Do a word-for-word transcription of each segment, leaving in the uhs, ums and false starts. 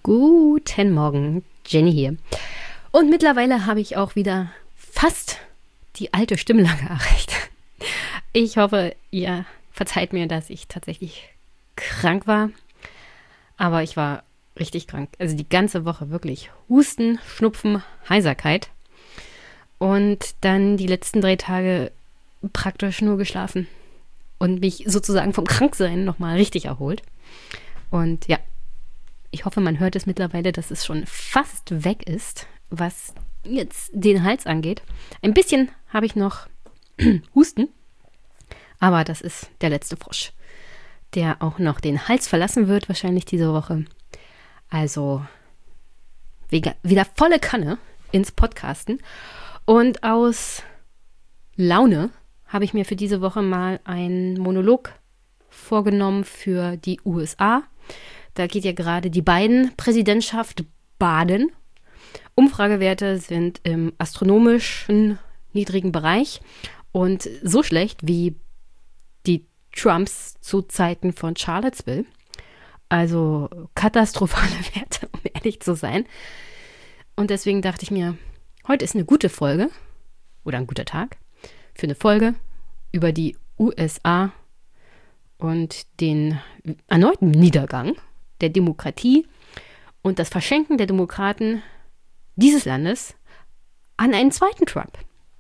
Guten Morgen, Jenny hier. Und mittlerweile habe ich auch wieder fast die alte Stimmlage erreicht. Ich hoffe, ihr verzeiht mir, dass ich tatsächlich krank war. Aber ich war richtig krank. Also die ganze Woche wirklich. Husten, Schnupfen, Heiserkeit. Und dann die letzten drei Tage praktisch nur geschlafen. Und mich sozusagen vom Kranksein nochmal richtig erholt. Und ja, ich hoffe, man hört es mittlerweile, dass es schon fast weg ist, was jetzt den Hals angeht. Ein bisschen habe ich noch Husten, aber das ist der letzte Frosch, der auch noch den Hals verlassen wird, wahrscheinlich diese Woche. Also wieder volle Kanne ins Podcasten. Und aus Laune habe ich mir für diese Woche mal einen Monolog vorgenommen für die U S A. Da geht ja gerade die Biden-Präsidentschaft baden. Umfragewerte sind im astronomischen niedrigen Bereich und so schlecht wie die Trumps zu Zeiten von Charlottesville. Also katastrophale Werte, um ehrlich zu sein. Und deswegen dachte ich mir, heute ist eine gute Folge oder ein guter Tag für eine Folge über die U S A und den erneuten Niedergang der Demokratie und das Verschenken der Demokraten dieses Landes an einen zweiten Trump.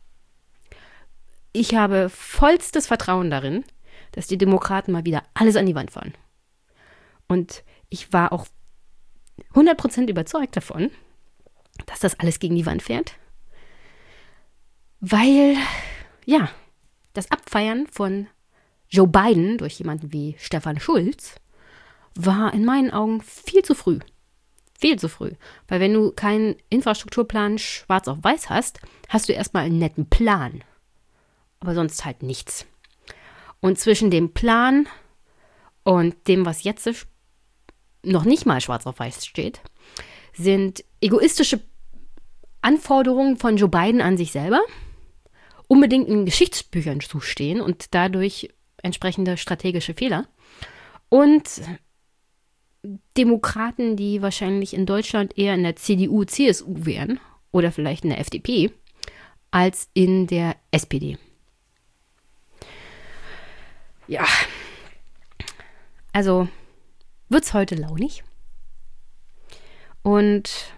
Ich habe vollstes Vertrauen darin, dass die Demokraten mal wieder alles an die Wand fahren. Und ich war auch hundert Prozent überzeugt davon, dass das alles gegen die Wand fährt. Weil, ja, das Abfeiern von Joe Biden durch jemanden wie Stefan Schulz war in meinen Augen viel zu früh. Viel zu früh. Weil wenn du keinen Infrastrukturplan schwarz auf weiß hast, hast du erstmal einen netten Plan. Aber sonst halt nichts. Und zwischen dem Plan und dem, was jetzt noch nicht mal schwarz auf weiß steht, sind egoistische Anforderungen von Joe Biden an sich selber, unbedingt in Geschichtsbüchern zu stehen und dadurch entsprechende strategische Fehler. Und Demokraten, die wahrscheinlich in Deutschland eher in der C D U, C S U wären oder vielleicht in der F D P, als in der S P D. Ja, also wird's heute launig. Und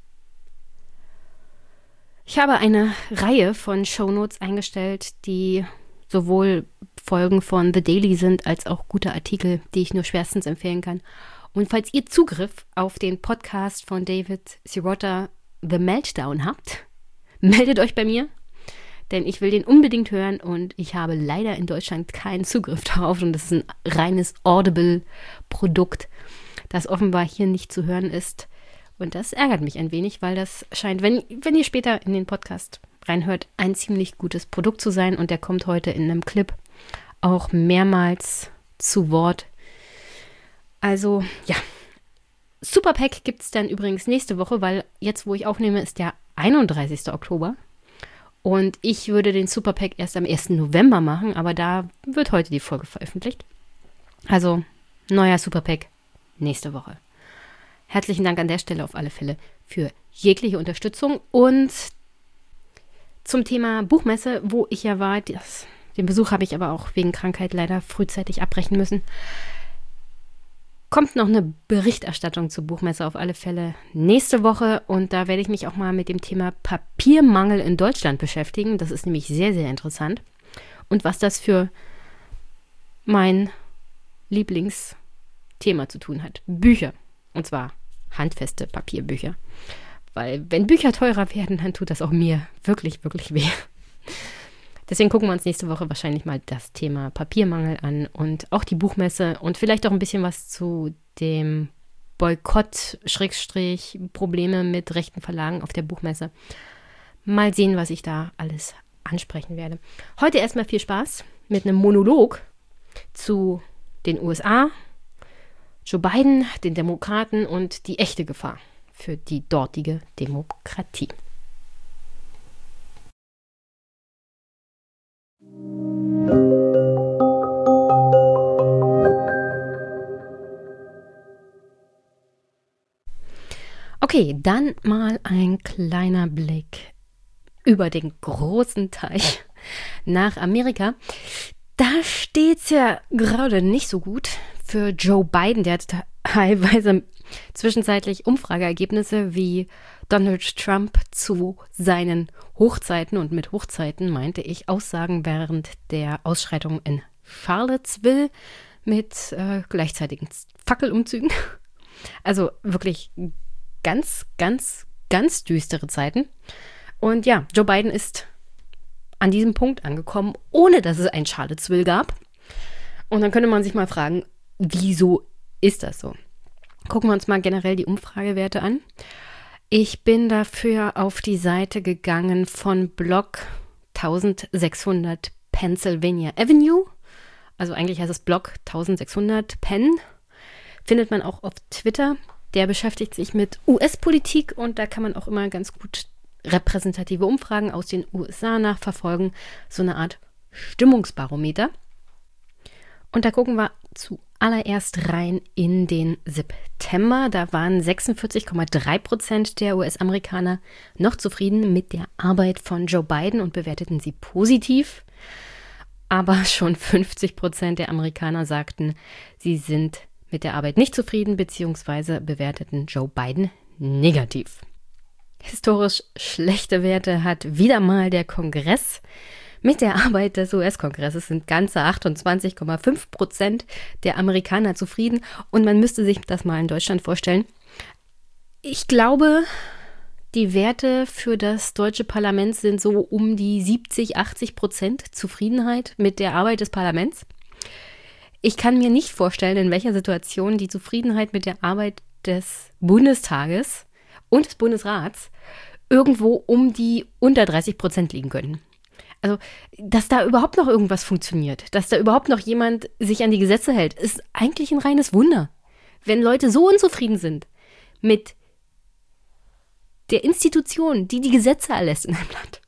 ich habe eine Reihe von Shownotes eingestellt, die sowohl Folgen von The Daily sind, als auch gute Artikel, die ich nur schwerstens empfehlen kann. Und falls ihr Zugriff auf den Podcast von David Sirota, The Meltdown, habt, meldet euch bei mir, denn ich will den unbedingt hören und ich habe leider in Deutschland keinen Zugriff darauf und das ist ein reines Audible-Produkt, das offenbar hier nicht zu hören ist. Und das ärgert mich ein wenig, weil das scheint, wenn, wenn ihr später in den Podcast reinhört, ein ziemlich gutes Produkt zu sein und der kommt heute in einem Clip auch mehrmals zu Wort. Also, ja, Superpack gibt es dann übrigens nächste Woche, weil jetzt, wo ich aufnehme, ist der einunddreißigster Oktober. Und ich würde den Superpack erst am ersten November machen, aber da wird heute die Folge veröffentlicht. Also, neuer Superpack nächste Woche. Herzlichen Dank an der Stelle auf alle Fälle für jegliche Unterstützung. Und zum Thema Buchmesse, wo ich ja war, das, den Besuch habe ich aber auch wegen Krankheit leider frühzeitig abbrechen müssen, kommt noch eine Berichterstattung zur Buchmesse auf alle Fälle nächste Woche. Und da werde ich mich auch mal mit dem Thema Papiermangel in Deutschland beschäftigen. Das ist nämlich sehr, sehr interessant. Und was das für mein Lieblingsthema zu tun hat. Bücher. Und zwar handfeste Papierbücher. Weil wenn Bücher teurer werden, dann tut das auch mir wirklich, wirklich weh. Deswegen gucken wir uns nächste Woche wahrscheinlich mal das Thema Papiermangel an und auch die Buchmesse und vielleicht auch ein bisschen was zu dem Boykott, Schrägstrich, Probleme mit rechten Verlagen auf der Buchmesse. Mal sehen, was ich da alles ansprechen werde. Heute erstmal viel Spaß mit einem Monolog zu den U S A, Joe Biden, den Demokraten und die echte Gefahr für die dortige Demokratie. Okay, dann mal ein kleiner Blick über den großen Teich nach Amerika. Da steht es ja gerade nicht so gut für Joe Biden. Der hat teilweise zwischenzeitlich Umfrageergebnisse wie Donald Trump zu seinen Hochzeiten, und mit Hochzeiten meinte ich Aussagen während der Ausschreitungen in Charlottesville mit äh, gleichzeitigen Fackelumzügen. Also wirklich ganz, ganz, ganz düstere Zeiten. Und ja, Joe Biden ist an diesem Punkt angekommen, ohne dass es ein Charlottesville gab. Und dann könnte man sich mal fragen, wieso ist das so? Gucken wir uns mal generell die Umfragewerte an. Ich bin dafür auf die Seite gegangen von Blog eintausendsechshundert Pennsylvania Avenue. Also eigentlich heißt es Blog eintausendsechshundert Penn. Findet man auch auf Twitter. Der beschäftigt sich mit U S-Politik und da kann man auch immer ganz gut repräsentative Umfragen aus den U S A nachverfolgen. So eine Art Stimmungsbarometer. Und da gucken wir zuallererst rein in den September. Da waren sechsundvierzig Komma drei Prozent der U S-Amerikaner noch zufrieden mit der Arbeit von Joe Biden und bewerteten sie positiv. Aber schon fünfzig Prozent der Amerikaner sagten, sie sind mit der Arbeit nicht zufrieden bzw. bewerteten Joe Biden negativ. Historisch schlechte Werte hat wieder mal der Kongress. Mit der Arbeit des U S-Kongresses sind ganze achtundzwanzig Komma fünf Prozent der Amerikaner zufrieden. Und man müsste sich das mal in Deutschland vorstellen. Ich glaube, die Werte für das deutsche Parlament sind so um die siebzig, achtzig Prozent Zufriedenheit mit der Arbeit des Parlaments. Ich kann mir nicht vorstellen, in welcher Situation die Zufriedenheit mit der Arbeit des Bundestages und des Bundesrats irgendwo um die unter dreißig Prozent liegen können. Also, dass da überhaupt noch irgendwas funktioniert, dass da überhaupt noch jemand sich an die Gesetze hält, ist eigentlich ein reines Wunder. Wenn Leute so unzufrieden sind mit der Institution, die die Gesetze erlässt in einem Land.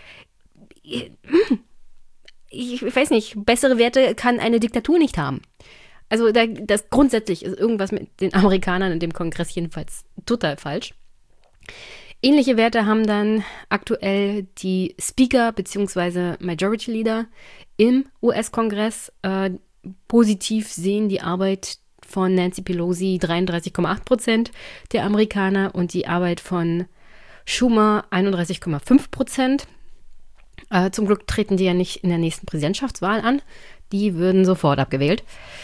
Ich weiß nicht, bessere Werte kann eine Diktatur nicht haben. Also da, das grundsätzlich ist irgendwas mit den Amerikanern und dem Kongress jedenfalls total falsch. Ähnliche Werte haben dann aktuell die Speaker bzw. Majority Leader im U S-Kongress. Äh, positiv sehen die Arbeit von Nancy Pelosi dreiunddreißig Komma acht Prozent der Amerikaner und die Arbeit von Schumer einunddreißig Komma fünf Prozent. Äh, zum Glück treten die ja nicht in der nächsten Präsidentschaftswahl an. Die würden sofort abgewählt.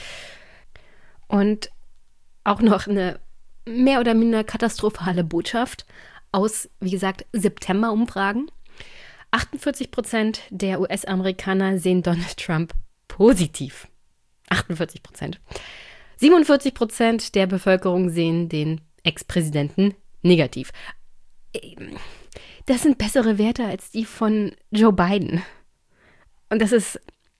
Und auch noch eine mehr oder minder katastrophale Botschaft aus, wie gesagt, September-Umfragen. achtundvierzig Prozent der U S-Amerikaner sehen Donald Trump positiv. achtundvierzig Prozent. siebenundvierzig Prozent der Bevölkerung sehen den Ex-Präsidenten negativ. Das sind bessere Werte als die von Joe Biden. Und das ist,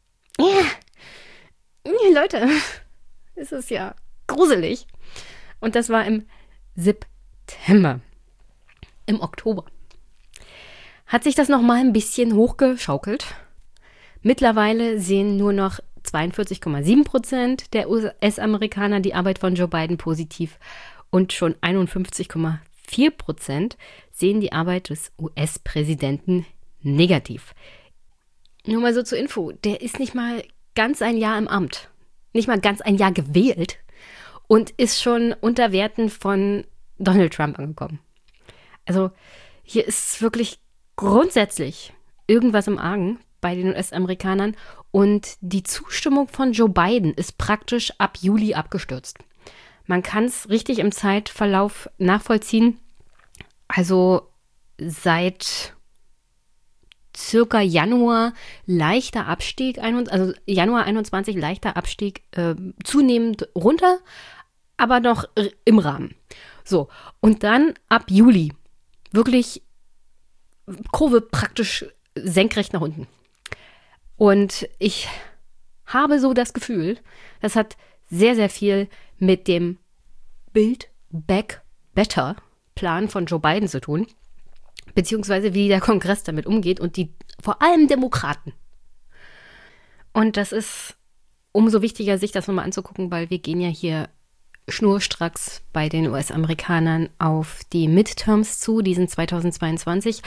ja, Leute, es ist ja gruselig. Und das war im September. Im Oktober hat sich das nochmal ein bisschen hochgeschaukelt. Mittlerweile sehen nur noch zweiundvierzig Komma sieben Prozent der U S-Amerikaner die Arbeit von Joe Biden positiv und schon einundfünfzig Komma vier Prozent sehen die Arbeit des U S-Präsidenten negativ. Nur mal so zur Info, der ist nicht mal ganz ein Jahr im Amt, nicht mal ganz ein Jahr gewählt und ist schon unter Werten von Donald Trump angekommen. Also hier ist wirklich grundsätzlich irgendwas im Argen bei den U S-Amerikanern und die Zustimmung von Joe Biden ist praktisch ab Juli abgestürzt. Man kann es richtig im Zeitverlauf nachvollziehen. Also seit circa Januar leichter Abstieg, also Januar einundzwanzig leichter Abstieg, äh, zunehmend runter, aber noch im Rahmen. So, und dann ab Juli wirklich Kurve praktisch senkrecht nach unten. Und ich habe so das Gefühl, das hat sehr, sehr viel mit dem Build Back Better Plan von Joe Biden zu tun, beziehungsweise wie der Kongress damit umgeht und die vor allem Demokraten. Und das ist umso wichtiger, sich das nochmal anzugucken, weil wir gehen ja hier schnurstracks bei den U S-Amerikanern auf die Midterms zu, die sind zweitausendzweiundzwanzig.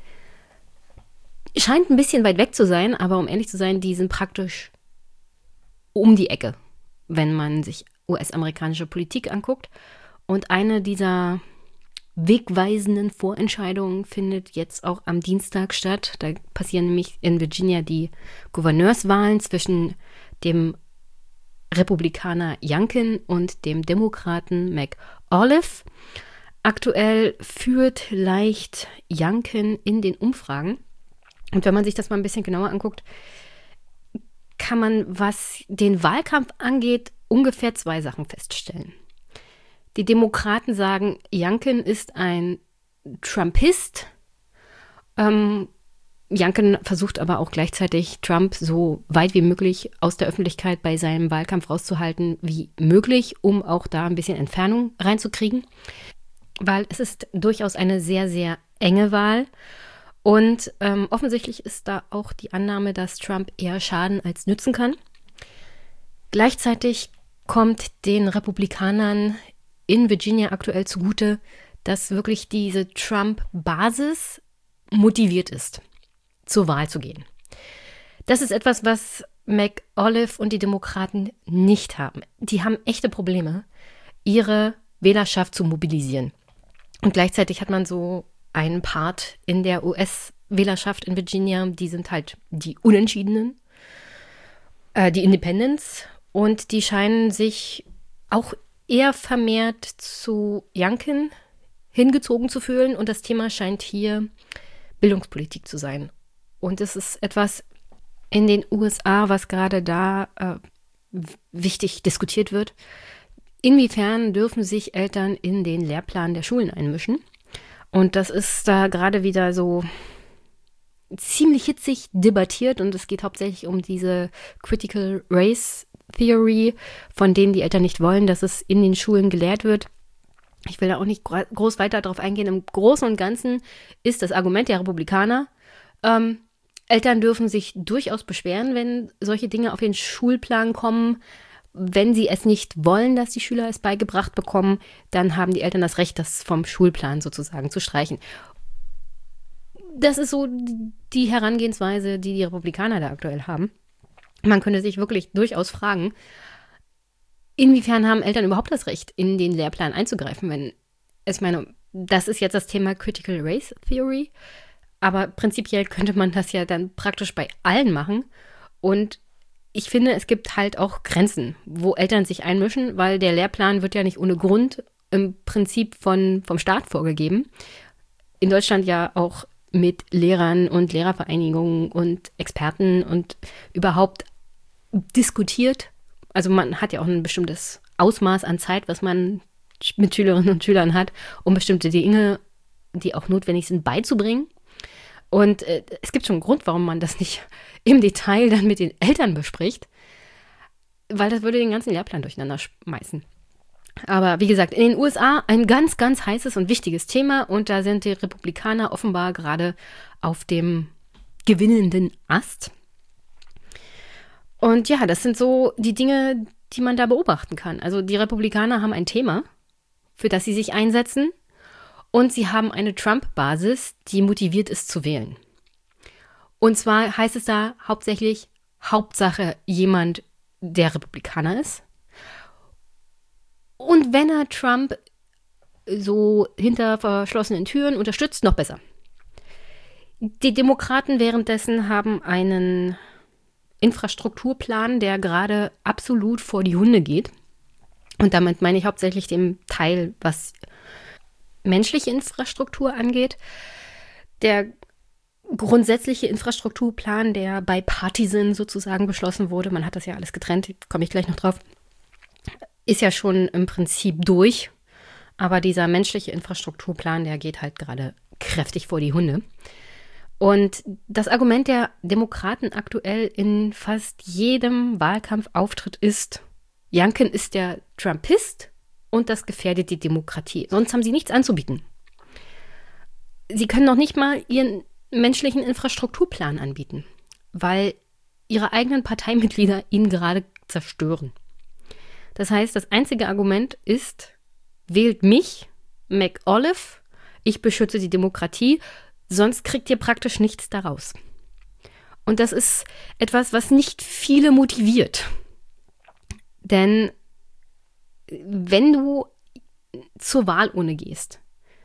Scheint ein bisschen weit weg zu sein, aber um ehrlich zu sein, die sind praktisch um die Ecke, wenn man sich U S-amerikanische Politik anguckt. Und eine dieser wegweisenden Vorentscheidungen findet jetzt auch am Dienstag statt. Da passieren nämlich in Virginia die Gouverneurswahlen zwischen dem Republikaner Youngkin und dem Demokraten McAuliffe. Aktuell führt leicht Youngkin in den Umfragen. Und wenn man sich das mal ein bisschen genauer anguckt, kann man, was den Wahlkampf angeht, ungefähr zwei Sachen feststellen. Die Demokraten sagen, Youngkin ist ein Trumpist. Ähm, Youngkin versucht aber auch gleichzeitig, Trump so weit wie möglich aus der Öffentlichkeit bei seinem Wahlkampf rauszuhalten wie möglich, um auch da ein bisschen Entfernung reinzukriegen. Weil es ist durchaus eine sehr, sehr enge Wahl. Und ähm, offensichtlich ist da auch die Annahme, dass Trump eher schaden als nützen kann. Gleichzeitig kommt den Republikanern in Virginia aktuell zugute, dass wirklich diese Trump-Basis motiviert ist, zur Wahl zu gehen. Das ist etwas, was McAuliffe und die Demokraten nicht haben. Die haben echte Probleme, ihre Wählerschaft zu mobilisieren. Und gleichzeitig hat man so einen Part in der U S-Wählerschaft in Virginia, die sind halt die Unentschiedenen, äh, die Independents, und die scheinen sich auch eher vermehrt zu Youngkin hingezogen zu fühlen. Und das Thema scheint hier Bildungspolitik zu sein. Und es ist etwas in den U S A, was gerade da äh, wichtig diskutiert wird. Inwiefern dürfen sich Eltern in den Lehrplan der Schulen einmischen? Und das ist da gerade wieder so ziemlich hitzig debattiert. Und es geht hauptsächlich um diese Critical Race Theory, von denen die Eltern nicht wollen, dass es in den Schulen gelehrt wird. Ich will da auch nicht groß weiter darauf eingehen. Im Großen und Ganzen ist das Argument der Republikaner, ähm, Eltern dürfen sich durchaus beschweren, wenn solche Dinge auf den Schulplan kommen. Wenn sie es nicht wollen, dass die Schüler es beigebracht bekommen, dann haben die Eltern das Recht, das vom Schulplan sozusagen zu streichen. Das ist so die Herangehensweise, die die Republikaner da aktuell haben. Man könnte sich wirklich durchaus fragen, inwiefern haben Eltern überhaupt das Recht, in den Lehrplan einzugreifen, wenn, ich meine, das ist jetzt das Thema Critical Race Theory, aber prinzipiell könnte man das ja dann praktisch bei allen machen. Und ich finde, es gibt halt auch Grenzen, wo Eltern sich einmischen, weil der Lehrplan wird ja nicht ohne Grund im Prinzip von, vom Staat vorgegeben. In Deutschland ja auch mit Lehrern und Lehrervereinigungen und Experten und überhaupt diskutiert. Also man hat ja auch ein bestimmtes Ausmaß an Zeit, was man mit Schülerinnen und Schülern hat, um bestimmte Dinge, die auch notwendig sind, beizubringen. Und äh, es gibt schon einen Grund, warum man das nicht im Detail dann mit den Eltern bespricht, weil das würde den ganzen Lehrplan durcheinander schmeißen. Aber wie gesagt, in den U S A ein ganz, ganz heißes und wichtiges Thema, und da sind die Republikaner offenbar gerade auf dem gewinnenden Ast. Und ja, das sind so die Dinge, die man da beobachten kann. Also die Republikaner haben ein Thema, für das sie sich einsetzen, und sie haben eine Trump-Basis, die motiviert ist zu wählen. Und zwar heißt es da hauptsächlich Hauptsache jemand, der Republikaner ist. Und wenn er Trump so hinter verschlossenen Türen unterstützt, noch besser. Die Demokraten währenddessen haben einen Infrastrukturplan, der gerade absolut vor die Hunde geht. Und damit meine ich hauptsächlich den Teil, was menschliche Infrastruktur angeht. Der grundsätzliche Infrastrukturplan, der bipartisan sozusagen beschlossen wurde, man hat das ja alles getrennt, komme ich gleich noch drauf, ist ja schon im Prinzip durch. Aber dieser menschliche Infrastrukturplan, der geht halt gerade kräftig vor die Hunde. Und das Argument der Demokraten aktuell in fast jedem Wahlkampfauftritt ist, Youngkin ist der Trumpist und das gefährdet die Demokratie. Sonst haben sie nichts anzubieten. Sie können noch nicht mal ihren menschlichen Infrastrukturplan anbieten, weil ihre eigenen Parteimitglieder ihn gerade zerstören. Das heißt, das einzige Argument ist, wählt mich, McAuliffe, ich beschütze die Demokratie, sonst kriegt ihr praktisch nichts daraus. Und das ist etwas, was nicht viele motiviert. Denn wenn du zur Wahlurne gehst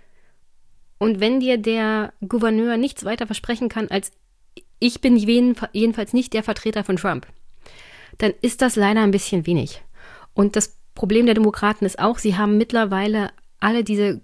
und wenn dir der Gouverneur nichts weiter versprechen kann, als ich bin jedenfalls nicht der Vertreter von Trump, dann ist das leider ein bisschen wenig. Und das Problem der Demokraten ist auch, sie haben mittlerweile alle diese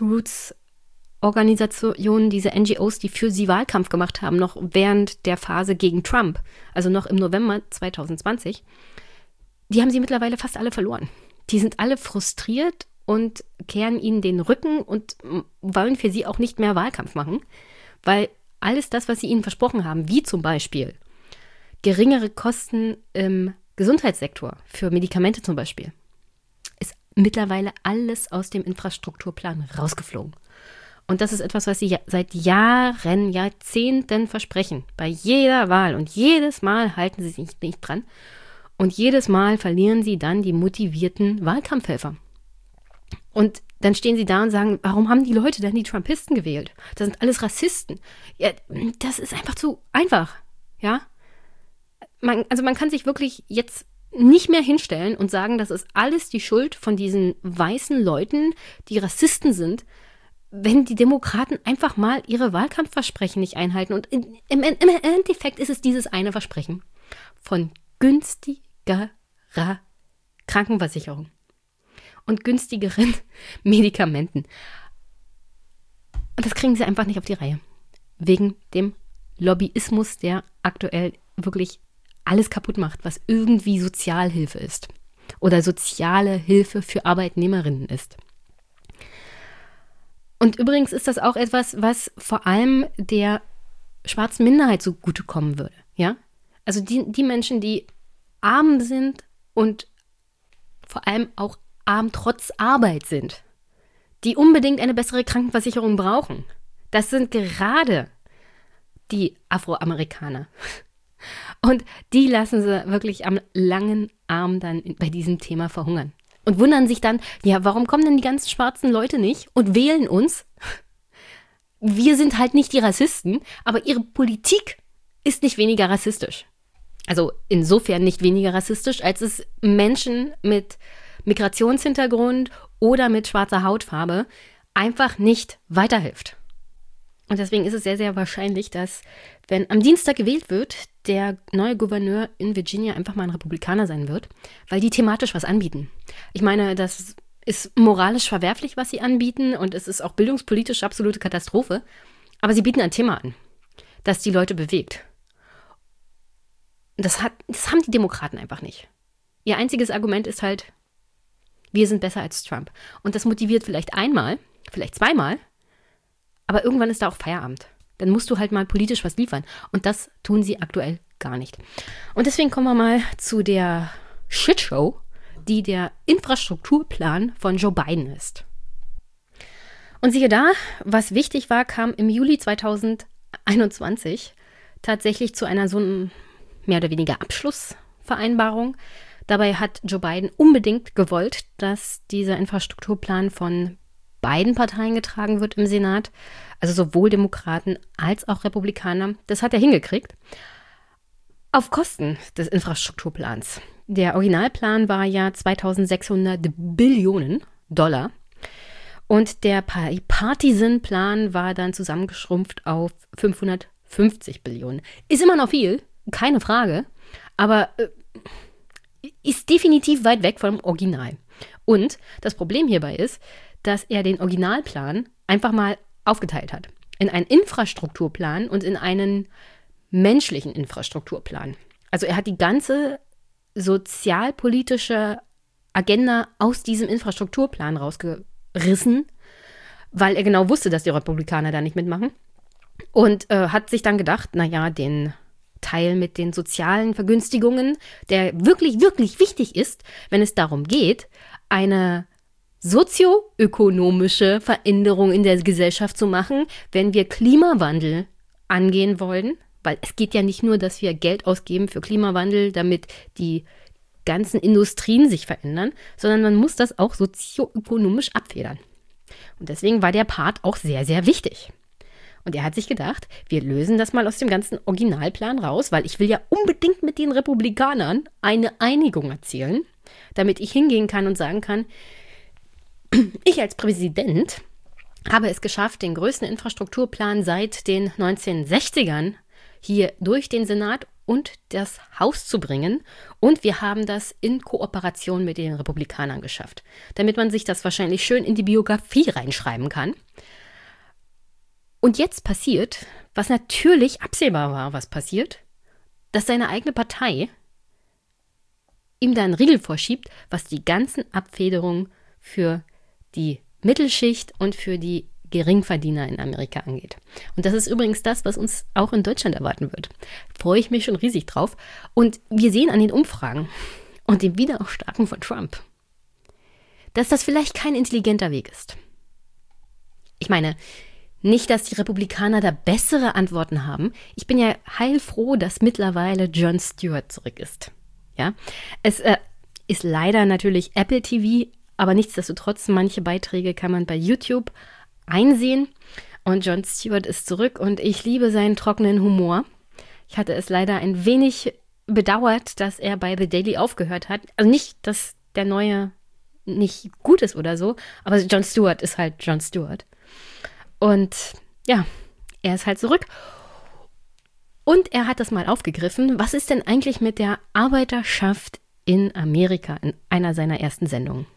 Grassroots-Organisationen, diese N G Os, die für sie Wahlkampf gemacht haben, noch während der Phase gegen Trump, also noch im November zwanzig zwanzig, die haben sie mittlerweile fast alle verloren. Die sind alle frustriert und kehren ihnen den Rücken und wollen für sie auch nicht mehr Wahlkampf machen, weil alles das, was sie ihnen versprochen haben, wie zum Beispiel geringere Kosten im Gesundheitssektor, für Medikamente zum Beispiel, ist mittlerweile alles aus dem Infrastrukturplan rausgeflogen. Und das ist etwas, was sie ja seit Jahren, Jahrzehnten versprechen. Bei jeder Wahl. Und jedes Mal halten sie sich nicht dran. Und jedes Mal verlieren sie dann die motivierten Wahlkampfhelfer. Und dann stehen sie da und sagen, warum haben die Leute denn die Trumpisten gewählt? Das sind alles Rassisten. Ja, das ist einfach zu einfach. Ja? Man, also man kann sich wirklich jetzt nicht mehr hinstellen und sagen, das ist alles die Schuld von diesen weißen Leuten, die Rassisten sind, wenn die Demokraten einfach mal ihre Wahlkampfversprechen nicht einhalten. Und im, im, im Endeffekt ist es dieses eine Versprechen von günstigerer Krankenversicherung und günstigeren Medikamenten. Und das kriegen sie einfach nicht auf die Reihe. Wegen dem Lobbyismus, der aktuell wirklich alles kaputt macht, was irgendwie Sozialhilfe ist oder soziale Hilfe für Arbeitnehmerinnen ist. Und übrigens ist das auch etwas, was vor allem der schwarzen Minderheit zugutekommen würde. Ja? Also die, die Menschen, die arm sind und vor allem auch arm trotz Arbeit sind, die unbedingt eine bessere Krankenversicherung brauchen. Das sind gerade die Afroamerikaner. Und die lassen sie wirklich am langen Arm dann bei diesem Thema verhungern. Und wundern sich dann, ja, warum kommen denn die ganzen schwarzen Leute nicht und wählen uns? Wir sind halt nicht die Rassisten, aber ihre Politik ist nicht weniger rassistisch. Also insofern nicht weniger rassistisch, als es Menschen mit Migrationshintergrund oder mit schwarzer Hautfarbe einfach nicht weiterhilft. Und deswegen ist es sehr, sehr wahrscheinlich, dass, wenn am Dienstag gewählt wird, der neue Gouverneur in Virginia einfach mal ein Republikaner sein wird, weil die thematisch was anbieten. Ich meine, das ist moralisch verwerflich, was sie anbieten, und es ist auch bildungspolitisch absolute Katastrophe. Aber sie bieten ein Thema an, das die Leute bewegt. Das, hat, das haben die Demokraten einfach nicht. Ihr einziges Argument ist halt, wir sind besser als Trump. Und das motiviert vielleicht einmal, vielleicht zweimal, aber irgendwann ist da auch Feierabend. Dann musst du halt mal politisch was liefern. Und das tun sie aktuell gar nicht. Und deswegen kommen wir mal zu der Shitshow, die der Infrastrukturplan von Joe Biden ist. Und siehe da, was wichtig war, kam im Juli zweitausendeinundzwanzig tatsächlich zu einer so mehr oder weniger Abschlussvereinbarung. Dabei hat Joe Biden unbedingt gewollt, dass dieser Infrastrukturplan von beiden Parteien getragen wird im Senat, also sowohl Demokraten als auch Republikaner. Das hat er hingekriegt, auf Kosten des Infrastrukturplans. Der Originalplan war ja zweitausendsechshundert Billionen Dollar und der Partisan-Plan war dann zusammengeschrumpft auf fünfhundertfünfzig Billionen. Ist immer noch viel, keine Frage, aber äh, ist definitiv weit weg vom Original. Und das Problem hierbei ist, dass er den Originalplan einfach mal aufgeteilt hat in einen Infrastrukturplan und in einen menschlichen Infrastrukturplan. Also er hat die ganze sozialpolitische Agenda aus diesem Infrastrukturplan rausgerissen, weil er genau wusste, dass die Republikaner da nicht mitmachen, und äh, hat sich dann gedacht, naja, den Teil mit den sozialen Vergünstigungen, der wirklich, wirklich wichtig ist, wenn es darum geht, eine sozioökonomische Veränderung in der Gesellschaft zu machen, wenn wir Klimawandel angehen wollen, weil es geht ja nicht nur, dass wir Geld ausgeben für Klimawandel, damit die ganzen Industrien sich verändern, sondern man muss das auch sozioökonomisch abfedern. Und deswegen war der Part auch sehr, sehr wichtig. Und er hat sich gedacht, wir lösen das mal aus dem ganzen Originalplan raus, weil ich will ja unbedingt mit den Republikanern eine Einigung erzielen, damit ich hingehen kann und sagen kann, ich als Präsident habe es geschafft, den größten Infrastrukturplan seit den neunzehnhundertsechzigern hier durch den Senat und das Haus zu bringen. Und wir haben das in Kooperation mit den Republikanern geschafft, damit man sich das wahrscheinlich schön in die Biografie reinschreiben kann. Und jetzt passiert, was natürlich absehbar war, was passiert, dass seine eigene Partei ihm da einen Riegel vorschiebt, was die ganzen Abfederungen für die Mittelschicht und für die Geringverdiener in Amerika angeht. Und das ist übrigens das, was uns auch in Deutschland erwarten wird. Freue ich mich schon riesig drauf. Und wir sehen an den Umfragen und dem Wiederaufstarken von Trump, dass das vielleicht kein intelligenter Weg ist. Ich meine, nicht, dass die Republikaner da bessere Antworten haben. Ich bin ja heilfroh, dass mittlerweile Jon Stewart zurück ist. Ja, es äh, ist leider natürlich Apple T V, aber nichtsdestotrotz, manche Beiträge kann man bei YouTube einsehen. Und Jon Stewart ist zurück und ich liebe seinen trockenen Humor. Ich hatte es leider ein wenig bedauert, dass er bei The Daily aufgehört hat. Also nicht, dass der Neue nicht gut ist oder so, aber Jon Stewart ist halt Jon Stewart. Und ja, er ist halt zurück. Und er hat das mal aufgegriffen. Was ist denn eigentlich mit der Arbeiterschaft in Amerika in einer seiner ersten Sendungen?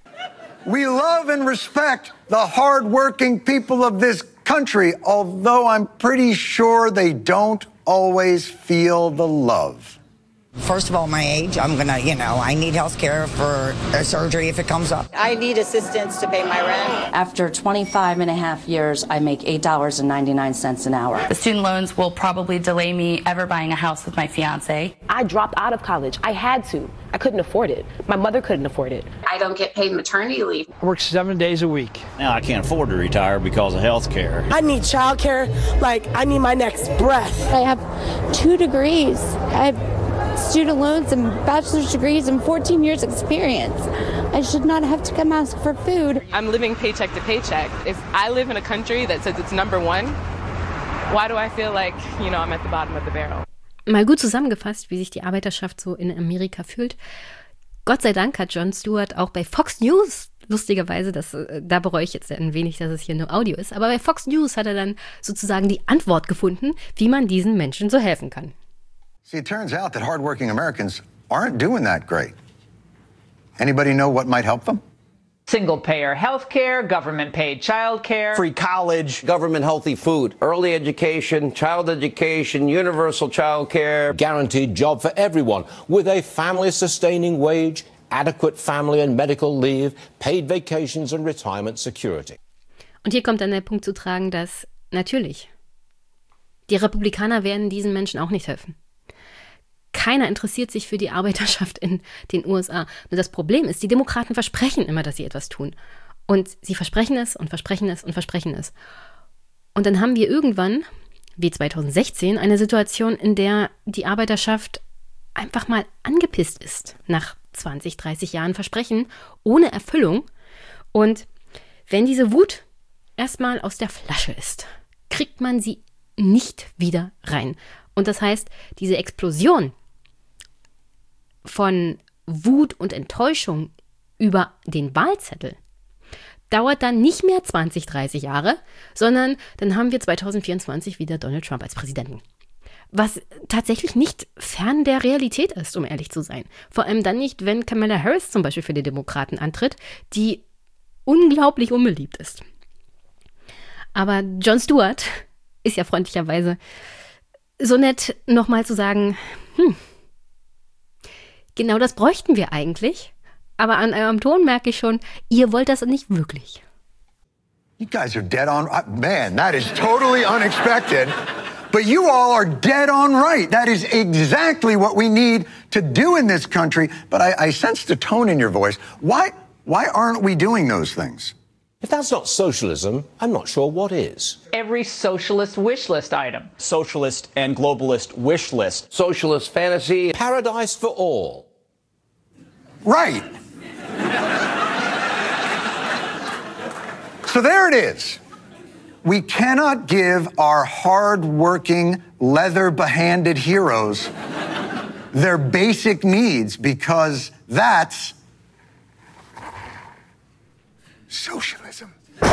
We love and respect the hard-working people of this country, although I'm pretty sure they don't always feel the love. First of all, my age, I'm gonna, you know, I need health care for a surgery if it comes up. I need assistance to pay my rent. After twenty-five and a half years, I make eight dollars and ninety-nine cents an hour. The student loans will probably delay me ever buying a house with my fiance. I dropped out of college. I had to. I couldn't afford it. My mother couldn't afford it. I don't get paid maternity leave. I work seven days a week. Now I can't afford to retire because of health care. I need child care like I need my next breath. I have two degrees. I have student loans and bachelor's degrees and fourteen years experience. I should not have to come ask for food. I'm living paycheck to paycheck. If I live in a country that says it's number one, why do I feel like, you know, I'm at the bottom of the barrel? Mal gut zusammengefasst, wie sich die Arbeiterschaft so in Amerika fühlt. Gott sei Dank hat Jon Stewart auch bei Fox News, lustigerweise, das, da bereue ich jetzt ein wenig, dass es hier nur Audio ist, aber bei Fox News hat er dann sozusagen die Antwort gefunden, wie man diesen Menschen so helfen kann. See, it turns out that hardworking Americans aren't doing that great. Anybody know what might help them? Single-payer health care, government-paid child care, free college, government-healthy food, early education, child education, universal child care, guaranteed job for everyone with a family-sustaining wage, adequate family and medical leave, paid vacations and retirement security. Und hier kommt dann der Punkt zu tragen, dass natürlich die Republikaner werden diesen Menschen auch nicht helfen. Keiner interessiert sich für die Arbeiterschaft in den U S A. Nur das Problem ist, die Demokraten versprechen immer, dass sie etwas tun. Und sie versprechen es und versprechen es und versprechen es. Und dann haben wir irgendwann, wie zwanzig sechzehn, eine Situation, in der die Arbeiterschaft einfach mal angepisst ist nach zwanzig, dreißig Jahren Versprechen ohne Erfüllung. Und wenn diese Wut erstmal aus der Flasche ist, kriegt man sie nicht wieder rein. Und das heißt, diese Explosion von Wut und Enttäuschung über den Wahlzettel dauert dann nicht mehr zwanzig, dreißig Jahre, sondern dann haben wir zwanzig vierundzwanzig wieder Donald Trump als Präsidenten. Was tatsächlich nicht fern der Realität ist, um ehrlich zu sein. Vor allem dann nicht, wenn Kamala Harris zum Beispiel für die Demokraten antritt, die unglaublich unbeliebt ist. Aber Jon Stewart ist ja freundlicherweise so nett, nochmal zu sagen, hm, genau das bräuchten wir eigentlich, aber an eurem Ton merke ich schon, ihr wollt das nicht wirklich. You guys are dead on, man, that is totally unexpected, but you all are dead on right. That is exactly what we need to do in this country, but I, I sense the tone in your voice. Why, why aren't we doing those things? If that's not socialism, I'm not sure what is. Every socialist wish list item. Socialist and globalist wish list. Socialist fantasy. Paradise for all. right. So there it is. We cannot give our hard-working, leather-behanded heroes their basic needs because that's socialism.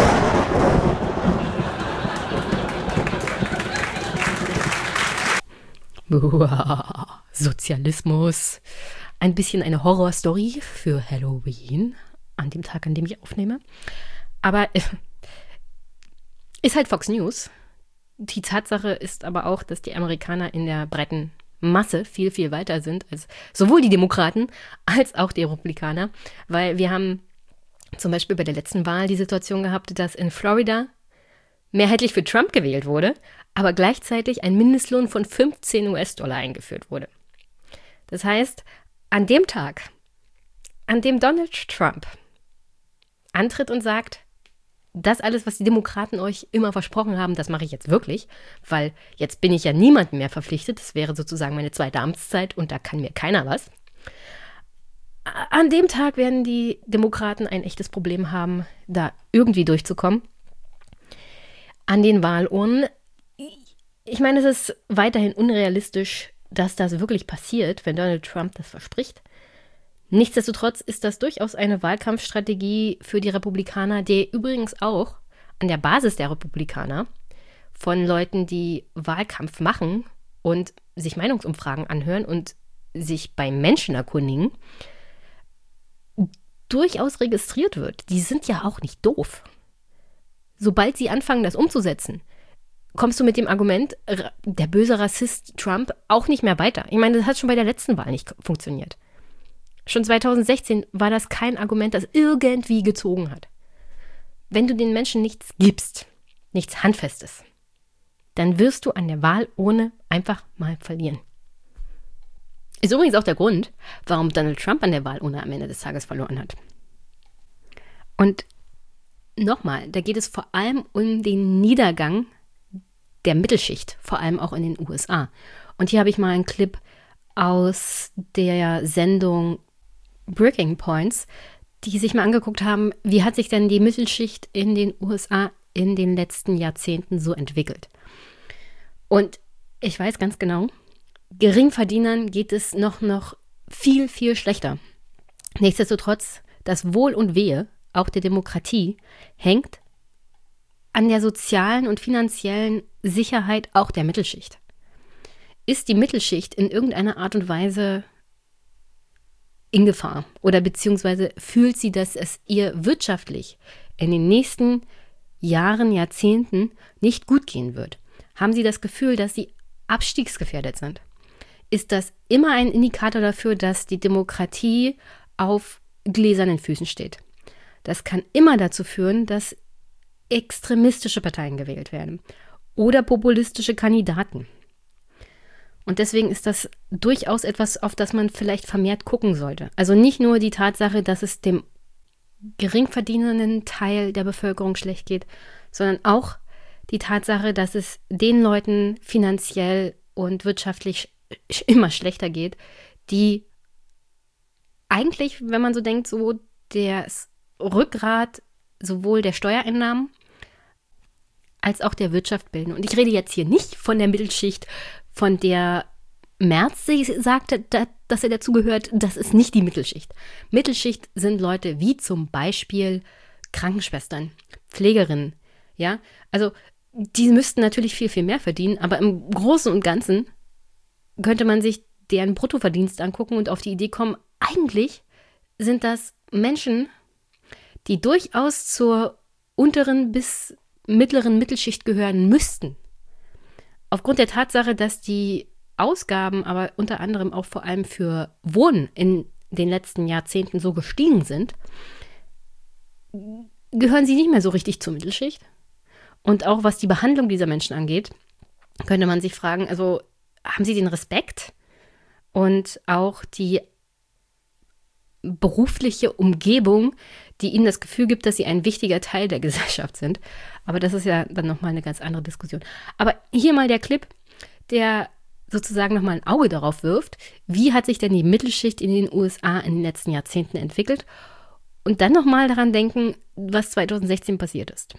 Uah, Sozialismus. Ein bisschen eine Horrorstory für Halloween, an dem Tag, an dem ich aufnehme. Aber äh, ist halt Fox News. Die Tatsache ist aber auch, dass die Amerikaner in der breiten Masse viel, viel weiter sind als sowohl die Demokraten als auch die Republikaner. Weil wir haben zum Beispiel bei der letzten Wahl die Situation gehabt, dass in Florida mehrheitlich für Trump gewählt wurde, aber gleichzeitig ein Mindestlohn von fünfzehn US-Dollar eingeführt wurde. Das heißt, an dem Tag, an dem Donald Trump antritt und sagt, das alles, was die Demokraten euch immer versprochen haben, das mache ich jetzt wirklich, weil jetzt bin ich ja niemandem mehr verpflichtet, das wäre sozusagen meine zweite Amtszeit und da kann mir keiner was. An dem Tag werden die Demokraten ein echtes Problem haben, da irgendwie durchzukommen. An den Wahlurnen, ich meine, es ist weiterhin unrealistisch, dass das wirklich passiert, wenn Donald Trump das verspricht. Nichtsdestotrotz ist das durchaus eine Wahlkampfstrategie für die Republikaner, die übrigens auch an der Basis der Republikaner von Leuten, die Wahlkampf machen und sich Meinungsumfragen anhören und sich bei Menschen erkundigen, durchaus registriert wird. Die sind ja auch nicht doof. Sobald sie anfangen, das umzusetzen, kommst du mit dem Argument, der böse Rassist Trump, auch nicht mehr weiter. Ich meine, das hat schon bei der letzten Wahl nicht funktioniert. Schon zweitausendsechzehn war das kein Argument, das irgendwie gezogen hat. Wenn du den Menschen nichts gibst, nichts Handfestes, dann wirst du an der Wahlurne einfach mal verlieren. Ist übrigens auch der Grund, warum Donald Trump an der Wahlurne am Ende des Tages verloren hat. Und nochmal, da geht es vor allem um den Niedergang der Mittelschicht, vor allem auch in den U S A. Und hier habe ich mal einen Clip aus der Sendung Breaking Points, die sich mal angeguckt haben, wie hat sich denn die Mittelschicht in den U S A in den letzten Jahrzehnten so entwickelt. Und ich weiß ganz genau, Geringverdienern geht es noch, noch viel, viel schlechter. Nichtsdestotrotz, das Wohl und Wehe, auch der Demokratie, hängt an der sozialen und finanziellen Sicherheit auch der Mittelschicht. Ist die Mittelschicht in irgendeiner Art und Weise in Gefahr oder beziehungsweise fühlt sie, dass es ihr wirtschaftlich in den nächsten Jahren, Jahrzehnten nicht gut gehen wird? Haben sie das Gefühl, dass sie abstiegsgefährdet sind? Ist das immer ein Indikator dafür, dass die Demokratie auf gläsernen Füßen steht? Das kann immer dazu führen, dass extremistische Parteien gewählt werden oder populistische Kandidaten. Und deswegen ist das durchaus etwas, auf das man vielleicht vermehrt gucken sollte. Also nicht nur die Tatsache, dass es dem geringverdienenden Teil der Bevölkerung schlecht geht, sondern auch die Tatsache, dass es den Leuten finanziell und wirtschaftlich immer schlechter geht, die eigentlich, wenn man so denkt, so das Rückgrat sowohl der Steuereinnahmen als auch der Wirtschaft bilden. Und ich rede jetzt hier nicht von der Mittelschicht, von der Merz sagte, dass er dazugehört. Das ist nicht die Mittelschicht. Mittelschicht sind Leute wie zum Beispiel Krankenschwestern, Pflegerinnen. Ja, also die müssten natürlich viel, viel mehr verdienen, aber im Großen und Ganzen könnte man sich deren Bruttoverdienst angucken und auf die Idee kommen, eigentlich sind das Menschen, die durchaus zur unteren bis mittleren Mittelschicht gehören müssten. Aufgrund der Tatsache, dass die Ausgaben aber unter anderem auch vor allem für Wohnen in den letzten Jahrzehnten so gestiegen sind, gehören sie nicht mehr so richtig zur Mittelschicht. Und auch was die Behandlung dieser Menschen angeht, könnte man sich fragen, also haben sie den Respekt und auch die berufliche Umgebung, die ihnen das Gefühl gibt, dass sie ein wichtiger Teil der Gesellschaft sind. Aber das ist ja dann nochmal eine ganz andere Diskussion. Aber hier mal der Clip, der sozusagen nochmal ein Auge darauf wirft, wie hat sich denn die Mittelschicht in den U S A in den letzten Jahrzehnten entwickelt und dann nochmal daran denken, was zwanzig sechzehn passiert ist.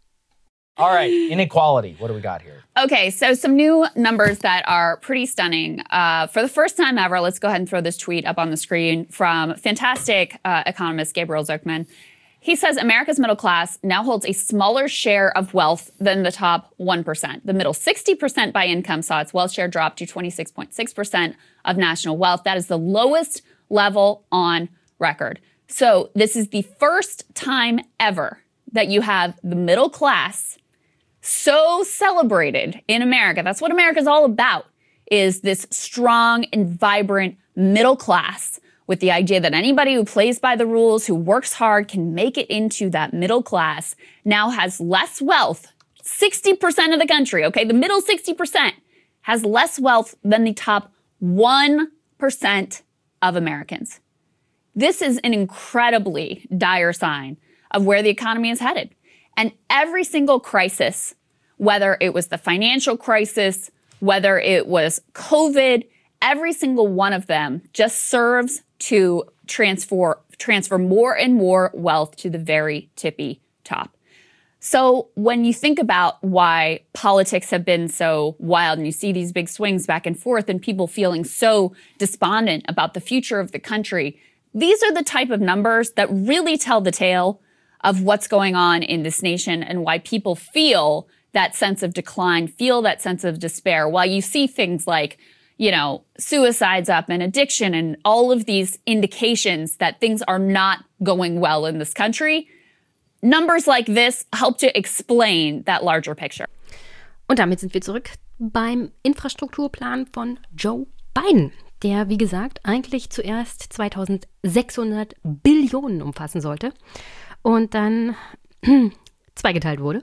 All right, inequality. What do we got here? Okay, so some new numbers that are pretty stunning. Uh, for the first time ever, let's go ahead and throw this tweet up on the screen from fantastic uh, economist Gabriel Zucman. He says America's middle class now holds a smaller share of wealth than the top one percent. The middle sixty percent by income saw its wealth share drop to twenty-six point six percent of national wealth. That is the lowest level on record. So this is the first time ever that you have the middle class so celebrated in America. That's what America's all about, is this strong and vibrant middle class with the idea that anybody who plays by the rules, who works hard, can make it into that middle class, now has less wealth. sixty percent of the country, okay, the middle sixty percent has less wealth than the top one percent of Americans. This is an incredibly dire sign of where the economy is headed. And every single crisis, whether it was the financial crisis, whether it was COVID, every single one of them just serves to transfer, transfer more and more wealth to the very tippy top. So when you think about why politics have been so wild and you see these big swings back and forth and people feeling so despondent about the future of the country, these are the type of numbers that really tell the tale of what's going on in this nation and why people feel that sense of decline, feel that sense of despair. While you see things like, you know, suicides up and addiction and all of these indications that things are not going well in this country, numbers like this help to explain that larger picture. Und damit sind wir zurück beim Infrastrukturplan von Joe Biden, der, wie gesagt, eigentlich zuerst zweitausendsechshundert Billionen umfassen sollte und dann zweigeteilt wurde.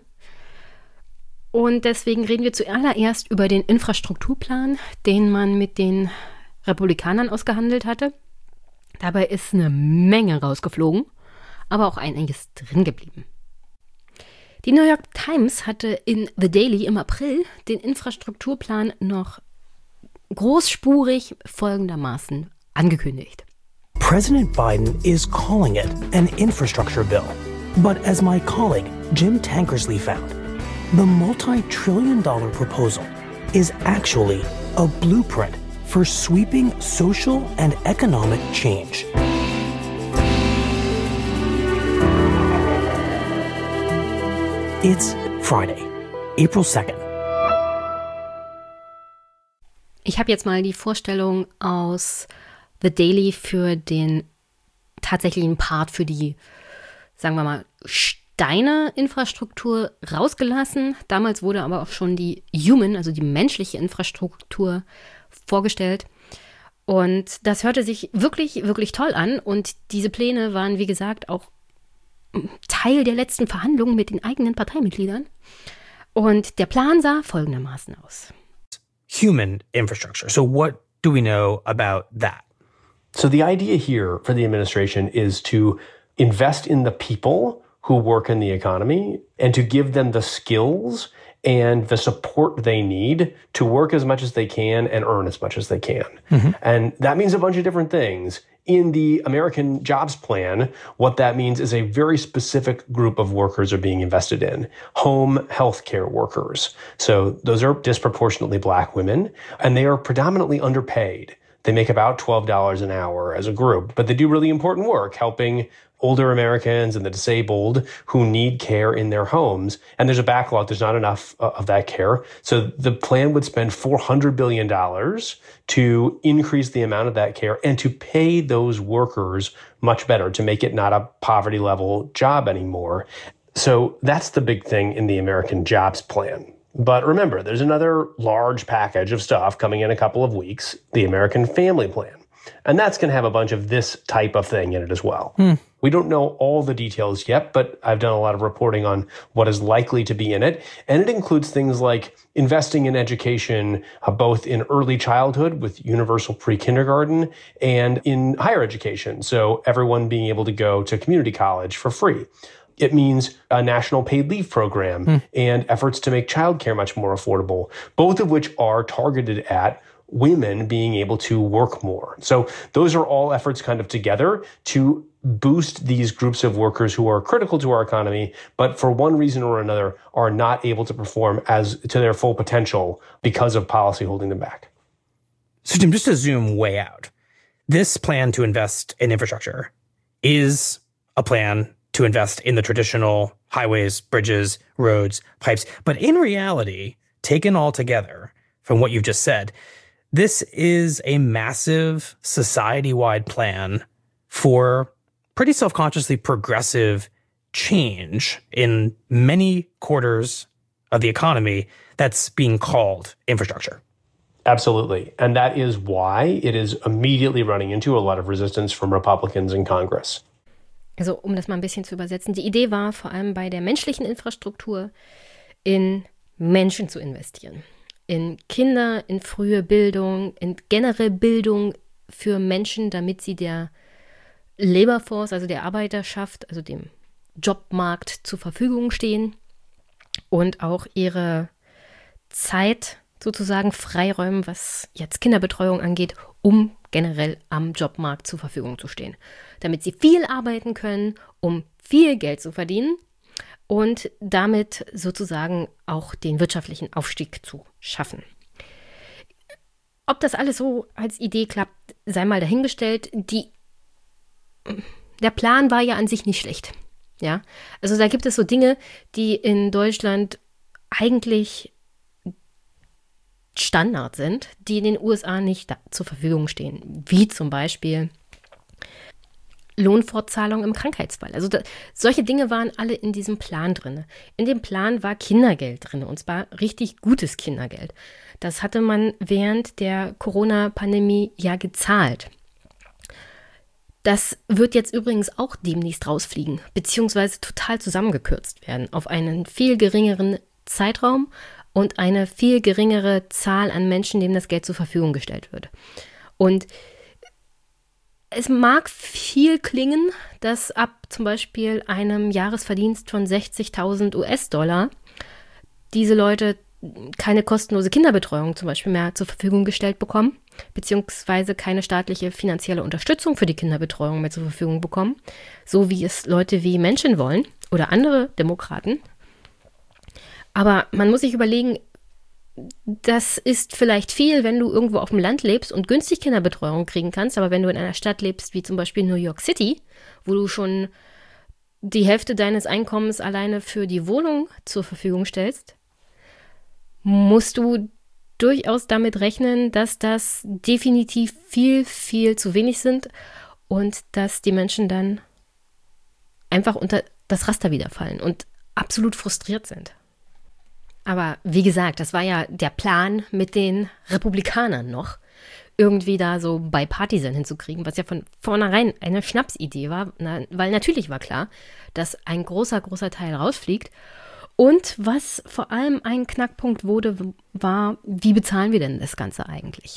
Und deswegen reden wir zuallererst über den Infrastrukturplan, den man mit den Republikanern ausgehandelt hatte. Dabei ist eine Menge rausgeflogen, aber auch einiges drin geblieben. Die New York Times hatte in The Daily im April den Infrastrukturplan noch großspurig folgendermaßen angekündigt. President Biden is calling it an infrastructure bill. But as my colleague Jim Tankersley found, the multi-trillion dollar proposal is actually a blueprint for sweeping social and economic change. It's Friday, April second. Ich habe jetzt mal die Vorstellung aus The Daily für den tatsächlichen Part für die, sagen wir mal, Steine-Infrastruktur rausgelassen. Damals wurde aber auch schon die Human, also die menschliche Infrastruktur vorgestellt. Und das hörte sich wirklich, wirklich toll an. Und diese Pläne waren, wie gesagt, auch Teil der letzten Verhandlungen mit den eigenen Parteimitgliedern. Und der Plan sah folgendermaßen aus. Human infrastructure. So what do we know about that? So the idea here for the administration is to invest in the people who work in the economy and to give them the skills and the support they need to work as much as they can and earn as much as they can. Mm-hmm. And that means a bunch of different things. In the American Jobs Plan, what that means is a very specific group of workers are being invested in. Home healthcare workers. So those are disproportionately Black women, and they are predominantly underpaid. They make about twelve dollars an hour as a group, but they do really important work helping older Americans and the disabled who need care in their homes. And there's a backlog. There's not enough uh, of that care. So the plan would spend four hundred billion dollars to increase the amount of that care and to pay those workers much better, to make it not a poverty level job anymore. So that's the big thing in the American Jobs Plan. But remember, there's another large package of stuff coming in a couple of weeks, the American Family Plan. And that's going to have a bunch of this type of thing in it as well. Hmm. We don't know all the details yet, but I've done a lot of reporting on what is likely to be in it. And it includes things like investing in education, uh, both in early childhood with universal pre-kindergarten and in higher education. So everyone being able to go to community college for free. It means a national paid leave program hmm. and efforts to make childcare much more affordable, both of which are targeted at women being able to work more. So those are all efforts kind of together to boost these groups of workers who are critical to our economy, but for one reason or another are not able to perform as to their full potential because of policy holding them back. So Jim, just to zoom way out, this plan to invest in infrastructure is a plan to invest in the traditional highways, bridges, roads, pipes. But in reality, taken all together from what you've just said, this is a massive society-wide plan for pretty self-consciously progressive change in many quarters of the economy that's being called infrastructure. Absolutely. And that is why it is immediately running into a lot of resistance from Republicans in Congress. Also, um das mal ein bisschen zu übersetzen, die Idee war vor allem bei der menschlichen Infrastruktur in Menschen zu investieren. In Kinder, in frühe Bildung, in generell Bildung für Menschen, damit sie der Labor Force, also der Arbeiterschaft, also dem Jobmarkt zur Verfügung stehen und auch ihre Zeit sozusagen freiräumen, was jetzt Kinderbetreuung angeht, um generell am Jobmarkt zur Verfügung zu stehen. Damit sie viel arbeiten können, um viel Geld zu verdienen und damit sozusagen auch den wirtschaftlichen Aufstieg zu schaffen. Ob das alles so als Idee klappt, sei mal dahingestellt. Die Der Plan war ja an sich nicht schlecht. Ja? Also da gibt es so Dinge, die in Deutschland eigentlich Standard sind, die in den U S A nicht da zur Verfügung stehen. Wie zum Beispiel Lohnfortzahlung im Krankheitsfall. Also da, solche Dinge waren alle in diesem Plan drin. In dem Plan war Kindergeld drin, und zwar richtig gutes Kindergeld. Das hatte man während der Corona-Pandemie ja gezahlt. Das wird jetzt übrigens auch demnächst rausfliegen, beziehungsweise total zusammengekürzt werden auf einen viel geringeren Zeitraum und eine viel geringere Zahl an Menschen, denen das Geld zur Verfügung gestellt wird. Und es mag viel klingen, dass ab zum Beispiel einem Jahresverdienst von sechzigtausend US-Dollar diese Leute keine kostenlose Kinderbetreuung zum Beispiel mehr zur Verfügung gestellt bekommen, beziehungsweise keine staatliche finanzielle Unterstützung für die Kinderbetreuung mehr zur Verfügung bekommen, so wie es Leute wie Menschen wollen oder andere Demokraten. Aber man muss sich überlegen, das ist vielleicht viel, wenn du irgendwo auf dem Land lebst und günstig Kinderbetreuung kriegen kannst, aber wenn du in einer Stadt lebst, wie zum Beispiel New York City, wo du schon die Hälfte deines Einkommens alleine für die Wohnung zur Verfügung stellst, musst du durchaus damit rechnen, dass das definitiv viel, viel zu wenig sind und dass die Menschen dann einfach unter das Raster wiederfallen und absolut frustriert sind. Aber wie gesagt, das war ja der Plan mit den Republikanern noch, irgendwie da so bipartisan hinzukriegen, was ja von vornherein eine Schnapsidee war, na, weil natürlich war klar, dass ein großer, großer Teil rausfliegt. Und was vor allem ein Knackpunkt wurde, war, wie bezahlen wir denn das Ganze eigentlich?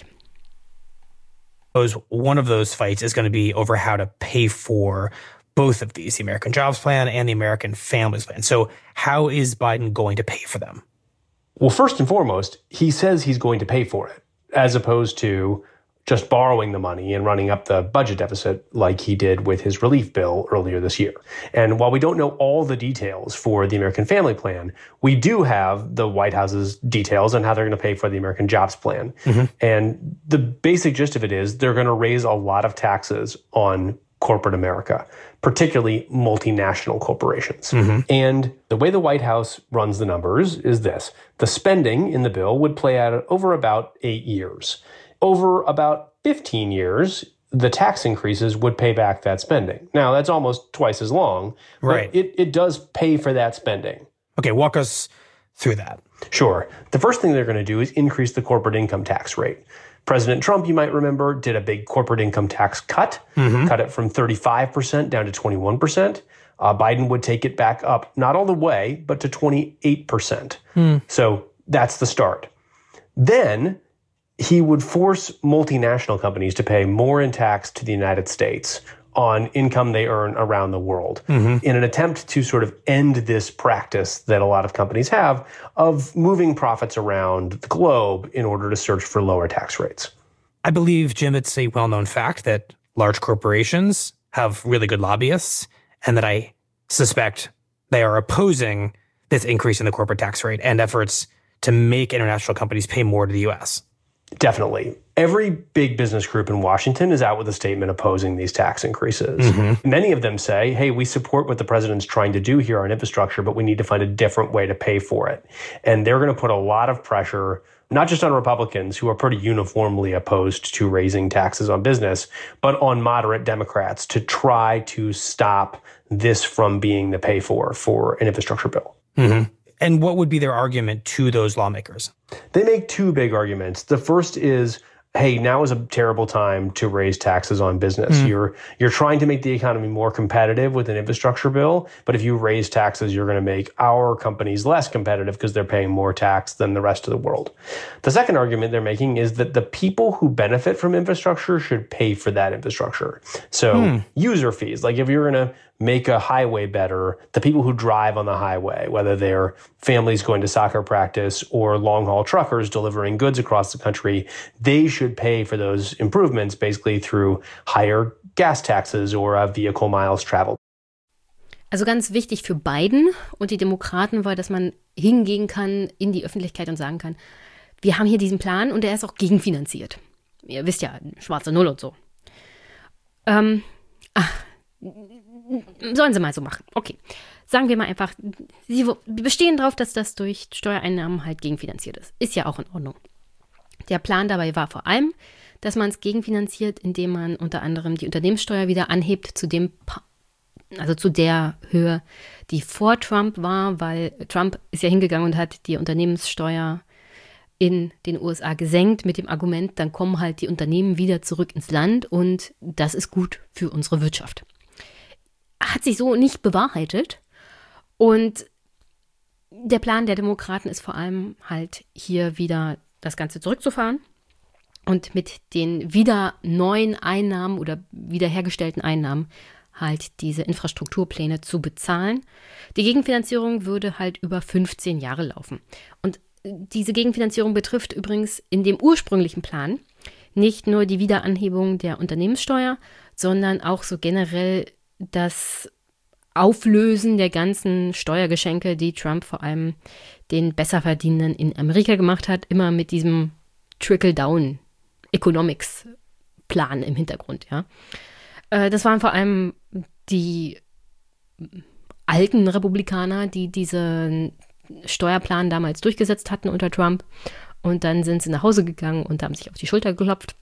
One of those fights is going to be over how to pay for both of these, the American Jobs Plan and the American Families Plan. So how is Biden going to pay for them? Well, first and foremost, he says he's going to pay for it, as opposed to just borrowing the money and running up the budget deficit like he did with his relief bill earlier this year. And while we don't know all the details for the American Family Plan, we do have the White House's details on how they're going to pay for the American Jobs Plan. Mm-hmm. And the basic gist of it is they're going to raise a lot of taxes on corporate America, particularly multinational corporations. Mm-hmm. And the way the White House runs the numbers is this. The spending in the bill would play out over about eight years. Over about fifteen years, the tax increases would pay back that spending. Now, that's almost twice as long, right? But it, it does pay for that spending. Okay, walk us through that. Sure. The first thing they're going to do is increase the corporate income tax rate. President Trump, you might remember, did a big corporate income tax cut, mm-hmm. cut it from thirty-five percent down to twenty-one percent. Uh, Biden would take it back up, not all the way, but to twenty-eight percent. Mm. So that's the start. Then he would force multinational companies to pay more in tax to the United States on income they earn around the world Mm-hmm. in an attempt to sort of end this practice that a lot of companies have of moving profits around the globe in order to search for lower tax rates. I believe, Jim, it's a well-known fact that large corporations have really good lobbyists, and that I suspect they are opposing this increase in the corporate tax rate and efforts to make international companies pay more to the U S. Definitely. Every big business group in Washington is out with a statement opposing these tax increases. Mm-hmm. Many of them say, hey, we support what the president's trying to do here on infrastructure, but we need to find a different way to pay for it. And they're going to put a lot of pressure, not just on Republicans, who are pretty uniformly opposed to raising taxes on business, but on moderate Democrats to try to stop this from being the pay for for an infrastructure bill. Mm-hmm. And what would be their argument to those lawmakers? They make two big arguments. The first is, hey, now is a terrible time to raise taxes on business. Mm. You're you're trying to make the economy more competitive with an infrastructure bill, but if you raise taxes, you're going to make our companies less competitive because they're paying more tax than the rest of the world. The second argument they're making is that the people who benefit from infrastructure should pay for that infrastructure. So mm. user fees, like if you're going to make a highway better, the people who drive on the highway, whether they're families going to soccer practice or long-haul truckers delivering goods across the country, they should pay for those improvements basically through higher gas taxes or uh, vehicle miles traveled. Also ganz wichtig für Biden und die Demokraten war, dass man hingehen kann in die Öffentlichkeit und sagen kann, wir haben hier diesen Plan und der ist auch gegenfinanziert. Ihr wisst ja, schwarze Null und so. Ähm, ach, sollen sie mal so machen. Okay. Sagen wir mal einfach, sie bestehen darauf, dass das durch Steuereinnahmen halt gegenfinanziert ist. Ist ja auch in Ordnung. Der Plan dabei war vor allem, dass man es gegenfinanziert, indem man unter anderem die Unternehmenssteuer wieder anhebt zu dem, also zu der Höhe, die vor Trump war, weil Trump ist ja hingegangen und hat die Unternehmenssteuer in den U S A gesenkt mit dem Argument, dann kommen halt die Unternehmen wieder zurück ins Land und das ist gut für unsere Wirtschaft. Hat sich so nicht bewahrheitet. Und der Plan der Demokraten ist vor allem halt hier wieder das Ganze zurückzufahren und mit den wieder neuen Einnahmen oder wiederhergestellten Einnahmen halt diese Infrastrukturpläne zu bezahlen. Die Gegenfinanzierung würde halt über fünfzehn Jahre laufen. Und diese Gegenfinanzierung betrifft übrigens in dem ursprünglichen Plan nicht nur die Wiederanhebung der Unternehmenssteuer, sondern auch so generell das Auflösen der ganzen Steuergeschenke, die Trump vor allem den Besserverdienenden in Amerika gemacht hat, immer mit diesem Trickle-Down-Economics-Plan im Hintergrund. Ja. Das waren vor allem die alten Republikaner, die diesen Steuerplan damals durchgesetzt hatten unter Trump. Und dann sind sie nach Hause gegangen und haben sich auf die Schulter geklopft.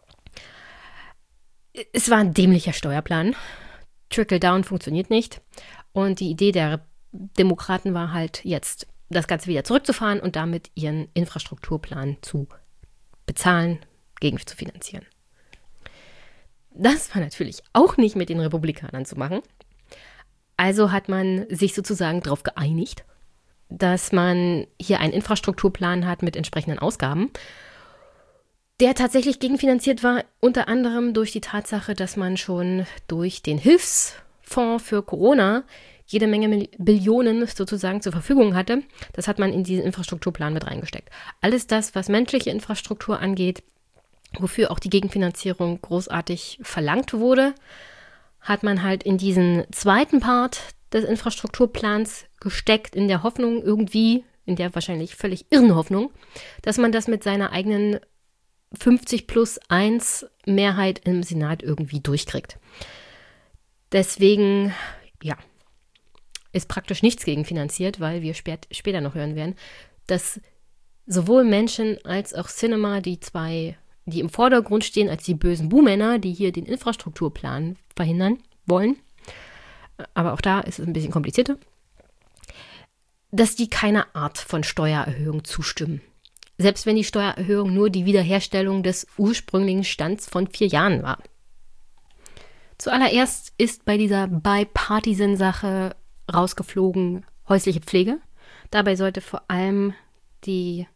Es war ein dämlicher Steuerplan. Trickle-Down funktioniert nicht. Und die Idee der Demokraten war halt jetzt, das Ganze wieder zurückzufahren und damit ihren Infrastrukturplan zu bezahlen, gegen zu finanzieren. Das war natürlich auch nicht mit den Republikanern zu machen. Also hat man sich sozusagen darauf geeinigt, dass man hier einen Infrastrukturplan hat mit entsprechenden Ausgaben, der tatsächlich gegenfinanziert war, unter anderem durch die Tatsache, dass man schon durch den Hilfsfonds für Corona jede Menge Billionen sozusagen zur Verfügung hatte. Das hat man in diesen Infrastrukturplan mit reingesteckt. Alles das, was menschliche Infrastruktur angeht, wofür auch die Gegenfinanzierung großartig verlangt wurde, hat man halt in diesen zweiten Part des Infrastrukturplans gesteckt, in der Hoffnung irgendwie, in der wahrscheinlich völlig irren Hoffnung, dass man das mit seiner eigenen fünfzig plus eins Mehrheit im Senat irgendwie durchkriegt. Deswegen, ja, ist praktisch nichts gegenfinanziert, weil wir spät, später noch hören werden, dass sowohl Menschen als auch Sinema, die zwei, die im Vordergrund stehen als die bösen Buhmänner, die hier den Infrastrukturplan verhindern wollen, aber auch da ist es ein bisschen komplizierter, dass die keiner Art von Steuererhöhung zustimmen. Selbst wenn die Steuererhöhung nur die Wiederherstellung des ursprünglichen Stands von vier Jahren war. Zuallererst ist bei dieser Bipartisan-Sache rausgeflogen häusliche Pflege. Dabei sollte vor allem die,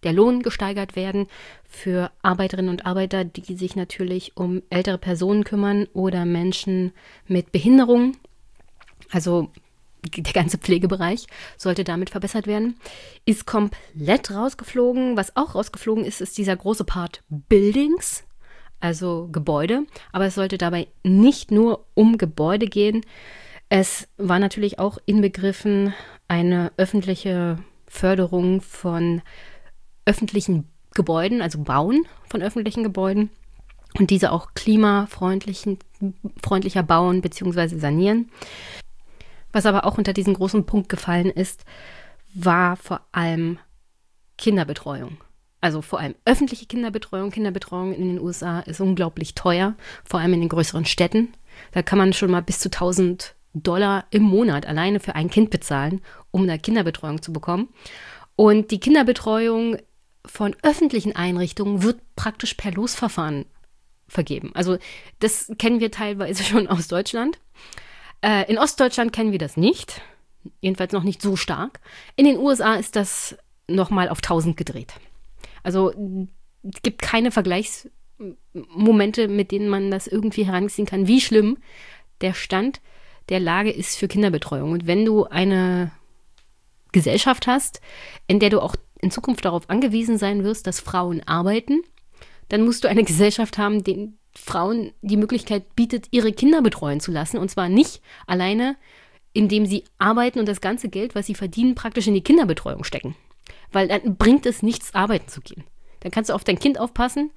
der Lohn gesteigert werden für Arbeiterinnen und Arbeiter, die sich natürlich um ältere Personen kümmern oder Menschen mit Behinderung. Also der ganze Pflegebereich sollte damit verbessert werden. Ist komplett rausgeflogen. Was auch rausgeflogen ist, ist dieser große Part Buildings, also Gebäude. Aber es sollte dabei nicht nur um Gebäude gehen. Es war natürlich auch inbegriffen eine öffentliche Förderung von öffentlichen Gebäuden, also Bauen von öffentlichen Gebäuden und diese auch klimafreundlichen, freundlicher bauen bzw. sanieren. Was aber auch unter diesen großen Punkt gefallen ist, war vor allem Kinderbetreuung. Also vor allem öffentliche Kinderbetreuung. Kinderbetreuung in den U S A ist unglaublich teuer, vor allem in den größeren Städten. Da kann man schon mal bis zu tausend Dollar im Monat alleine für ein Kind bezahlen, um eine Kinderbetreuung zu bekommen. Und die Kinderbetreuung von öffentlichen Einrichtungen wird praktisch per Losverfahren vergeben. Also das kennen wir teilweise schon aus Deutschland. Äh, in Ostdeutschland kennen wir das nicht, jedenfalls noch nicht so stark. In den U S A ist das nochmal auf tausend gedreht. Also es gibt keine Vergleichsmomente, mit denen man das irgendwie heranziehen kann, wie schlimm der Stand der Lage ist für Kinderbetreuung. Und wenn du eine Gesellschaft hast, in der du auch in Zukunft darauf angewiesen sein wirst, dass Frauen arbeiten, dann musst du eine Gesellschaft haben, die Frauen die Möglichkeit bietet, ihre Kinder betreuen zu lassen. Und zwar nicht alleine, indem sie arbeiten und das ganze Geld, was sie verdienen, praktisch in die Kinderbetreuung stecken. Weil dann bringt es nichts, arbeiten zu gehen. Dann kannst du auf dein Kind aufpassen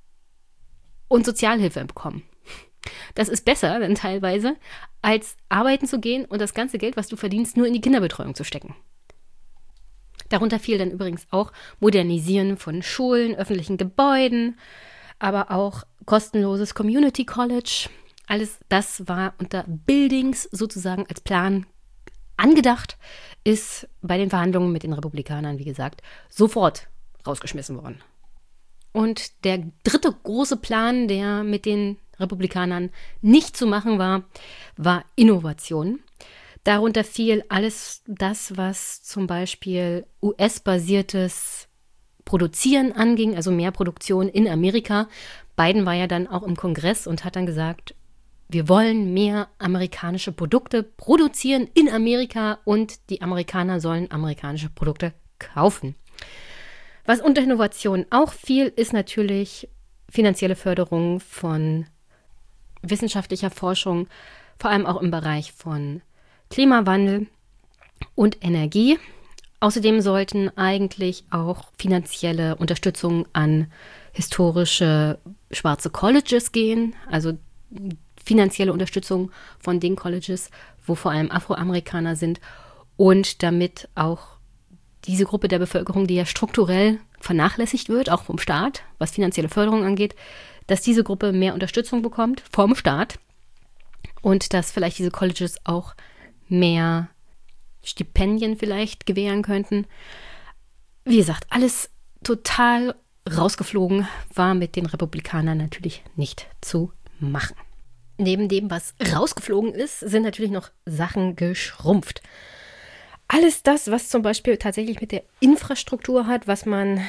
und Sozialhilfe bekommen. Das ist besser dann teilweise, als arbeiten zu gehen und das ganze Geld, was du verdienst, nur in die Kinderbetreuung zu stecken. Darunter fiel dann übrigens auch Modernisieren von Schulen, öffentlichen Gebäuden, aber auch kostenloses Community College. Alles das war unter Buildings sozusagen als Plan angedacht, ist bei den Verhandlungen mit den Republikanern, wie gesagt, sofort rausgeschmissen worden. Und der dritte große Plan, der mit den Republikanern nicht zu machen war, war Innovation. Darunter fiel alles das, was zum Beispiel U S-basiertes Produzieren anging, also mehr Produktion in Amerika. Biden war ja dann auch im Kongress und hat dann gesagt, wir wollen mehr amerikanische Produkte produzieren in Amerika und die Amerikaner sollen amerikanische Produkte kaufen. Was unter Innovation auch fiel, ist natürlich finanzielle Förderung von wissenschaftlicher Forschung, vor allem auch im Bereich von Klimawandel und Energie. Außerdem sollten eigentlich auch finanzielle Unterstützung an historische schwarze Colleges gehen, also finanzielle Unterstützung von den Colleges, wo vor allem Afroamerikaner sind und damit auch diese Gruppe der Bevölkerung, die ja strukturell vernachlässigt wird, auch vom Staat, was finanzielle Förderung angeht, dass diese Gruppe mehr Unterstützung bekommt vom Staat und dass vielleicht diese Colleges auch mehr Stipendien vielleicht gewähren könnten. Wie gesagt, alles total rausgeflogen, war mit den Republikanern natürlich nicht zu machen. Neben dem, was rausgeflogen ist, sind natürlich noch Sachen geschrumpft. Alles das, was zum Beispiel tatsächlich mit der Infrastruktur hat, was man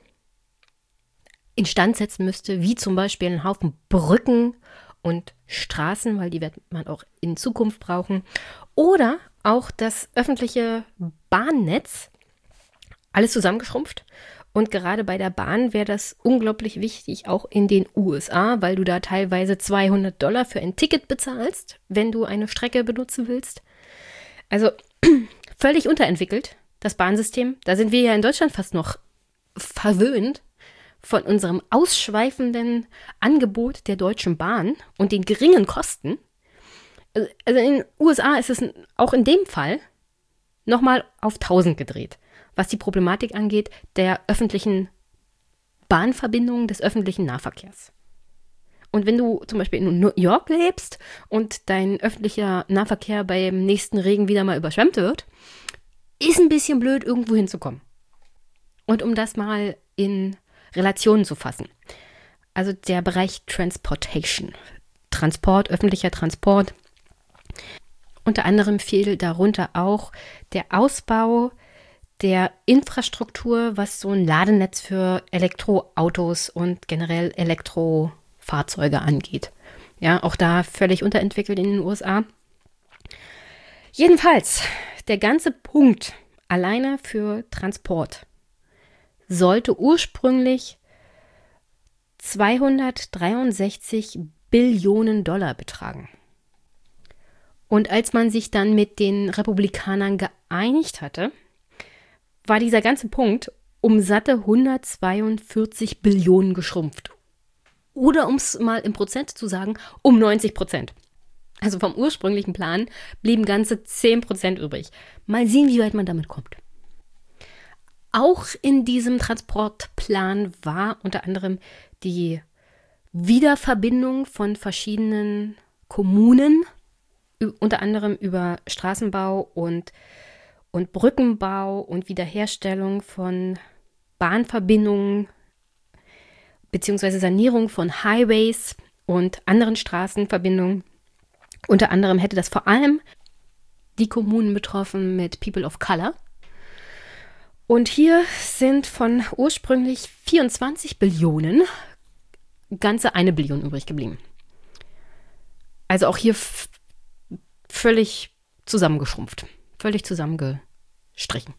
instand setzen müsste, wie zum Beispiel einen Haufen Brücken und Straßen, weil die wird man auch in Zukunft brauchen. Oder auch das öffentliche Bahnnetz, alles zusammengeschrumpft. Und gerade bei der Bahn wäre das unglaublich wichtig, auch in den U S A, weil du da teilweise zweihundert Dollar für ein Ticket bezahlst, wenn du eine Strecke benutzen willst. Also völlig unterentwickelt, das Bahnsystem. Da sind wir ja in Deutschland fast noch verwöhnt von unserem ausschweifenden Angebot der Deutschen Bahn und den geringen Kosten. Also in den U S A ist es auch in dem Fall nochmal auf tausend gedreht, was die Problematik angeht der öffentlichen Bahnverbindungen, des öffentlichen Nahverkehrs. Und wenn du zum Beispiel in New York lebst und dein öffentlicher Nahverkehr beim nächsten Regen wieder mal überschwemmt wird, ist ein bisschen blöd, irgendwo hinzukommen. Und um das mal in Relationen zu fassen. Also der Bereich Transportation, Transport, öffentlicher Transport. Unter anderem fiel darunter auch der Ausbau der Infrastruktur, was so ein Ladenetz für Elektroautos und generell Elektrofahrzeuge angeht. Ja, auch da völlig unterentwickelt in den U S A. Jedenfalls, der ganze Punkt alleine für Transport sollte ursprünglich zweihundertdreiundsechzig Billionen Dollar betragen. Und als man sich dann mit den Republikanern geeinigt hatte, war dieser ganze Punkt um satte hundertzweiundvierzig Billionen geschrumpft. Oder um es mal in Prozent zu sagen, um neunzig Prozent. Also vom ursprünglichen Plan blieben ganze zehn Prozent übrig. Mal sehen, wie weit man damit kommt. Auch in diesem Transportplan war unter anderem die Wiederverbindung von verschiedenen Kommunen, unter anderem über Straßenbau und, und Brückenbau und Wiederherstellung von Bahnverbindungen beziehungsweise Sanierung von Highways und anderen Straßenverbindungen. Unter anderem hätte das vor allem die Kommunen betroffen mit People of Color. Und hier sind von ursprünglich vierundzwanzig Billionen ganze eine Billion übrig geblieben. Also auch hier f- völlig zusammengeschrumpft, völlig zusammengestrichen.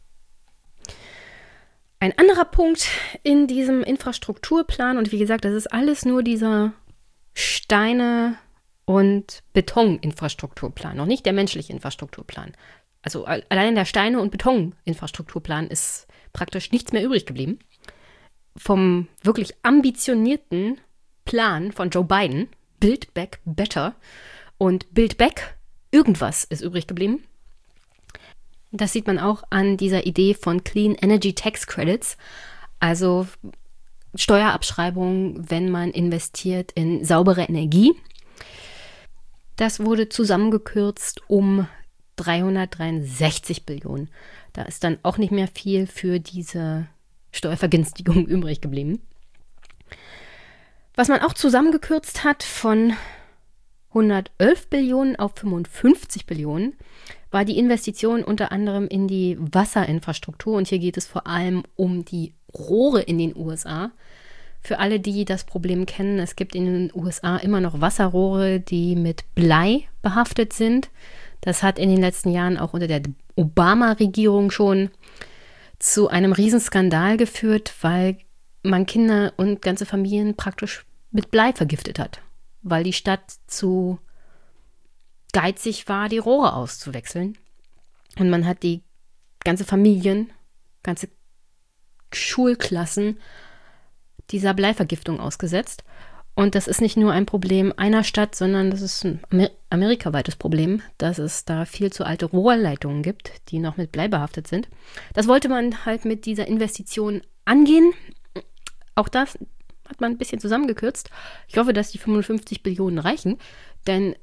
Ein anderer Punkt in diesem Infrastrukturplan, und wie gesagt, das ist alles nur dieser Steine- und Betoninfrastrukturplan, noch nicht der menschliche Infrastrukturplan. Also allein der Steine- und Betoninfrastrukturplan ist praktisch nichts mehr übrig geblieben. Vom wirklich ambitionierten Plan von Joe Biden, Build Back Better und Build Back irgendwas ist übrig geblieben. Das sieht man auch an dieser Idee von Clean Energy Tax Credits, also Steuerabschreibung, wenn man investiert in saubere Energie. Das wurde zusammengekürzt um dreihundertdreiundsechzig Billionen. Da ist dann auch nicht mehr viel für diese Steuervergünstigung übrig geblieben. Was man auch zusammengekürzt hat von hundertelf Billionen auf fünfundfünfzig Billionen, war die Investition unter anderem in die Wasserinfrastruktur. Und hier geht es vor allem um die Rohre in den U S A. Für alle, die das Problem kennen, es gibt in den U S A immer noch Wasserrohre, die mit Blei behaftet sind. Das hat in den letzten Jahren auch unter der Obama-Regierung schon zu einem Riesenskandal geführt, weil man Kinder und ganze Familien praktisch mit Blei vergiftet hat, weil die Stadt zu geizig war, die Rohre auszuwechseln. Und man hat die ganze Familien, ganze Schulklassen dieser Bleivergiftung ausgesetzt. Und das ist nicht nur ein Problem einer Stadt, sondern das ist ein Amer- amerikaweites Problem, dass es da viel zu alte Rohrleitungen gibt, die noch mit Blei behaftet sind. Das wollte man halt mit dieser Investition angehen. Auch das hat man ein bisschen zusammengekürzt. Ich hoffe, dass die fünfundfünfzig Billionen reichen, denn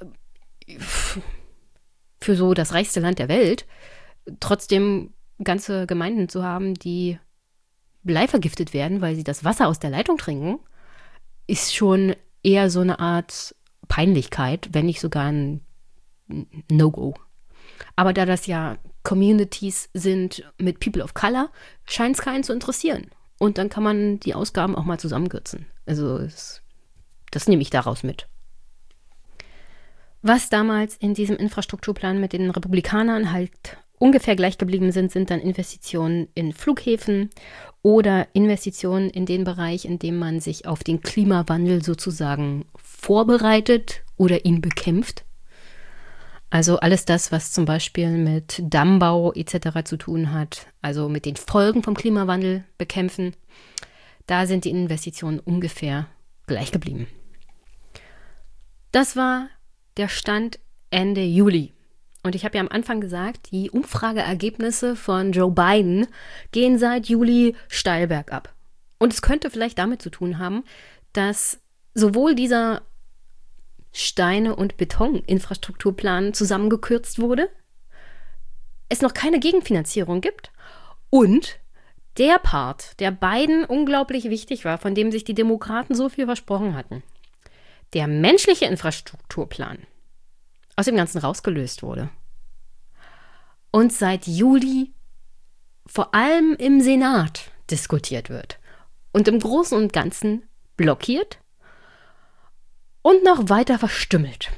für so das reichste Land der Welt trotzdem ganze Gemeinden zu haben, die Blei vergiftet werden, weil sie das Wasser aus der Leitung trinken, ist schon eher so eine Art Peinlichkeit, wenn nicht sogar ein No-Go. Aber da das ja Communities sind mit People of Color, scheint es keinen zu interessieren. Und dann kann man die Ausgaben auch mal zusammenkürzen. Also das, das nehme ich daraus mit. Was damals in diesem Infrastrukturplan mit den Republikanern halt ungefähr gleich geblieben sind, sind dann Investitionen in Flughäfen oder Investitionen in den Bereich, in dem man sich auf den Klimawandel sozusagen vorbereitet oder ihn bekämpft. Also alles das, was zum Beispiel mit Dammbau et cetera zu tun hat, also mit den Folgen vom Klimawandel bekämpfen, da sind die Investitionen ungefähr gleich geblieben. Das war der Stand Ende Juli. Und ich habe ja am Anfang gesagt, die Umfrageergebnisse von Joe Biden gehen seit Juli steil bergab. Und es könnte vielleicht damit zu tun haben, dass sowohl dieser Steine- und Betoninfrastrukturplan zusammengekürzt wurde, es noch keine Gegenfinanzierung gibt und der Part, der Biden unglaublich wichtig war, von dem sich die Demokraten so viel versprochen hatten, der menschliche Infrastrukturplan, aus dem Ganzen rausgelöst wurde und seit Juli vor allem im Senat diskutiert wird und im Großen und Ganzen blockiert und noch weiter verstümmelt.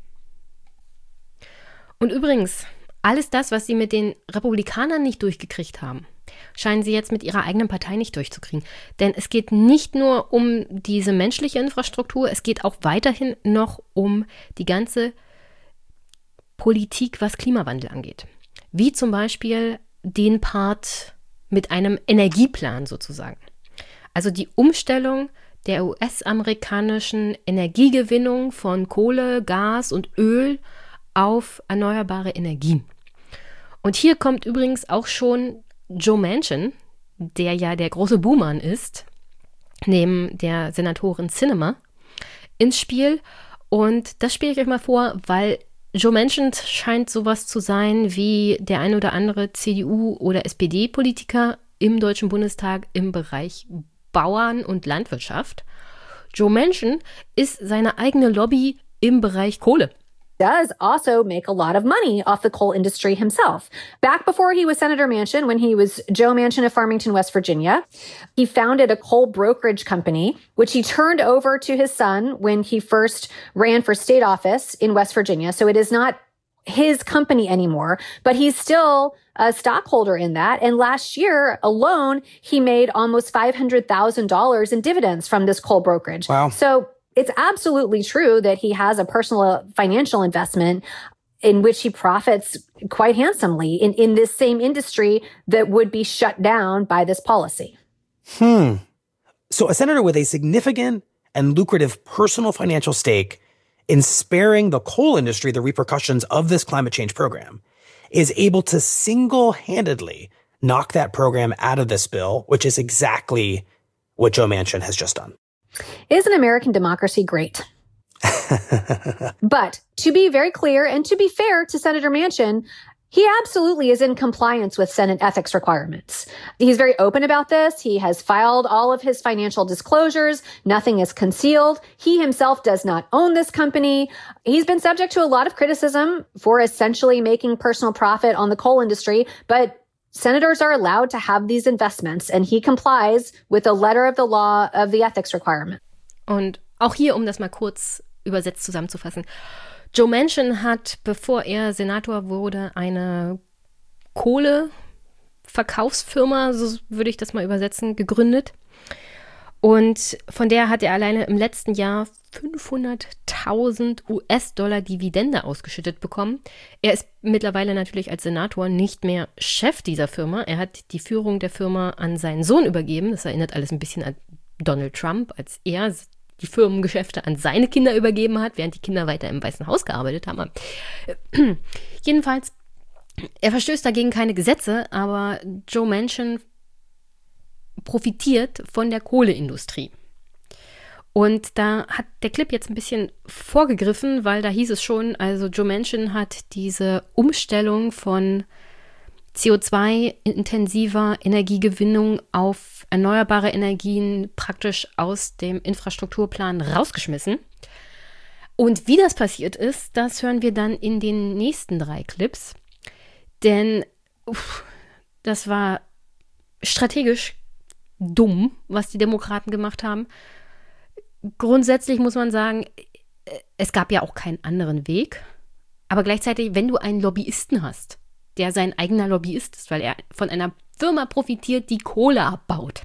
Und übrigens, alles das, was sie mit den Republikanern nicht durchgekriegt haben, scheinen sie jetzt mit ihrer eigenen Partei nicht durchzukriegen. Denn es geht nicht nur um diese menschliche Infrastruktur, es geht auch weiterhin noch um die ganze Politik, was Klimawandel angeht. Wie zum Beispiel den Part mit einem Energieplan sozusagen. Also die Umstellung der U S-amerikanischen Energiegewinnung von Kohle, Gas und Öl auf erneuerbare Energien. Und hier kommt übrigens auch schon Joe Manchin, der ja der große Buhmann ist, neben der Senatorin Sinema, ins Spiel. Und das spiele ich euch mal vor, weil Joe Manchin scheint sowas zu sein wie der ein oder andere C D U- oder S P D-Politiker im Deutschen Bundestag im Bereich Bauern und Landwirtschaft. Joe Manchin ist seine eigene Lobby im Bereich Kohle. Does also make a lot of money off the coal industry himself. Back before he was Senator Manchin, when he was Joe Manchin of Farmington, West Virginia, he founded a coal brokerage company, which he turned over to his son when he first ran for state office in West Virginia. So it is not his company anymore, but he's still a stockholder in that. And last year alone, he made almost five hundred thousand dollars in dividends from this coal brokerage. Wow. So it's absolutely true that he has a personal financial investment in which he profits quite handsomely in, in this same industry that would be shut down by this policy. Hmm. So a senator with a significant and lucrative personal financial stake in sparing the coal industry the repercussions of this climate change program is able to single-handedly knock that program out of this bill, which is exactly what Joe Manchin has just done. Isn't American democracy great? But to be very clear and to be fair to Senator Manchin, he absolutely is in compliance with Senate ethics requirements. He's very open about this. He has filed all of his financial disclosures. Nothing is concealed. He himself does not own this company. He's been subject to a lot of criticism for essentially making personal profit on the coal industry, but senators are allowed to have these investments, and he complies with the letter of the law of the ethics requirement. Und auch hier, um das mal kurz übersetzt zusammenzufassen. Joe Manchin hat, bevor er Senator wurde, eine Kohleverkaufsfirma, so würde ich das mal übersetzen, gegründet. Und von der hat er alleine im letzten Jahr fünfhunderttausend U S-Dollar Dividende ausgeschüttet bekommen. Er ist mittlerweile natürlich als Senator nicht mehr Chef dieser Firma. Er hat die Führung der Firma an seinen Sohn übergeben. Das erinnert alles ein bisschen an Donald Trump, als er die Firmengeschäfte an seine Kinder übergeben hat, während die Kinder weiter im Weißen Haus gearbeitet haben. Jedenfalls, er verstößt dagegen keine Gesetze, aber Joe Manchin profitiert von der Kohleindustrie. Und da hat der Clip jetzt ein bisschen vorgegriffen, weil da hieß es schon, also Joe Manchin hat diese Umstellung von C O zwei intensiver Energiegewinnung auf erneuerbare Energien praktisch aus dem Infrastrukturplan rausgeschmissen. Und wie das passiert ist, das hören wir dann in den nächsten drei Clips. Denn uff, das war strategisch dumm, was die Demokraten gemacht haben. Grundsätzlich muss man sagen, es gab ja auch keinen anderen Weg. Aber gleichzeitig, wenn du einen Lobbyisten hast, der sein eigener Lobbyist ist, weil er von einer Firma profitiert, die Kohle abbaut,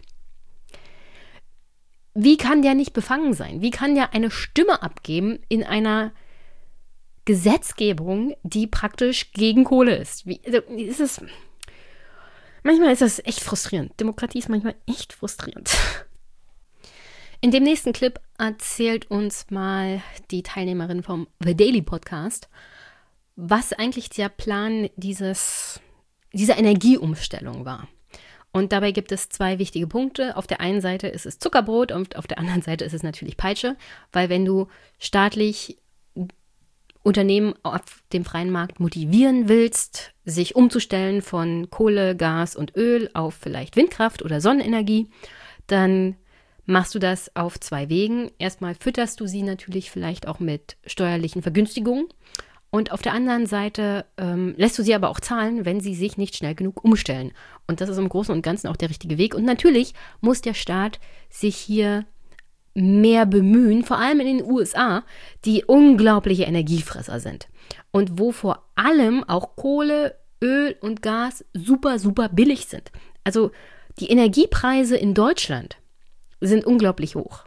wie kann der nicht befangen sein? Wie kann der eine Stimme abgeben in einer Gesetzgebung, die praktisch gegen Kohle ist? Wie, also ist es, manchmal ist das echt frustrierend. Demokratie ist manchmal echt frustrierend. In dem nächsten Clip erzählt uns mal die Teilnehmerin vom The Daily Podcast, was eigentlich der Plan dieses, dieser Energieumstellung war. Und dabei gibt es zwei wichtige Punkte. Auf der einen Seite ist es Zuckerbrot und auf der anderen Seite ist es natürlich Peitsche, weil wenn du staatlich Unternehmen auf dem freien Markt motivieren willst, sich umzustellen von Kohle, Gas und Öl auf vielleicht Windkraft oder Sonnenenergie, dann machst du das auf zwei Wegen. Erstmal fütterst du sie natürlich vielleicht auch mit steuerlichen Vergünstigungen. Und auf der anderen Seite ähm, lässt du sie aber auch zahlen, wenn sie sich nicht schnell genug umstellen. Und das ist im Großen und Ganzen auch der richtige Weg. Und natürlich muss der Staat sich hier mehr bemühen, vor allem in den U S A, die unglaubliche Energiefresser sind. Und wo vor allem auch Kohle, Öl und Gas super, super billig sind. Also die Energiepreise in Deutschland sind unglaublich hoch.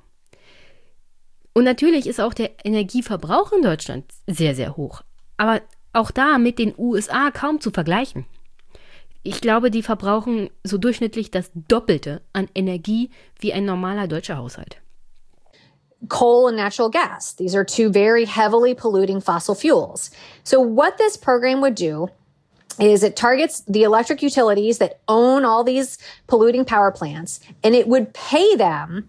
Und natürlich ist auch der Energieverbrauch in Deutschland sehr, sehr hoch. Aber auch da mit den U S A kaum zu vergleichen. Ich glaube, die verbrauchen so durchschnittlich das Doppelte an Energie wie ein normaler deutscher Haushalt. Coal and natural gas. These are two very heavily polluting fossil fuels. So what this program would do is it targets the electric utilities that own all these polluting power plants, and it would pay them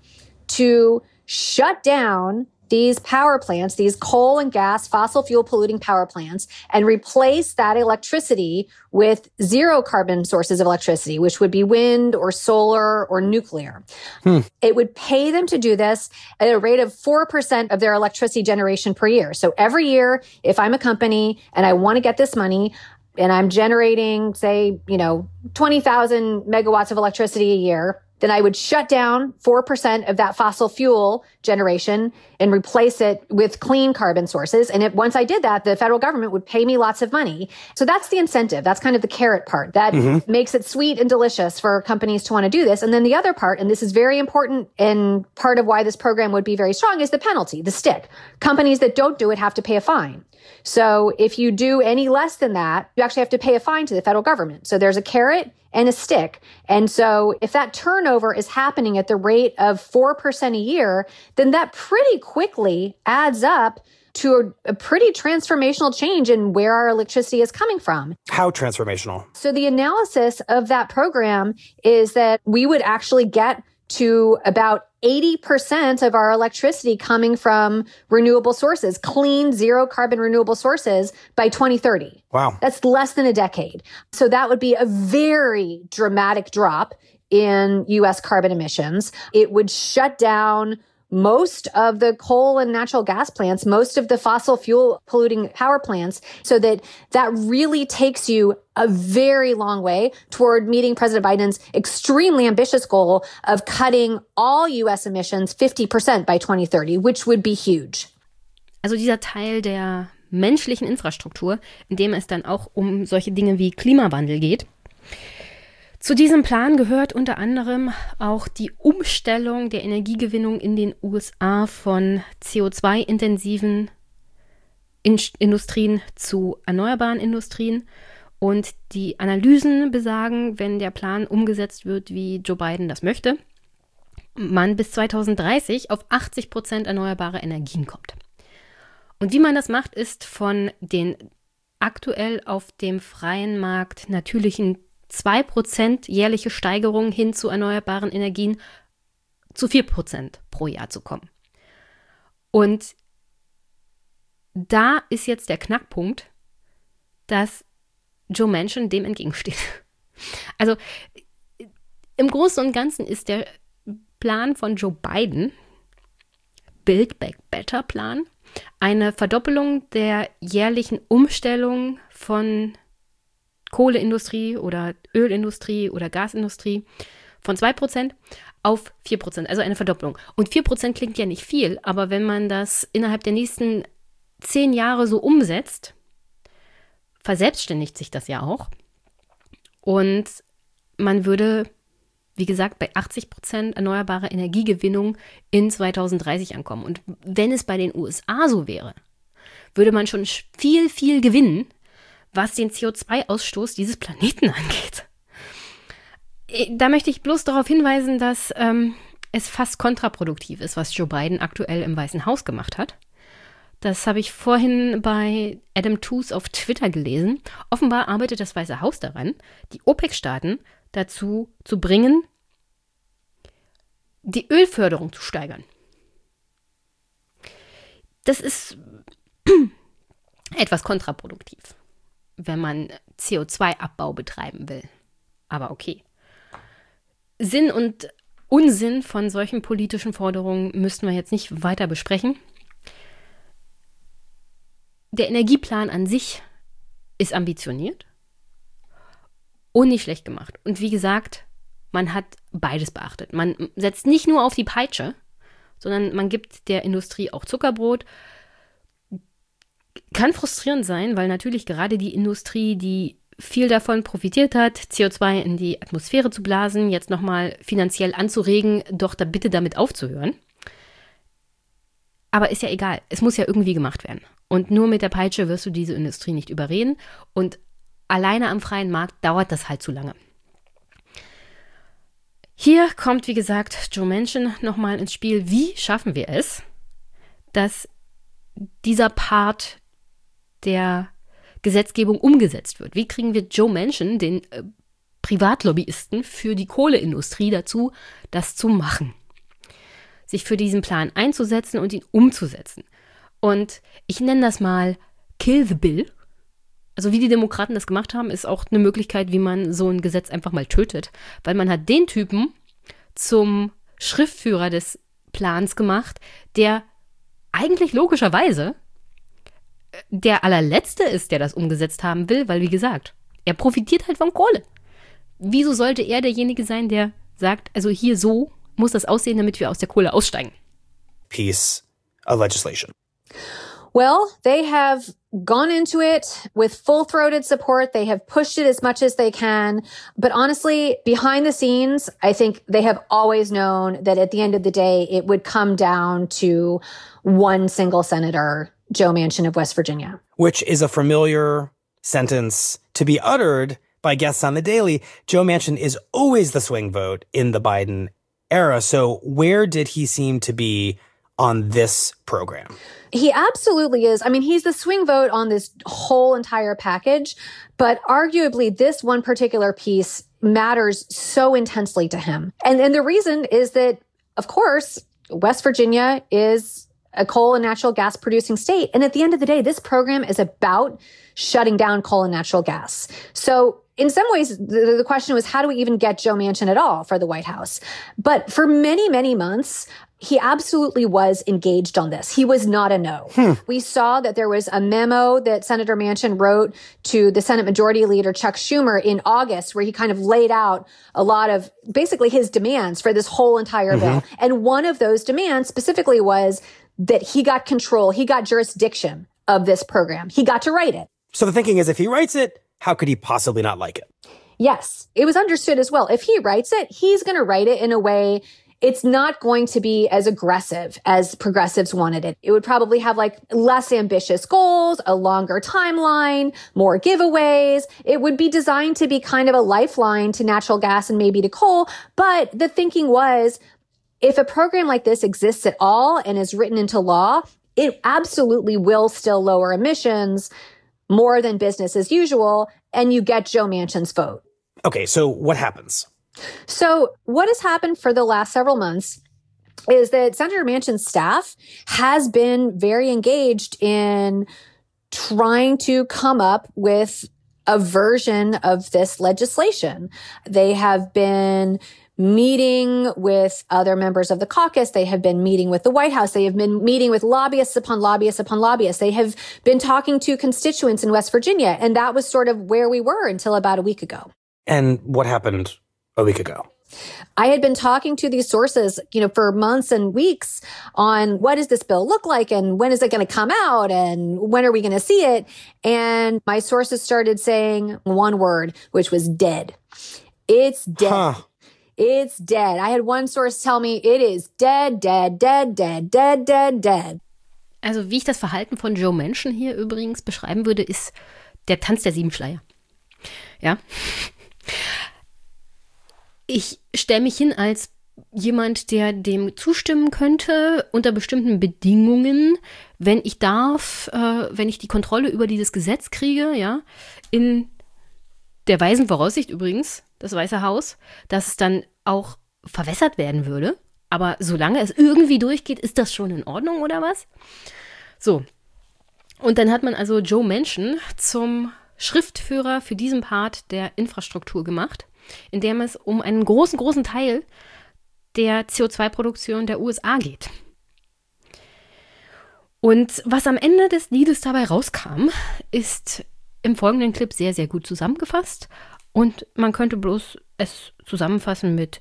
to shut down these power plants, these coal and gas, fossil fuel polluting power plants, and replace that electricity with zero carbon sources of electricity, which would be wind or solar or nuclear. Hmm. It would pay them to do this at a rate of four percent of their electricity generation per year. So every year, if I'm a company and I want to get this money, and I'm generating, say, you know, twenty thousand megawatts of electricity a year, then I would shut down four percent of that fossil fuel generation and replace it with clean carbon sources. And it, once I did that, the federal government would pay me lots of money. So that's the incentive. That's kind of the carrot part. That mm-hmm. makes it sweet and delicious for companies to want to do this. And then the other part, and this is very important and part of why this program would be very strong, is the penalty, the stick. Companies that don't do it have to pay a fine. So if you do any less than that, you actually have to pay a fine to the federal government. So there's a carrot and a stick. And so if that turnover is happening at the rate of four percent a year, then that pretty quickly adds up to a, a pretty transformational change in where our electricity is coming from. How transformational? So the analysis of that program is that we would actually get to about eighty percent of our electricity coming from renewable sources, clean, zero carbon renewable sources by twenty thirty. Wow. That's less than a decade. So that would be a very dramatic drop in U S carbon emissions. It would shut down most of the coal and natural gas plants, most of the fossil fuel polluting power plants, so that that really takes you a very long way toward meeting President Biden's extremely ambitious goal of cutting all U S emissions fifty percent by twenty thirty, which would be huge. Also dieser Teil der menschlichen Infrastruktur, in dem es dann auch um solche Dinge wie Klimawandel geht. Zu diesem Plan gehört unter anderem auch die Umstellung der Energiegewinnung in den U S A von C O zwei intensiven in- Industrien zu erneuerbaren Industrien. Und die Analysen besagen, wenn der Plan umgesetzt wird, wie Joe Biden das möchte, man bis zwanzig dreißig auf achtzig Prozent erneuerbare Energien kommt. Und wie man das macht, ist von den aktuell auf dem freien Markt natürlichen zwei Prozent jährliche Steigerung hin zu erneuerbaren Energien zu vier Prozent pro Jahr zu kommen. Und da ist jetzt der Knackpunkt, dass Joe Manchin dem entgegensteht. Also im Großen und Ganzen ist der Plan von Joe Biden, Build Back Better Plan, eine Verdoppelung der jährlichen Umstellung von Kohleindustrie oder Ölindustrie oder Gasindustrie von zwei Prozent auf vier Prozent, also eine Verdopplung. Und vier Prozent klingt ja nicht viel, aber wenn man das innerhalb der nächsten zehn Jahre so umsetzt, verselbstständigt sich das ja auch. Und man würde, wie gesagt, bei achtzig Prozent erneuerbare Energiegewinnung in zwanzig dreißig ankommen. Und wenn es bei den U S A so wäre, würde man schon viel, viel gewinnen, was den C O zwei Ausstoß dieses Planeten angeht. Da möchte ich bloß darauf hinweisen, dass ähm, es fast kontraproduktiv ist, was Joe Biden aktuell im Weißen Haus gemacht hat. Das habe ich vorhin bei Adam Tooze auf Twitter gelesen. Offenbar arbeitet das Weiße Haus daran, die OPEC-Staaten dazu zu bringen, die Ölförderung zu steigern. Das ist etwas kontraproduktiv, wenn man C O zwei Abbau betreiben will. Aber okay. Sinn und Unsinn von solchen politischen Forderungen müssten wir jetzt nicht weiter besprechen. der Energieplan an sich ist ambitioniert und nicht schlecht gemacht. Und wie gesagt, man hat beides beachtet. Man setzt nicht nur auf die Peitsche, sondern man gibt der Industrie auch Zuckerbrot. Kann frustrierend sein, weil natürlich gerade die Industrie, die viel davon profitiert hat, C O zwei in die Atmosphäre zu blasen, jetzt nochmal finanziell anzuregen, doch da bitte damit aufzuhören. Aber ist ja egal, es muss ja irgendwie gemacht werden. Und nur mit der Peitsche wirst du diese Industrie nicht überreden. Und alleine am freien Markt dauert das halt zu lange. Hier kommt, wie gesagt, Joe Manchin nochmal ins Spiel. Wie schaffen wir es, dass dieser Part der Gesetzgebung umgesetzt wird? Wie kriegen wir Joe Manchin, den äh, Privatlobbyisten für die Kohleindustrie, dazu, das zu machen? Sich für diesen Plan einzusetzen und ihn umzusetzen. Und ich nenne das mal Kill the Bill. Also wie die Demokraten das gemacht haben, ist auch eine Möglichkeit, wie man so ein Gesetz einfach mal tötet. Weil man hat den Typen zum Schriftführer des Plans gemacht, der eigentlich logischerweise der allerletzte ist, der das umgesetzt haben will, weil wie gesagt, er profitiert halt von Kohle. Wieso sollte er derjenige sein, der sagt, also hier so muss das aussehen, damit wir aus der Kohle aussteigen? Piece of legislation. Well, they have gone into it with full-throated support. They have pushed it as much as they can. But honestly, behind the scenes, I think they have always known that at the end of the day, it would come down to one single senator, Joe Manchin of West Virginia. Which is a familiar sentence to be uttered by guests on The Daily. Joe Manchin is always the swing vote in the Biden era. So where did he seem to be on this program? He absolutely is. I mean, he's the swing vote on this whole entire package, but arguably this one particular piece matters so intensely to him. And, and the reason is that, of course, West Virginia is a coal and natural gas producing state. And at the end of the day, this program is about shutting down coal and natural gas. So in some ways, the, the question was, how do we even get Joe Manchin at all for the White House? But for many, many months, he absolutely was engaged on this. He was not a no. Hmm. We saw that there was a memo that Senator Manchin wrote to the Senate Majority Leader Chuck Schumer in August, where he kind of laid out a lot of basically his demands for this whole entire mm-hmm. bill. And one of those demands specifically was that he got control, he got jurisdiction of this program. He got to write it. So the thinking is, if he writes it, how could he possibly not like it? Yes, it was understood as well. If he writes it, he's going to write it in a way it's not going to be as aggressive as progressives wanted it. It would probably have like less ambitious goals, a longer timeline, more giveaways. It would be designed to be kind of a lifeline to natural gas and maybe to coal. But the thinking was, if a program like this exists at all and is written into law, it absolutely will still lower emissions more than business as usual, and you get Joe Manchin's vote. Okay, so what happens? So what has happened for the last several months is that Senator Manchin's staff has been very engaged in trying to come up with a version of this legislation. They have been meeting with other members of the caucus. They have been meeting with the White House. They have been meeting with lobbyists upon lobbyists upon lobbyists. They have been talking to constituents in West Virginia. And that was sort of where we were until about a week ago. And what happened a week ago? I had been talking to these sources, you know, for months and weeks on what does this bill look like and when is it going to come out and when are we going to see it? And my sources started saying one word, which was dead. It's dead. Huh. It's dead. I had one source tell me it is dead, dead, dead, dead, dead, dead, dead. Also wie ich das Verhalten von Joe Manchin hier übrigens beschreiben würde, ist der Tanz der sieben Schleier. Ja. Ich stelle mich hin als jemand, der dem zustimmen könnte unter bestimmten Bedingungen, wenn ich darf, äh, wenn ich die Kontrolle über dieses Gesetz kriege, ja, in der weisen Voraussicht übrigens, das Weiße Haus, dass es dann auch verwässert werden würde. Aber solange es irgendwie durchgeht, ist das schon in Ordnung oder was? So. Und dann hat man also Joe Manchin zum Schriftführer für diesen Part der Infrastruktur gemacht, in dem es um einen großen, großen Teil der C O zwei Produktion der U S A geht. Und was am Ende des Liedes dabei rauskam, ist im folgenden Clip sehr, sehr gut zusammengefasst. Und man könnte bloß es zusammenfassen mit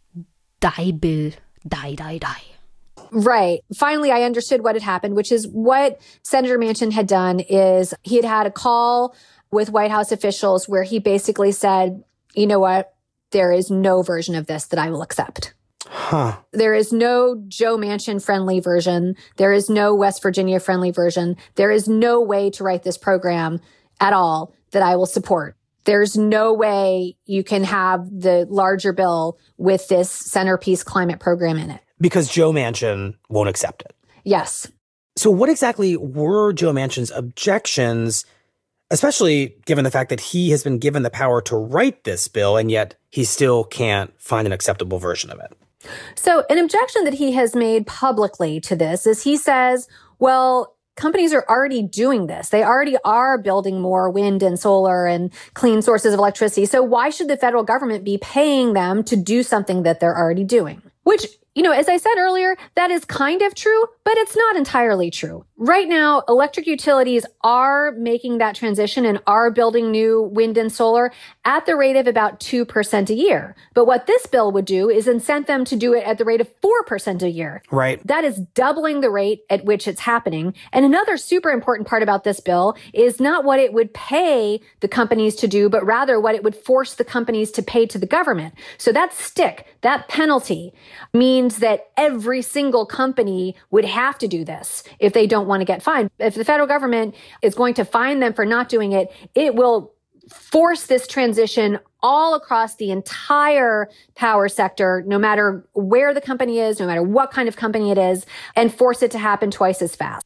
Die Bill, die, die, die. Right. Finally, I understood what had happened, which is what Senator Manchin had done is he had had a call with White House officials where he basically said, you know what, there is no version of this that I will accept. Huh. There is no Joe Manchin friendly version. There is no West Virginia friendly version. There is no way to write this program at all that I will support. There's no way you can have the larger bill with this centerpiece climate program in it. Because Joe Manchin won't accept it. Yes. So what exactly were Joe Manchin's objections, especially given the fact that he has been given the power to write this bill, and yet he still can't find an acceptable version of it? So an objection that he has made publicly to this is he says, well, companies are already doing this. They already are building more wind and solar and clean sources of electricity. So why should the federal government be paying them to do something that they're already doing? Which, you know, as I said earlier, that is kind of true, but it's not entirely true. Right now, electric utilities are making that transition and are building new wind and solar at the rate of about two percent a year. But what this bill would do is incent them to do it at the rate of four percent a year. Right. That is doubling the rate at which it's happening. And another super important part about this bill is not what it would pay the companies to do, but rather what it would force the companies to pay to the government. So that stick, that penalty, means that every single company would have to do this if they don't want to get fined. If the federal government is going to fine them for not doing it, it will force this transition all across the entire power sector, no matter where the company is, no matter what kind of company it is, and force it to happen twice as fast.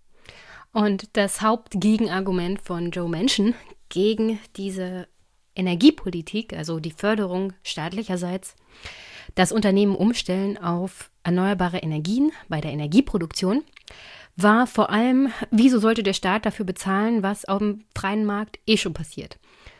Und das Hauptgegenargument von Joe Manchin gegen diese Energiepolitik, also die Förderung staatlicherseits, das Unternehmen umstellen auf erneuerbare Energien bei der Energieproduktion, war vor allem, wieso sollte der Staat dafür bezahlen, was auf dem freien Markt eh schon passiert.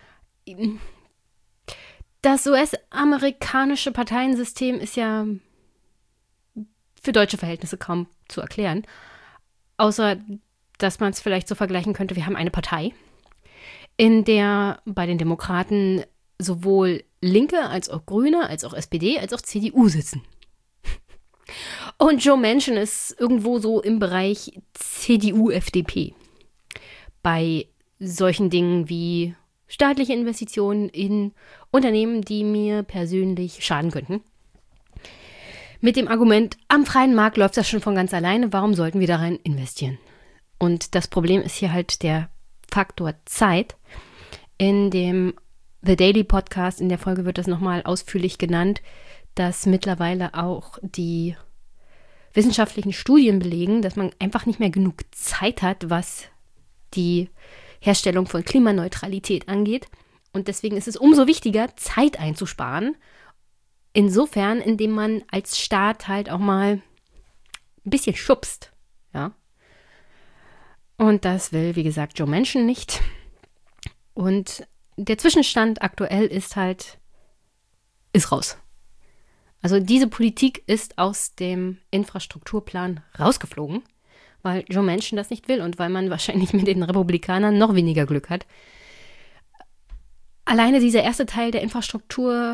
Das U S-amerikanische Parteiensystem ist ja für deutsche Verhältnisse kaum zu erklären, außer dass man es vielleicht so vergleichen könnte, wir haben eine Partei, in der bei den Demokraten sowohl Linke als auch Grüne, als auch S P D, als auch C D U sitzen. Und Joe Manchin ist irgendwo so im Bereich C D U F D P. Bei solchen Dingen wie staatliche Investitionen in Unternehmen, die mir persönlich schaden könnten. Mit dem Argument, am freien Markt läuft das schon von ganz alleine, warum sollten wir da rein investieren? Und das Problem ist hier halt der Faktor Zeit. In dem The Daily Podcast, in der Folge wird das nochmal ausführlich genannt, dass mittlerweile auch die wissenschaftlichen Studien belegen, dass man einfach nicht mehr genug Zeit hat, was die Herstellung von Klimaneutralität angeht. Und deswegen ist es umso wichtiger, Zeit einzusparen. Insofern, indem man als Staat halt auch mal ein bisschen schubst. Ja. Und das will, wie gesagt, Joe Manchin nicht. Und der Zwischenstand aktuell ist halt, ist raus. Also diese Politik ist aus dem Infrastrukturplan rausgeflogen, weil Joe Manchin das nicht will und weil man wahrscheinlich mit den Republikanern noch weniger Glück hat. Alleine dieser erste Teil der Infrastrukturplan,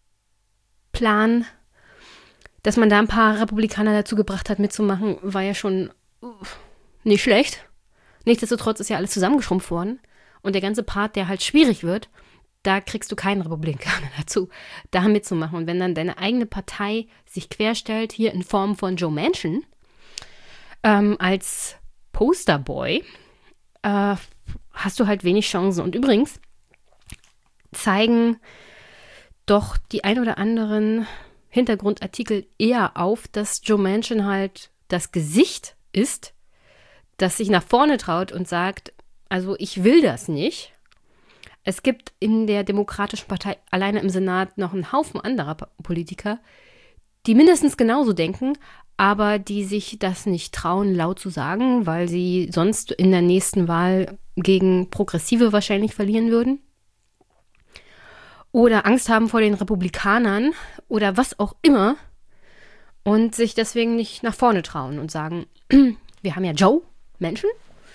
dass man da ein paar Republikaner dazu gebracht hat, mitzumachen, war ja schon nicht schlecht. Nichtsdestotrotz ist ja alles zusammengeschrumpft worden. Und der ganze Part, der halt schwierig wird, da kriegst du keinen Republikaner dazu, da mitzumachen. Und wenn dann deine eigene Partei sich querstellt, hier in Form von Joe Manchin, ähm, als Posterboy, äh, hast du halt wenig Chancen. Und übrigens zeigen doch die ein oder anderen Hintergrundartikel eher auf, dass Joe Manchin halt das Gesicht ist, das sich nach vorne traut und sagt, also ich will das nicht. Es gibt in der Demokratischen Partei alleine im Senat noch einen Haufen anderer Politiker, die mindestens genauso denken, aber die sich das nicht trauen, laut zu sagen, weil sie sonst in der nächsten Wahl gegen Progressive wahrscheinlich verlieren würden. Oder Angst haben vor den Republikanern oder was auch immer und sich deswegen nicht nach vorne trauen und sagen, wir haben ja Joe Menschen.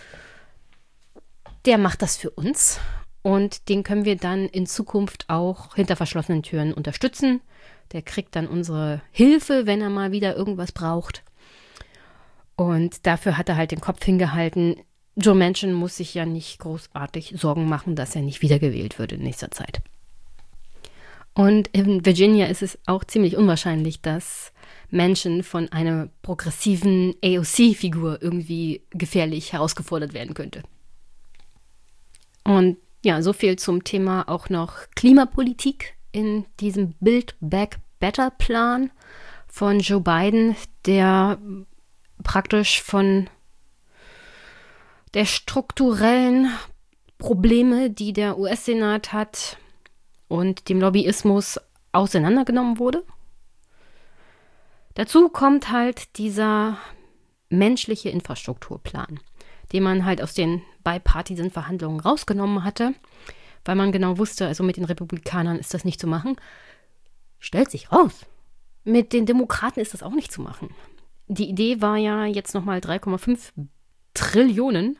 Der macht das für uns und den können wir dann in Zukunft auch hinter verschlossenen Türen unterstützen. Der kriegt dann unsere Hilfe, wenn er mal wieder irgendwas braucht. Und dafür hat er halt den Kopf hingehalten. Joe Manchin muss sich ja nicht großartig Sorgen machen, dass er nicht wiedergewählt wird in nächster Zeit. Und in Virginia ist es auch ziemlich unwahrscheinlich, dass Manchin von einer progressiven A O C-Figur irgendwie gefährlich herausgefordert werden könnte. Und ja, so viel zum Thema auch noch Klimapolitik in diesem Build Back Better Plan von Joe Biden, der praktisch von der strukturellen Probleme, die der U S-Senat hat und dem Lobbyismus auseinandergenommen wurde. Dazu kommt halt dieser menschliche Infrastrukturplan, den man halt aus den Bipartisan-Verhandlungen rausgenommen hatte, weil man genau wusste, also mit den Republikanern ist das nicht zu machen. Stellt sich raus. Mit den Demokraten ist das auch nicht zu machen. Die Idee war ja, jetzt nochmal drei Komma fünf Trillionen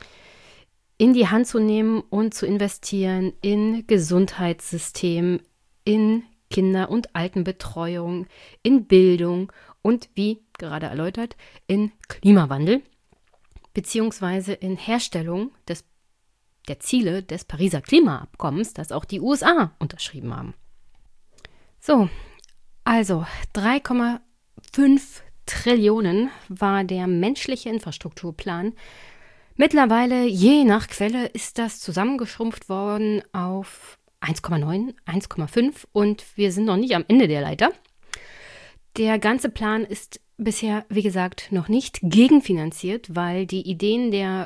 in die Hand zu nehmen und zu investieren in Gesundheitssystem, in Kinder- und Altenbetreuung, in Bildung und, wie gerade erläutert, in Klimawandel, beziehungsweise in Herstellung des, der Ziele des Pariser Klimaabkommens, das auch die U S A unterschrieben haben. So, also drei Komma fünf Trillionen war der menschliche Infrastrukturplan. Mittlerweile, je nach Quelle, ist das zusammengeschrumpft worden auf eins Komma neun, eins Komma fünf und wir sind noch nicht am Ende der Leiter. Der ganze Plan ist bisher, wie gesagt, noch nicht gegenfinanziert, weil die Ideen der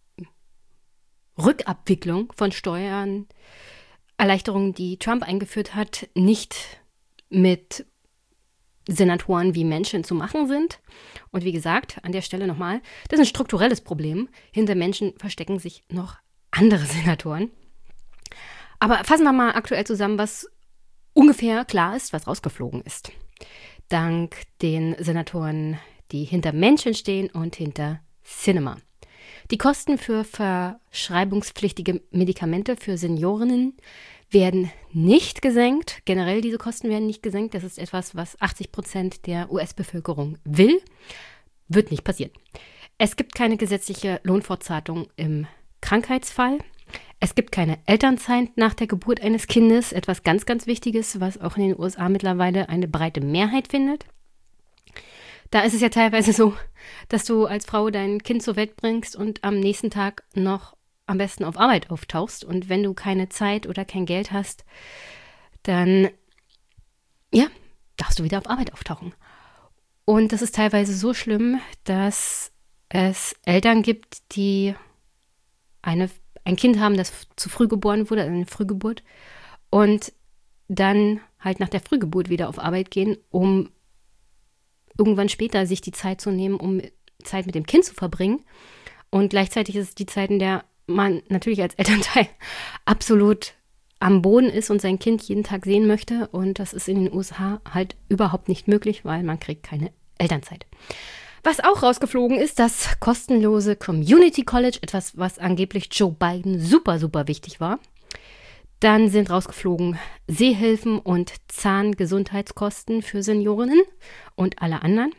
Rückabwicklung von Steuern, Erleichterungen, die Trump eingeführt hat, nicht mit Senatoren wie Manchin zu machen sind. Und wie gesagt, an der Stelle nochmal, das ist ein strukturelles Problem. Hinter Manchin verstecken sich noch andere Senatoren. Aber fassen wir mal aktuell zusammen, was ungefähr klar ist, was rausgeflogen ist. Dank den Senatoren, die hinter Manchin stehen und hinter Sinema. Die Kosten für verschreibungspflichtige Medikamente für Seniorinnen werden nicht gesenkt. Generell diese Kosten werden nicht gesenkt. Das ist etwas, was achtzig Prozent der U S-Bevölkerung will. Wird nicht passieren. Es gibt keine gesetzliche Lohnfortzahlung im Krankheitsfall. Es gibt keine Elternzeit nach der Geburt eines Kindes. Etwas ganz, ganz Wichtiges, was auch in den U S A mittlerweile eine breite Mehrheit findet. Da ist es ja teilweise so, dass du als Frau dein Kind zur Welt bringst und am nächsten Tag noch am besten auf Arbeit auftauchst. Und wenn du keine Zeit oder kein Geld hast, dann, ja, darfst du wieder auf Arbeit auftauchen. Und das ist teilweise so schlimm, dass es Eltern gibt, die eine, ein Kind haben, das zu früh geboren wurde, eine Frühgeburt, und dann halt nach der Frühgeburt wieder auf Arbeit gehen, um irgendwann später sich die Zeit zu nehmen, um Zeit mit dem Kind zu verbringen. Und gleichzeitig ist es die Zeit, in der man natürlich als Elternteil absolut am Boden ist und sein Kind jeden Tag sehen möchte. Und das ist in den U S A halt überhaupt nicht möglich, weil man kriegt keine Elternzeit. Was auch rausgeflogen ist, das kostenlose Community College, etwas, was angeblich Joe Biden super, super wichtig war. Dann sind rausgeflogen Sehhilfen und Zahngesundheitskosten für Seniorinnen und alle anderen.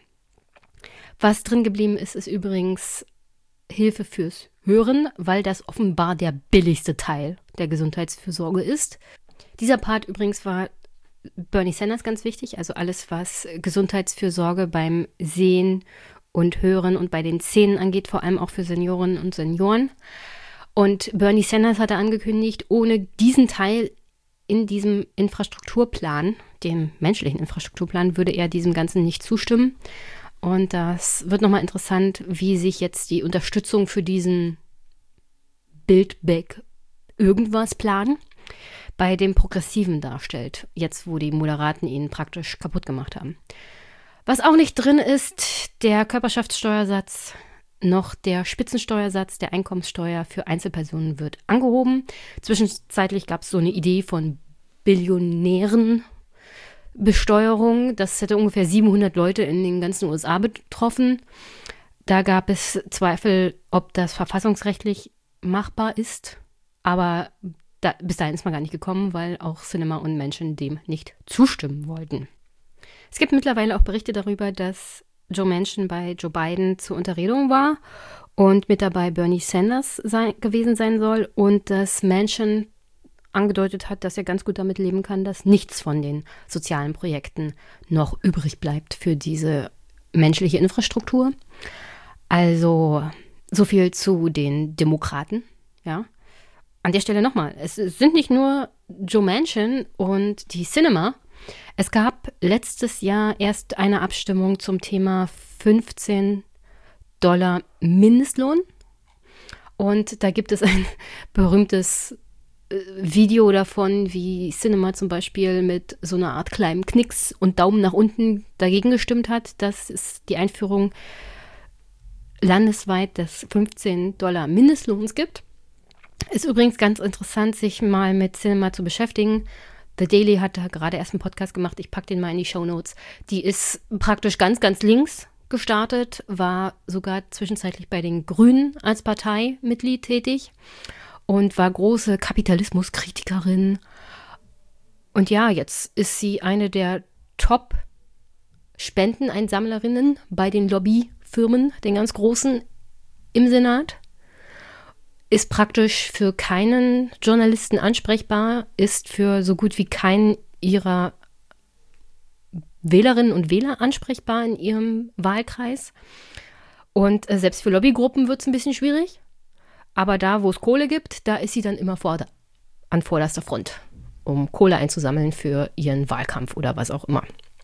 Was drin geblieben ist, ist übrigens Hilfe fürs Hören, weil das offenbar der billigste Teil der Gesundheitsfürsorge ist. Dieser Part übrigens war Bernie Sanders ganz wichtig, also alles, was Gesundheitsfürsorge beim Sehen und Hören und bei den Zähnen angeht, vor allem auch für Seniorinnen und Senioren. Und Bernie Sanders hatte angekündigt, ohne diesen Teil in diesem Infrastrukturplan, dem menschlichen Infrastrukturplan, würde er diesem Ganzen nicht zustimmen. Und das wird nochmal interessant, wie sich jetzt die Unterstützung für diesen Build Back irgendwas Plan bei dem Progressiven darstellt, jetzt wo die Moderaten ihn praktisch kaputt gemacht haben. Was auch nicht drin ist, der Körperschaftssteuersatz, noch der Spitzensteuersatz der Einkommenssteuer für Einzelpersonen wird angehoben. Zwischenzeitlich gab es so eine Idee von Billionären Besteuerung. Das hätte ungefähr siebenhundert Leute in den ganzen U S A betroffen. Da gab es Zweifel, ob das verfassungsrechtlich machbar ist. Aber da, bis dahin ist man gar nicht gekommen, weil auch Sinema und Menschen dem nicht zustimmen wollten. Es gibt mittlerweile auch Berichte darüber, dass Joe Manchin bei Joe Biden zur Unterredung war und mit dabei Bernie Sanders sei, gewesen sein soll und dass Manchin angedeutet hat, dass er ganz gut damit leben kann, dass nichts von den sozialen Projekten noch übrig bleibt für diese menschliche Infrastruktur. Also so viel zu den Demokraten, ja. An der Stelle nochmal, es sind nicht nur Joe Manchin und die Sinema. Es gab letztes Jahr erst eine Abstimmung zum Thema fünfzehn Dollar Mindestlohn. Und da gibt es ein berühmtes Video davon, wie Sinema zum Beispiel mit so einer Art kleinen Knicks und Daumen nach unten dagegen gestimmt hat, dass es die Einführung landesweit des fünfzehn Dollar Mindestlohns gibt. Ist übrigens ganz interessant, sich mal mit Sinema zu beschäftigen. The Daily hat da gerade erst einen Podcast gemacht, ich packe den mal in die Shownotes. Die ist praktisch ganz, ganz links gestartet, war sogar zwischenzeitlich bei den Grünen als Parteimitglied tätig und war große Kapitalismuskritikerin. Und ja, jetzt ist sie eine der Top-Spendeneinsammlerinnen bei den Lobbyfirmen, den ganz großen, im Senat. Ist praktisch für keinen Journalisten ansprechbar, ist für so gut wie keinen ihrer Wählerinnen und Wähler ansprechbar in ihrem Wahlkreis. Und äh, selbst für Lobbygruppen wird es ein bisschen schwierig. Aber da, wo es Kohle gibt, da ist sie dann immer vor, an vorderster Front, um Kohle einzusammeln für ihren Wahlkampf oder was auch immer.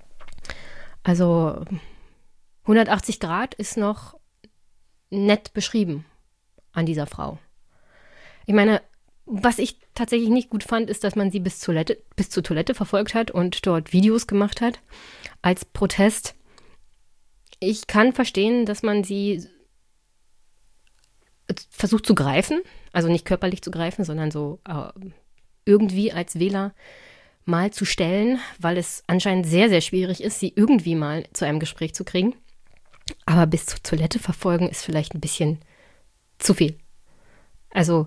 Also hundertachtzig Grad ist noch nett beschrieben an dieser Frau. Ich meine, was ich tatsächlich nicht gut fand, ist, dass man sie bis zur Toilette, bis zur Toilette verfolgt hat und dort Videos gemacht hat als Protest. Ich kann verstehen, dass man sie versucht zu greifen, also nicht körperlich zu greifen, sondern so äh, irgendwie als Wähler mal zu stellen, weil es anscheinend sehr, sehr schwierig ist, sie irgendwie mal zu einem Gespräch zu kriegen. Aber bis zur Toilette verfolgen ist vielleicht ein bisschen zu viel. Also,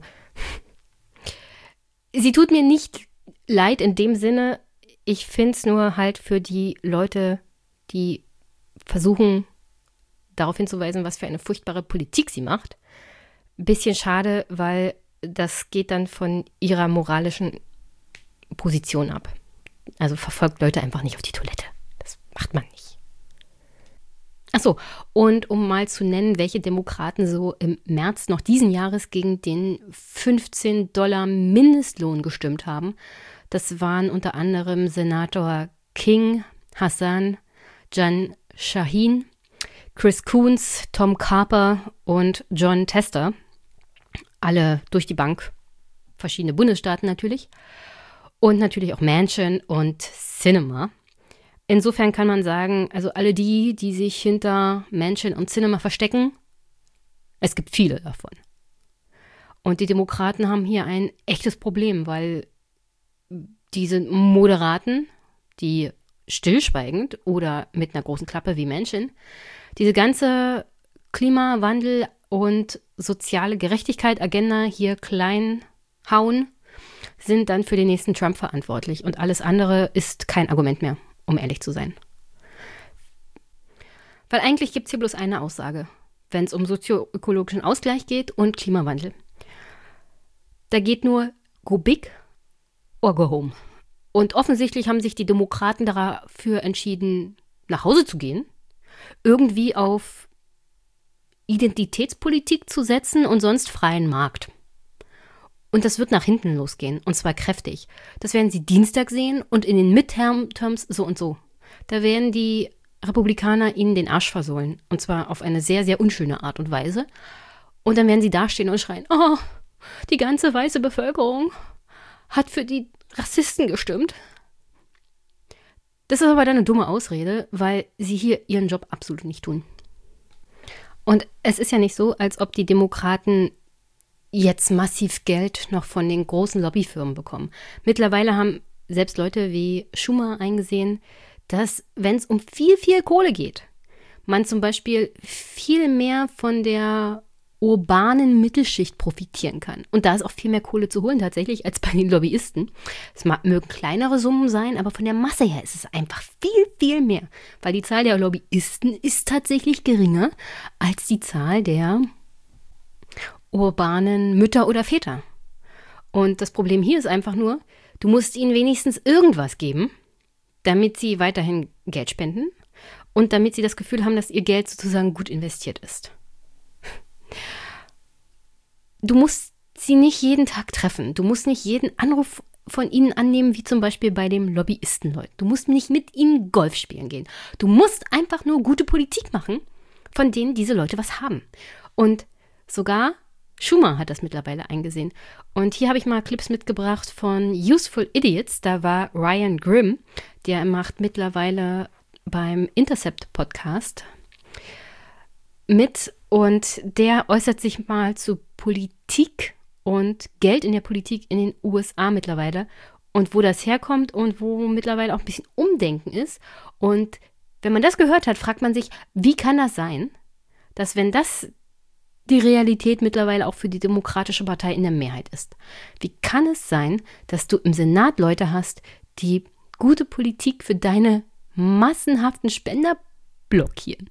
sie tut mir nicht leid in dem Sinne, ich finde es nur halt für die Leute, die versuchen, darauf hinzuweisen, was für eine furchtbare Politik sie macht, ein bisschen schade, weil das geht dann von ihrer moralischen Position ab. Also verfolgt Leute einfach nicht auf die Toilette. Das macht man nicht. Achso, und um mal zu nennen, welche Demokraten so im März noch diesen Jahres gegen den fünfzehn Dollar Mindestlohn gestimmt haben. Das waren unter anderem Senator King, Hassan, Jan Shaheen, Chris Coons, Tom Carper und Jon Tester. Alle durch die Bank, verschiedene Bundesstaaten natürlich. Und natürlich auch Manchin und Sinema. Insofern kann man sagen, also alle die, die sich hinter Manchin und Sinema verstecken, es gibt viele davon. Und die Demokraten haben hier ein echtes Problem, weil diese Moderaten, die stillschweigend oder mit einer großen Klappe wie Manchin, diese ganze Klimawandel- und soziale Gerechtigkeit-Agenda hier klein hauen, sind dann für den nächsten Trump verantwortlich. Und alles andere ist kein Argument mehr, um ehrlich zu sein. Weil eigentlich gibt es hier bloß eine Aussage, wenn es um sozioökologischen Ausgleich geht und Klimawandel. Da geht nur go big or go home. Und offensichtlich haben sich die Demokraten dafür entschieden, nach Hause zu gehen, irgendwie auf Identitätspolitik zu setzen und sonst freien Markt. Und das wird nach hinten losgehen, und zwar kräftig. Das werden Sie Dienstag sehen und in den Midterms so und so. Da werden die Republikaner Ihnen den Arsch versohlen, und zwar auf eine sehr, sehr unschöne Art und Weise. Und dann werden Sie dastehen und schreien, oh, die ganze weiße Bevölkerung hat für die Rassisten gestimmt. Das ist aber dann eine dumme Ausrede, weil Sie hier Ihren Job absolut nicht tun. Und es ist ja nicht so, als ob die Demokraten jetzt massiv Geld noch von den großen Lobbyfirmen bekommen. Mittlerweile haben selbst Leute wie Schumer eingesehen, dass, wenn es um viel, viel Kohle geht, man zum Beispiel viel mehr von der urbanen Mittelschicht profitieren kann. Und da ist auch viel mehr Kohle zu holen tatsächlich als bei den Lobbyisten. Es mögen kleinere Summen sein, aber von der Masse her ist es einfach viel, viel mehr. Weil die Zahl der Lobbyisten ist tatsächlich geringer als die Zahl der urbanen Mütter oder Väter. Und das Problem hier ist einfach nur, du musst ihnen wenigstens irgendwas geben, damit sie weiterhin Geld spenden und damit sie das Gefühl haben, dass ihr Geld sozusagen gut investiert ist. Du musst sie nicht jeden Tag treffen. Du musst nicht jeden Anruf von ihnen annehmen, wie zum Beispiel bei dem Lobbyisten-Leuten. Du musst nicht mit ihnen Golf spielen gehen. Du musst einfach nur gute Politik machen, von denen diese Leute was haben. Und sogar Schumer hat das mittlerweile eingesehen. Und hier habe ich mal Clips mitgebracht von Useful Idiots. Da war Ryan Grimm, der macht mittlerweile beim Intercept-Podcast mit. Und der äußert sich mal zu Politik und Geld in der Politik in den U S A mittlerweile und wo das herkommt und wo mittlerweile auch ein bisschen Umdenken ist. Und wenn man das gehört hat, fragt man sich, wie kann das sein, dass wenn das die Realität mittlerweile auch für die Demokratische Partei in der Mehrheit ist, wie kann es sein, dass du im Senat Leute hast, die gute Politik für deine massenhaften Spender blockieren?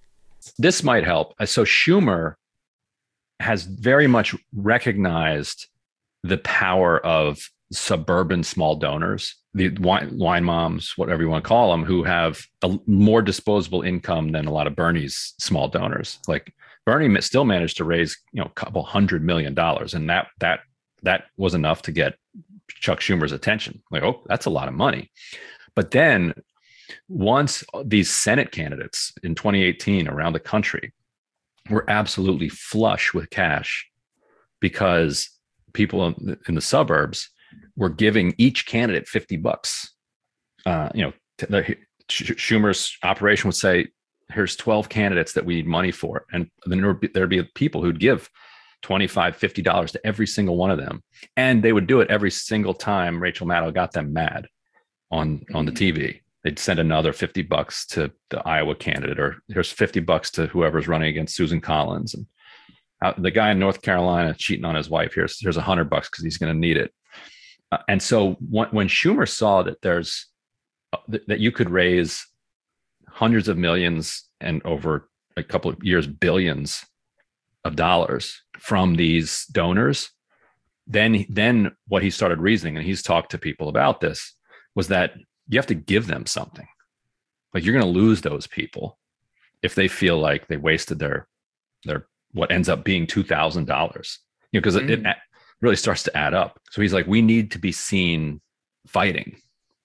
This might help. So Schumer has very much recognized the power of suburban small donors, the wine, wine moms, whatever you want to call them, who have a more disposable income than a lot of Bernie's small donors. Like Bernie still managed to raise, you know, a couple hundred million dollars, and that that that was enough to get Chuck Schumer's attention. Like, oh, that's a lot of money. But then once these Senate candidates in twenty eighteen around the country were absolutely flush with cash because people in, in the suburbs were giving each candidate fifty bucks. Uh, you know, the, Schumer's operation would say, here's twelve candidates that we need money for. And then there'd be, there'd be people who'd give twenty-five, fifty dollars to every single one of them. And they would do it every single time Rachel Maddow got them mad on, on the T V. They'd send another fifty bucks to the Iowa candidate, or here's fifty bucks to whoever's running against Susan Collins. And uh, the guy in North Carolina cheating on his wife, here's, here's a hundred bucks because he's going to need it. Uh, and so when, when Schumer saw that there's, uh, th- that you could raise hundreds of millions and over a couple of years, billions of dollars from these donors, then, then what he started reasoning, and he's talked to people about this, was that you have to give them something. Like, you're going to lose those people if they feel like they wasted their, their, what ends up being two thousand dollars, you know, because mm. it, it really starts to add up. So he's like, we need to be seen fighting.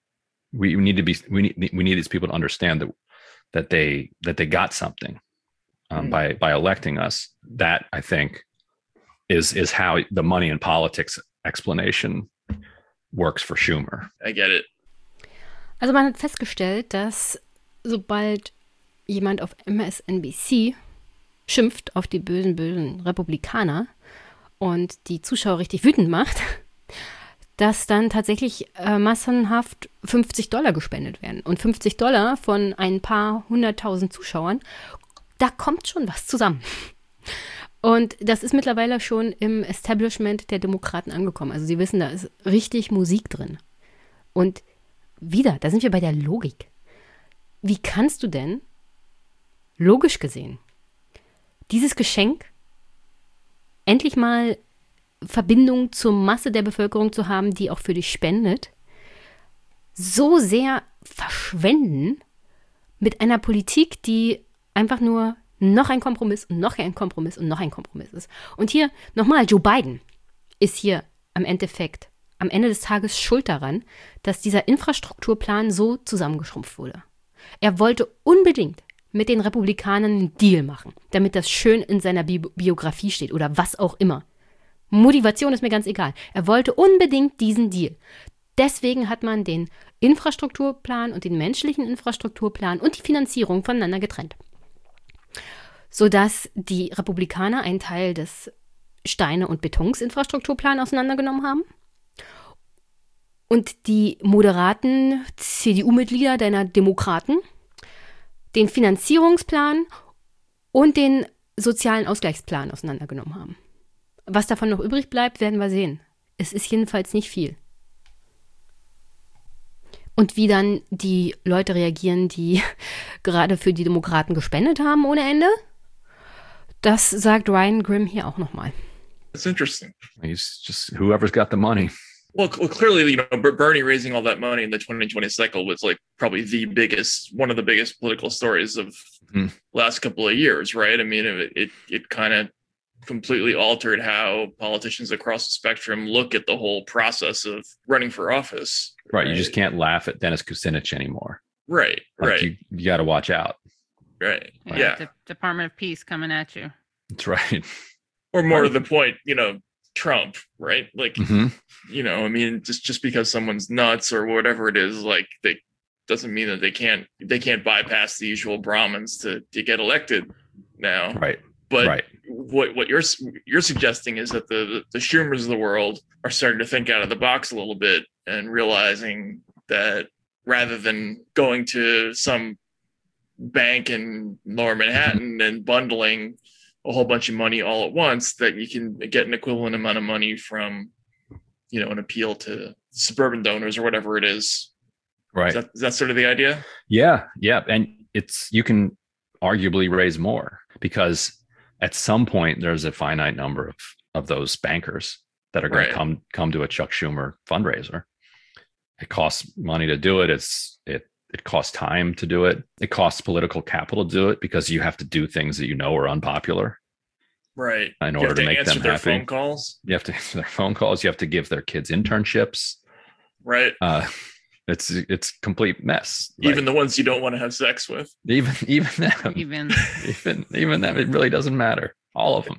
We, we need to be, we need, we need these people to understand that, that they, that they got something um, mm. by, by electing us. That, I think, is, is how the money in politics explanation works for Schumer. I get it. Also man hat festgestellt, dass sobald jemand auf M S N B C schimpft auf die bösen, bösen Republikaner und die Zuschauer richtig wütend macht, dass dann tatsächlich äh, massenhaft fünfzig Dollar gespendet werden. Und fünfzig Dollar von ein paar hunderttausend Zuschauern, da kommt schon was zusammen. Und das ist mittlerweile schon im Establishment der Demokraten angekommen. Also sie wissen, da ist richtig Musik drin. Und wieder, da sind wir bei der Logik. Wie kannst du denn, logisch gesehen, dieses Geschenk, endlich mal Verbindung zur Masse der Bevölkerung zu haben, die auch für dich spendet, so sehr verschwenden mit einer Politik, die einfach nur noch ein Kompromiss und noch ein Kompromiss und noch ein Kompromiss ist. Und hier nochmal, Joe Biden ist hier am Endeffekt am Ende des Tages schuld daran, dass dieser Infrastrukturplan so zusammengeschrumpft wurde. Er wollte unbedingt mit den Republikanern einen Deal machen, damit das schön in seiner Bi- Biografie steht oder was auch immer. Motivation ist mir ganz egal. Er wollte unbedingt diesen Deal. Deswegen hat man den Infrastrukturplan und den menschlichen Infrastrukturplan und die Finanzierung voneinander getrennt. Sodass die Republikaner einen Teil des Steine- und Betonsinfrastrukturplans auseinandergenommen haben und die moderaten C D U-Mitglieder deiner Demokraten den Finanzierungsplan und den sozialen Ausgleichsplan auseinandergenommen haben. Was davon noch übrig bleibt, werden wir sehen. Es ist jedenfalls nicht viel. Und wie dann die Leute reagieren, die gerade für die Demokraten gespendet haben ohne Ende, das sagt Ryan Grim hier auch nochmal. It's interesting. He's just whoever's got the money. Well, well, clearly, you know, Bernie raising all that money in the twenty twenty cycle was like probably the biggest, one of the biggest political stories of mm. last couple of years, right? I mean, it it, it kind of completely altered how politicians across the spectrum look at the whole process of running for office. Right. right? You just can't laugh at Dennis Kucinich anymore. Right. Like right. You, you got to watch out. Right. Yeah. yeah. The Department of Peace coming at you. That's right. Or more to the point, you know, Trump, right? Like, mm-hmm. you know, I mean, just just because someone's nuts or whatever it is, like, they doesn't mean that they can't they can't bypass the usual Brahmins to to get elected now. Right. But right. what what you're you're suggesting is that the the Schumers of the world are starting to think out of the box a little bit and realizing that rather than going to some bank in Lower Manhattan mm-hmm. and bundling a whole bunch of money all at once, that you can get an equivalent amount of money from, you know, an appeal to suburban donors or whatever it is. Right. Is that, is that sort of the idea? Yeah. Yeah. And it's, you can arguably raise more because at some point there's a finite number of, of those bankers that are going right. to come, come to a Chuck Schumer fundraiser. It costs money to do it. It's, it, It costs time to do it. It costs political capital to do it because you have to do things that you know are unpopular. Right. In you order have to, to make answer them their happy. Phone calls. You have to answer their phone calls. You have to give their kids internships. Right. Uh, it's it's complete mess. Even like, the ones you don't want to have sex with. Even even them. Even even even them. It really doesn't matter. All of them.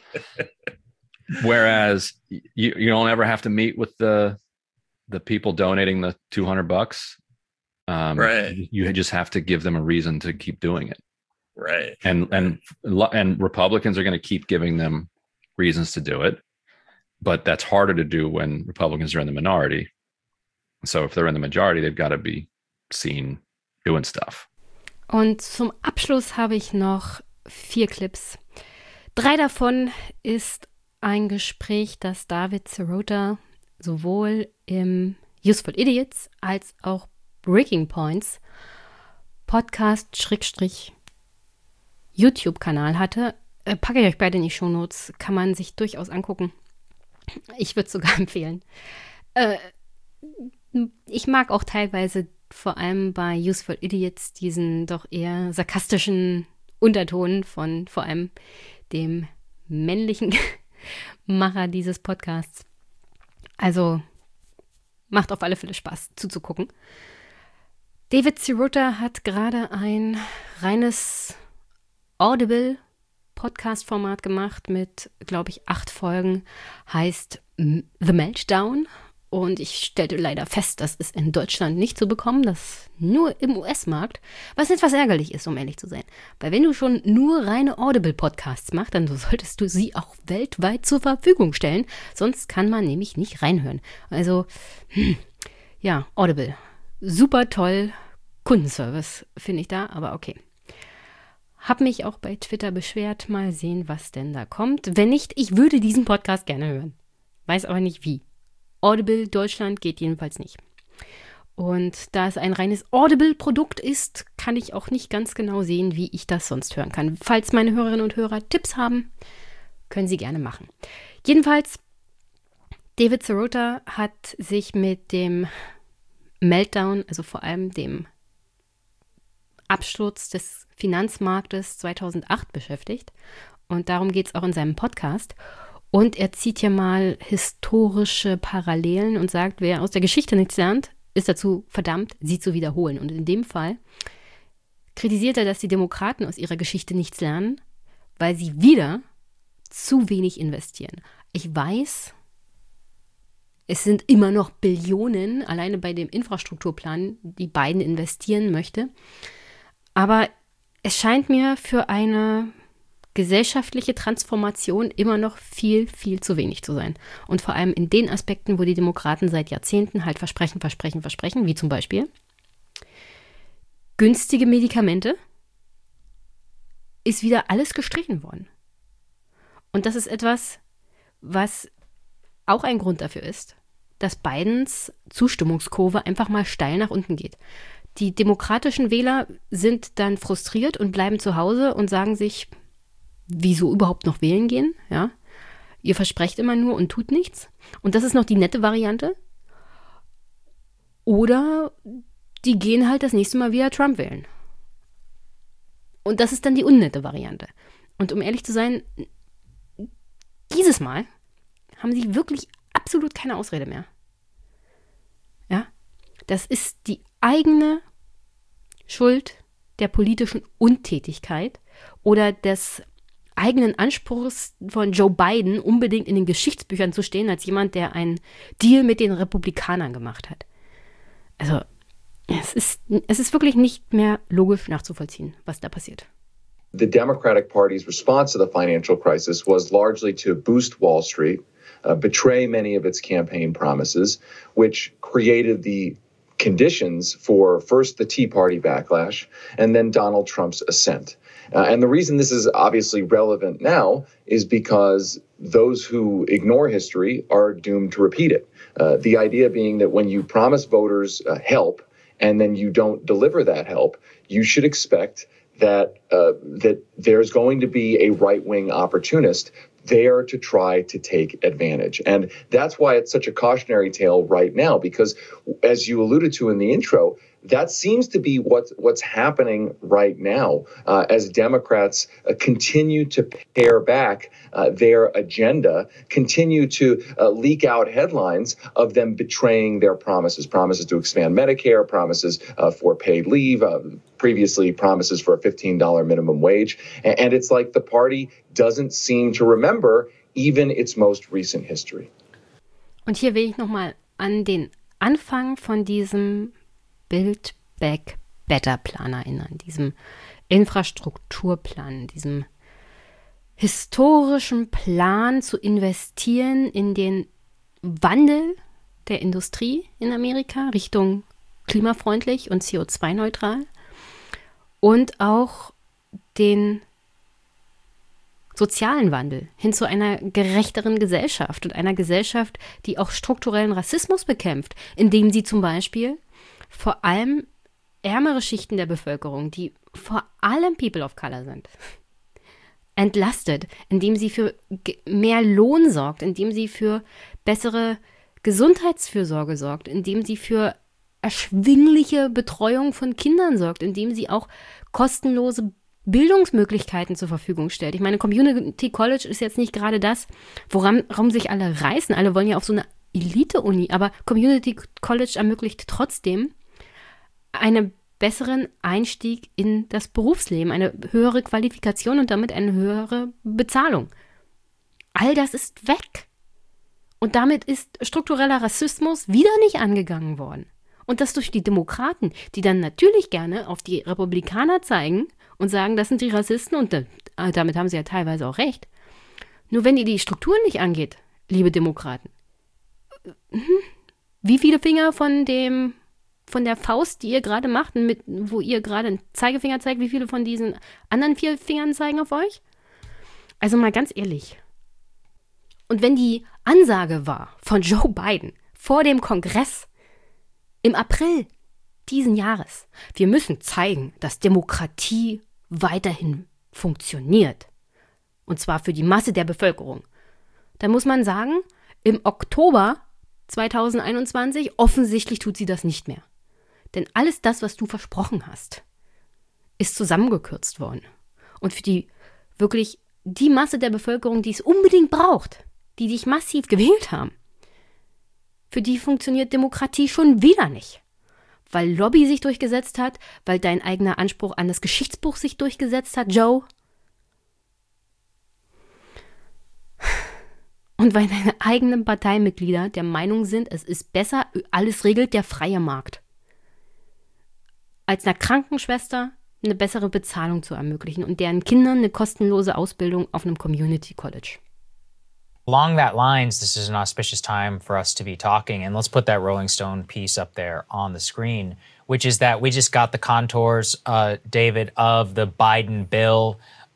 Whereas you you don't ever have to meet with the the people donating the two hundred bucks. Um, right. You just have to give them a reason to keep doing it. Right. And and and Republicans are going to keep giving them reasons to do it, but that's harder to do when Republicans are in the minority. So if they're in the majority, they've got to be seen doing stuff. Und zum Abschluss habe ich noch vier Clips. Drei davon ist ein Gespräch, das David Sirota sowohl im Useful Idiots als auch Breaking Points Podcast-YouTube-Kanal hatte. Äh, packe ich euch beide in die Shownotes. Kann man sich durchaus angucken. Ich würde es sogar empfehlen. Äh, ich mag auch teilweise, vor allem bei Useful Idiots, diesen doch eher sarkastischen Unterton von vor allem dem männlichen Macher dieses Podcasts. Also macht auf alle Fälle Spaß zuzugucken. David Sirota hat gerade ein reines Audible-Podcast-Format gemacht mit, glaube ich, acht Folgen. Heißt The Meltdown. Und ich stellte leider fest, das ist in Deutschland nicht zu bekommen, das nur im U S-Markt, was etwas ärgerlich ist, um ehrlich zu sein. Weil wenn du schon nur reine Audible-Podcasts machst, dann solltest du sie auch weltweit zur Verfügung stellen, sonst kann man nämlich nicht reinhören. Also, hm, ja, Audible. Super toll, Kundenservice finde ich da, aber okay. Hab mich auch bei Twitter beschwert, mal sehen, was denn da kommt. Wenn nicht, ich würde diesen Podcast gerne hören. Weiß aber nicht wie. Audible Deutschland geht jedenfalls nicht. Und da es ein reines Audible-Produkt ist, kann ich auch nicht ganz genau sehen, wie ich das sonst hören kann. Falls meine Hörerinnen und Hörer Tipps haben, können sie gerne machen. Jedenfalls, David Sirota hat sich mit dem Meltdown, also vor allem dem Absturz des Finanzmarktes zweitausendacht beschäftigt. Und darum geht es auch in seinem Podcast. Und er zieht hier mal historische Parallelen und sagt, wer aus der Geschichte nichts lernt, ist dazu verdammt, sie zu wiederholen. Und in dem Fall kritisiert er, dass die Demokraten aus ihrer Geschichte nichts lernen, weil sie wieder zu wenig investieren. Ich weiß, es sind immer noch Billionen, alleine bei dem Infrastrukturplan, die Biden investieren möchte. Aber es scheint mir für eine gesellschaftliche Transformation immer noch viel, viel zu wenig zu sein. Und vor allem in den Aspekten, wo die Demokraten seit Jahrzehnten halt versprechen, versprechen, versprechen, wie zum Beispiel günstige Medikamente, ist wieder alles gestrichen worden. Und das ist etwas, was auch ein Grund dafür ist, dass Bidens Zustimmungskurve einfach mal steil nach unten geht. Die demokratischen Wähler sind dann frustriert und bleiben zu Hause und sagen sich, wieso überhaupt noch wählen gehen? Ja? Ihr versprecht immer nur und tut nichts. Und das ist noch die nette Variante. Oder die gehen halt das nächste Mal wieder Trump wählen. Und das ist dann die unnette Variante. Und um ehrlich zu sein, dieses Mal haben sie wirklich absolut keine Ausrede mehr. Ja? Das ist die eigene Schuld der politischen Untätigkeit oder des eigenen Anspruchs von Joe Biden, unbedingt in den Geschichtsbüchern zu stehen, als jemand, der einen Deal mit den Republikanern gemacht hat. Also, es ist, es ist wirklich nicht mehr logisch nachzuvollziehen, was da passiert. The Democratic Party's response to the financial crisis was largely to boost Wall Street, uh, betray many of its campaign promises, which created the conditions for first the Tea Party backlash and then Donald Trump's ascent. Uh, and the reason this is obviously relevant now is because those who ignore history are doomed to repeat it. Uh, the idea being that when you promise voters uh, help and then you don't deliver that help, you should expect that uh, that there's going to be a right-wing opportunist there to try to take advantage. And that's why it's such a cautionary tale right now, because as you alluded to in the intro, that seems to be what's, what's happening right now uh, as Democrats uh, continue to pare back uh, their agenda, continue to uh, leak out headlines of them betraying their promises, promises to expand Medicare, promises uh, for paid leave, uh, previously promises for a fifteen dollars minimum wage. And, and it's like the party doesn't seem to remember even its most recent history. Und hier will ich nochmal an den Anfang von diesem Build Back Better Plan erinnern, diesem Infrastrukturplan, diesem historischen Plan zu investieren in den Wandel der Industrie in Amerika Richtung klimafreundlich und C O zwei neutral und auch den sozialen Wandel hin zu einer gerechteren Gesellschaft und einer Gesellschaft, die auch strukturellen Rassismus bekämpft, indem sie zum Beispiel vor allem ärmere Schichten der Bevölkerung, die vor allem People of Color sind, entlastet, indem sie für mehr Lohn sorgt, indem sie für bessere Gesundheitsfürsorge sorgt, indem sie für erschwingliche Betreuung von Kindern sorgt, indem sie auch kostenlose Bildungsmöglichkeiten zur Verfügung stellt. Ich meine, Community College ist jetzt nicht gerade das, woran, worum sich alle reißen. Alle wollen ja auf so eine Elite-Uni, aber Community College ermöglicht trotzdem einen besseren Einstieg in das Berufsleben, eine höhere Qualifikation und damit eine höhere Bezahlung. All das ist weg. Und damit ist struktureller Rassismus wieder nicht angegangen worden. Und das durch die Demokraten, die dann natürlich gerne auf die Republikaner zeigen und sagen, das sind die Rassisten und damit haben sie ja teilweise auch recht. Nur wenn ihr die Strukturen nicht angeht, liebe Demokraten, wie viele Finger von dem von der Faust, die ihr gerade macht, mit, wo ihr gerade einen Zeigefinger zeigt, wie viele von diesen anderen vier Fingern zeigen auf euch? Also mal ganz ehrlich. Und wenn die Ansage war von Joe Biden vor dem Kongress im April diesen Jahres, wir müssen zeigen, dass Demokratie weiterhin funktioniert, und zwar für die Masse der Bevölkerung, dann muss man sagen, im Oktober zweitausendeinundzwanzig, offensichtlich tut sie das nicht mehr. Denn alles das, was du versprochen hast, ist zusammengekürzt worden. Und für die wirklich die Masse der Bevölkerung, die es unbedingt braucht, die dich massiv gewählt haben, für die funktioniert Demokratie schon wieder nicht. Weil Lobby sich durchgesetzt hat, weil dein eigener Anspruch an das Geschichtsbuch sich durchgesetzt hat, Joe. Und weil deine eigenen Parteimitglieder der Meinung sind, es ist besser, alles regelt der freie Markt, als einer Krankenschwester eine bessere Bezahlung zu ermöglichen und deren Kindern eine kostenlose Ausbildung auf einem Community College. Along that lines, this is an auspicious time for us to be talking, and let's put that Rolling Stone piece up there on the screen, which is that we just got the contours, uh, David, of the Biden bill.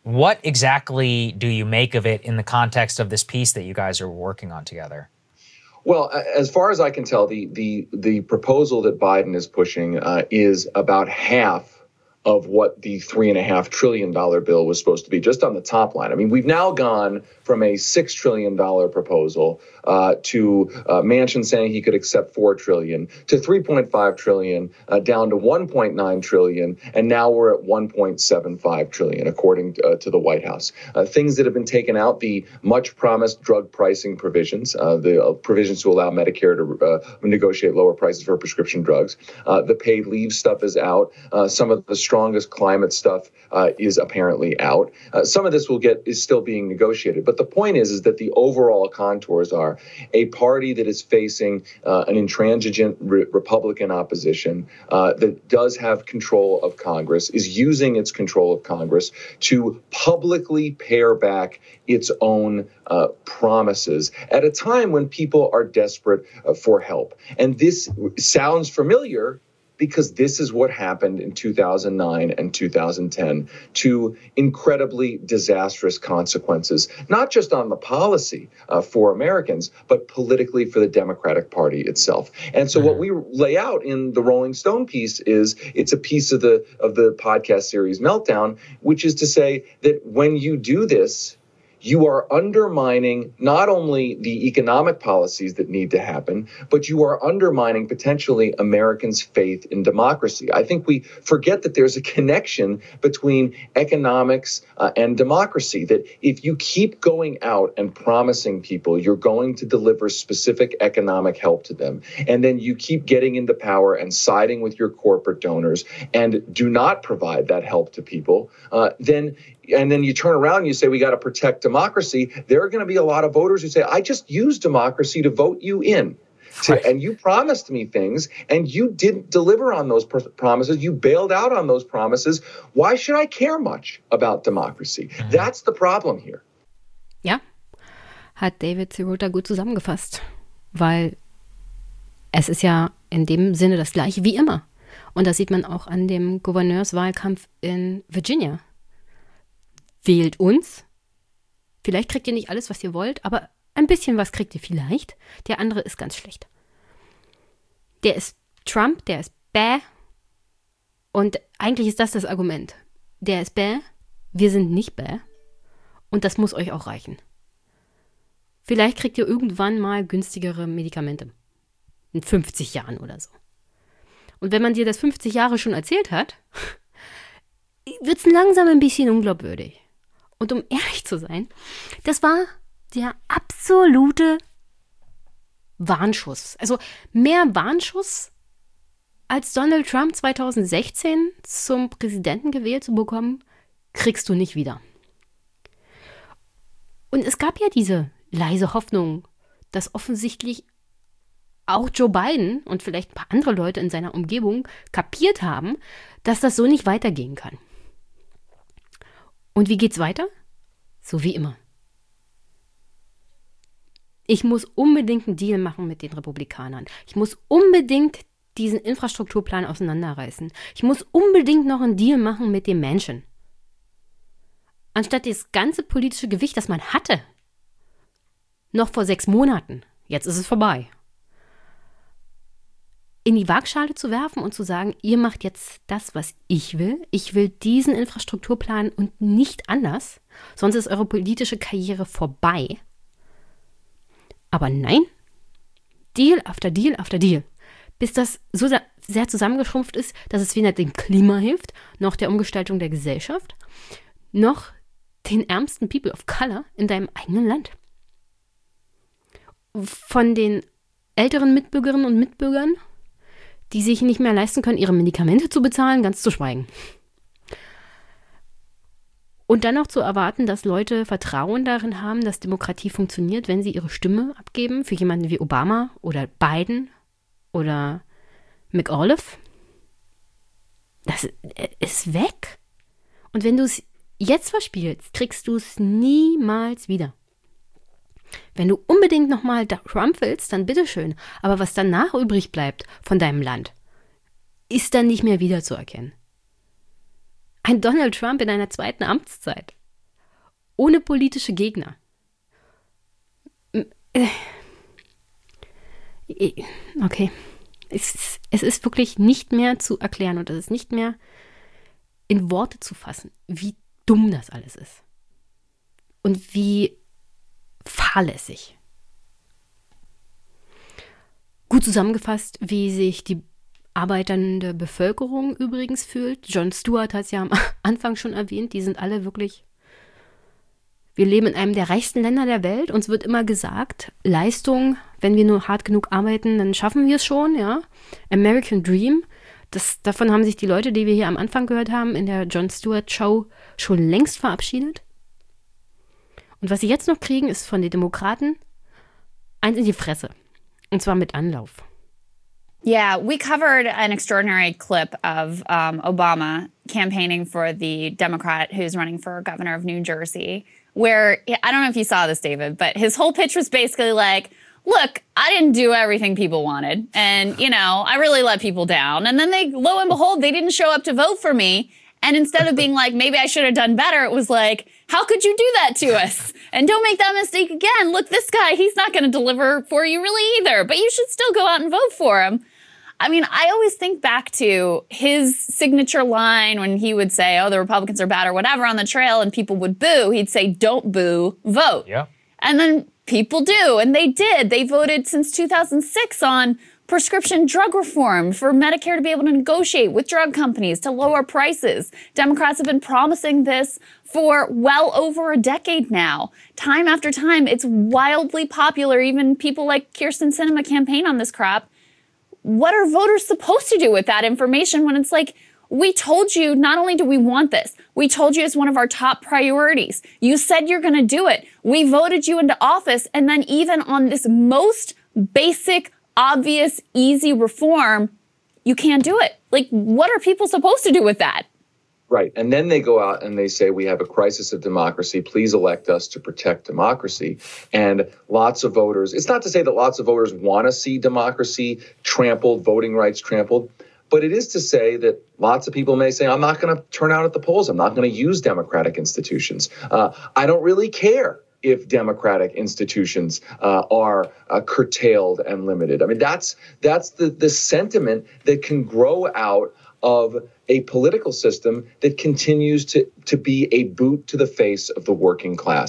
What exactly do you make of it in the context of this piece that you guys are working on together? Well, as far as I can tell, the the the proposal that Biden is pushing uh, is about half of what the three and a half trillion dollar bill was supposed to be, just on the top line. I mean, we've now gone from a six trillion dollar proposal uh, to uh, Manchin saying he could accept four trillion to three point five trillion, uh, down to one point nine trillion, and now we're at one point seven five trillion, according uh, to the White House. Uh, things that have been taken out: the much promised drug pricing provisions, uh, the uh, provisions to allow Medicare to uh, negotiate lower prices for prescription drugs. Uh, the paid leave stuff is out. Uh, some of the strongest climate stuff uh, is apparently out. Uh, some of this will get is still being negotiated. But the point is, is that the overall contours are a party that is facing uh, an intransigent re- Republican opposition uh, that does have control of Congress, is using its control of Congress to publicly pare back its own uh, promises at a time when people are desperate uh, for help. And this sounds familiar, because this is what happened in two thousand nine and two thousand ten, to incredibly disastrous consequences, not just on the policy uh, for Americans, but politically for the Democratic Party itself. And so what we lay out in the Rolling Stone piece is, it's a piece of the of the podcast series Meltdown, which is to say that when you do this, you are undermining not only the economic policies that need to happen, but you are undermining potentially Americans' faith in democracy. I think we forget that there's a connection between economics uh, and democracy, that if you keep going out and promising people you're going to deliver specific economic help to them, and then you keep getting into power and siding with your corporate donors and do not provide that help to people, uh, then and then you turn around and you say, we got to protect democracy, there are going to be a lot of voters who say, I just used democracy to vote you in. To, right. And you promised me things, and you didn't deliver on those pr- promises. You bailed out on those promises. Why should I care much about democracy? Mhm. That's the problem here. Ja, hat David Sirota gut zusammengefasst. Weil es ist ja in dem Sinne das Gleiche wie immer. Und das sieht man auch an dem Gouverneurswahlkampf in Virginia. Wählt uns. Vielleicht kriegt ihr nicht alles, was ihr wollt, aber ein bisschen was kriegt ihr vielleicht. Der andere ist ganz schlecht. Der ist Trump, der ist bäh. Und eigentlich ist das das Argument. Der ist bäh, wir sind nicht bäh. Und das muss euch auch reichen. Vielleicht kriegt ihr irgendwann mal günstigere Medikamente. In fünfzig Jahren oder so. Und wenn man dir das fünfzig Jahre schon erzählt hat, wird es langsam ein bisschen unglaubwürdig. Und um ehrlich zu sein, das war der absolute Warnschuss. Also mehr Warnschuss, als Donald Trump zweitausendsechzehn zum Präsidenten gewählt zu bekommen, kriegst du nicht wieder. Und es gab ja diese leise Hoffnung, dass offensichtlich auch Joe Biden und vielleicht ein paar andere Leute in seiner Umgebung kapiert haben, dass das so nicht weitergehen kann. Und wie geht's weiter? So wie immer. Ich muss unbedingt einen Deal machen mit den Republikanern. Ich muss unbedingt diesen Infrastrukturplan auseinanderreißen. Ich muss unbedingt noch einen Deal machen mit dem Manchin. Anstatt das ganze politische Gewicht, das man hatte, noch vor sechs Monaten, jetzt ist es vorbei, in die Waagschale zu werfen und zu sagen, ihr macht jetzt das, was ich will. Ich will diesen Infrastrukturplan und nicht anders, sonst ist eure politische Karriere vorbei. Aber nein, Deal after Deal after Deal, bis das so sehr zusammengeschrumpft ist, dass es weder dem Klima hilft, noch der Umgestaltung der Gesellschaft, noch den ärmsten People of Color in deinem eigenen Land. Von den älteren Mitbürgerinnen und Mitbürgern, die sich nicht mehr leisten können, ihre Medikamente zu bezahlen, ganz zu schweigen. Und dann noch zu erwarten, dass Leute Vertrauen darin haben, dass Demokratie funktioniert, wenn sie ihre Stimme abgeben für jemanden wie Obama oder Biden oder McAuliffe. Das ist weg. Und wenn du es jetzt verspielst, kriegst du es niemals wieder. Wenn du unbedingt nochmal Trump willst, dann bitteschön. Aber was danach übrig bleibt von deinem Land, ist dann nicht mehr wiederzuerkennen. Ein Donald Trump in einer zweiten Amtszeit. ohne politische Gegner. Okay. Es, es ist wirklich nicht mehr zu erklären und es ist nicht mehr in Worte zu fassen, wie dumm das alles ist. Und wie fahrlässig. Gut zusammengefasst, wie sich die arbeitende Bevölkerung übrigens fühlt. Jon Stewart hat es ja am Anfang schon erwähnt, die sind alle wirklich, wir leben in einem der reichsten Länder der Welt. Uns wird immer gesagt, Leistung, wenn wir nur hart genug arbeiten, dann schaffen wir es schon, ja. American Dream, das, davon haben sich die Leute, die wir hier am Anfang gehört haben, in der Jon Stewart Show schon längst verabschiedet. Und was sie jetzt noch kriegen, ist von den Demokraten eins in die Fresse. Und zwar mit Anlauf. Yeah, we covered an extraordinary clip of um, Obama campaigning for the Democrat who's running for governor of New Jersey, where, I don't know if you saw this, David, but his whole pitch was basically like, look, I didn't do everything people wanted. And, you know, I really let people down. And then they, lo and behold, they didn't show up to vote for me. And instead of being like, maybe I should have done better, it was like, how could you do that to us? And don't make that mistake again. Look, this guy, he's not going to deliver for you really either, but you should still go out and vote for him. I mean, I always think back to his signature line when he would say, oh, the Republicans are bad or whatever on the trail, and people would boo. He'd say, don't boo, vote. Yeah. And then people do, and they did. They voted since two thousand six on prescription drug reform for Medicare to be able to negotiate with drug companies to lower prices. Democrats have been promising this for well over a decade now. Time after time, it's wildly popular. Even people like Kyrsten Sinema campaign on this crap. What are voters supposed to do with that information when it's like, we told you, not only do we want this, we told you it's one of our top priorities. You said you're going to do it. We voted you into office. And then even on this most basic, obvious, easy reform, you can't do it. Like, what are people supposed to do with that? Right. And then they go out and they say, we have a crisis of democracy. Please elect us to protect democracy. And lots of voters, it's not to say that lots of voters want to see democracy trampled, voting rights trampled, but it is to say that lots of people may say, I'm not going to turn out at the polls. I'm not going to use democratic institutions. Uh, I don't really care if democratic institutions uh, are uh, curtailed and limited. I mean, that's that's the, the sentiment that can grow out of a political system that continues to, to be a boot to the face of the working class.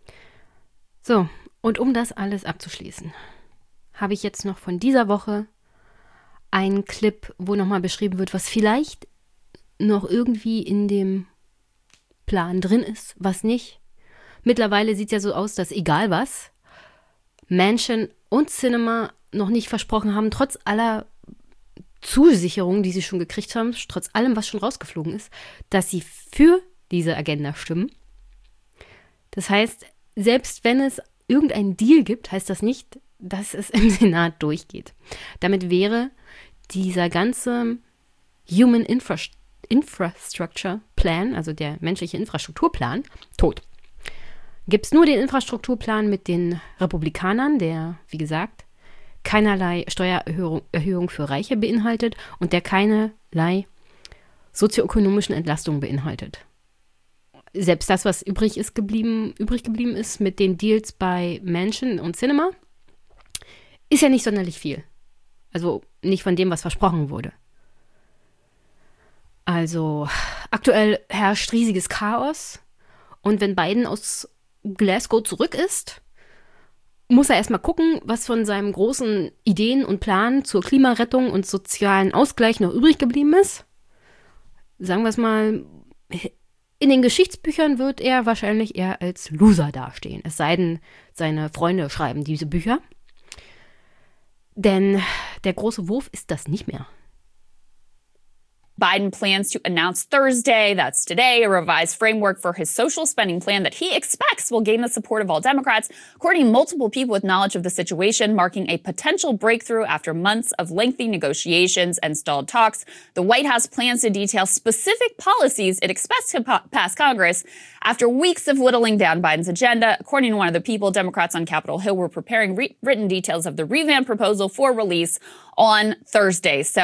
So, und um das alles abzuschließen, habe ich jetzt noch von dieser Woche einen Clip, wo nochmal beschrieben wird, was vielleicht noch irgendwie in dem Plan drin ist, was nicht. Mittlerweile sieht es ja so aus, dass egal was, Manchin und Sinema noch nicht versprochen haben, trotz aller Zusicherungen, die sie schon gekriegt haben, trotz allem, was schon rausgeflogen ist, dass sie für diese Agenda stimmen. Das heißt, selbst wenn es irgendeinen Deal gibt, heißt das nicht, dass es im Senat durchgeht. Damit wäre dieser ganze Human Infra- Infrastructure Plan, also der menschliche Infrastrukturplan, tot. Gibt es nur den Infrastrukturplan mit den Republikanern, der, wie gesagt, keinerlei Steuererhöhung Erhöhung für Reiche beinhaltet und der keinerlei sozioökonomischen Entlastungen beinhaltet. Selbst das, was übrig ist geblieben, übrig geblieben ist mit den Deals bei Manchin und Sinema, ist ja nicht sonderlich viel. Also nicht von dem, was versprochen wurde. Also aktuell herrscht riesiges Chaos und wenn Biden aus Glasgow zurück ist, muss er erstmal gucken, was von seinem großen Ideen und Plan zur Klimarettung und sozialen Ausgleich noch übrig geblieben ist. Sagen wir es mal, in den Geschichtsbüchern wird er wahrscheinlich eher als Loser dastehen. Es sei denn, seine Freunde schreiben diese Bücher. Denn der große Wurf ist das nicht mehr. Biden plans to announce Thursday, that's today, a revised framework for his social spending plan that he expects will gain the support of all Democrats, according to multiple people with knowledge of the situation, marking a potential breakthrough after months of lengthy negotiations and stalled talks. The White House plans to detail specific policies it expects to pa- pass Congress after weeks of whittling down Biden's agenda. According to one of the people, Democrats on Capitol Hill were preparing re- written details of the revamped proposal for release on Thursday. So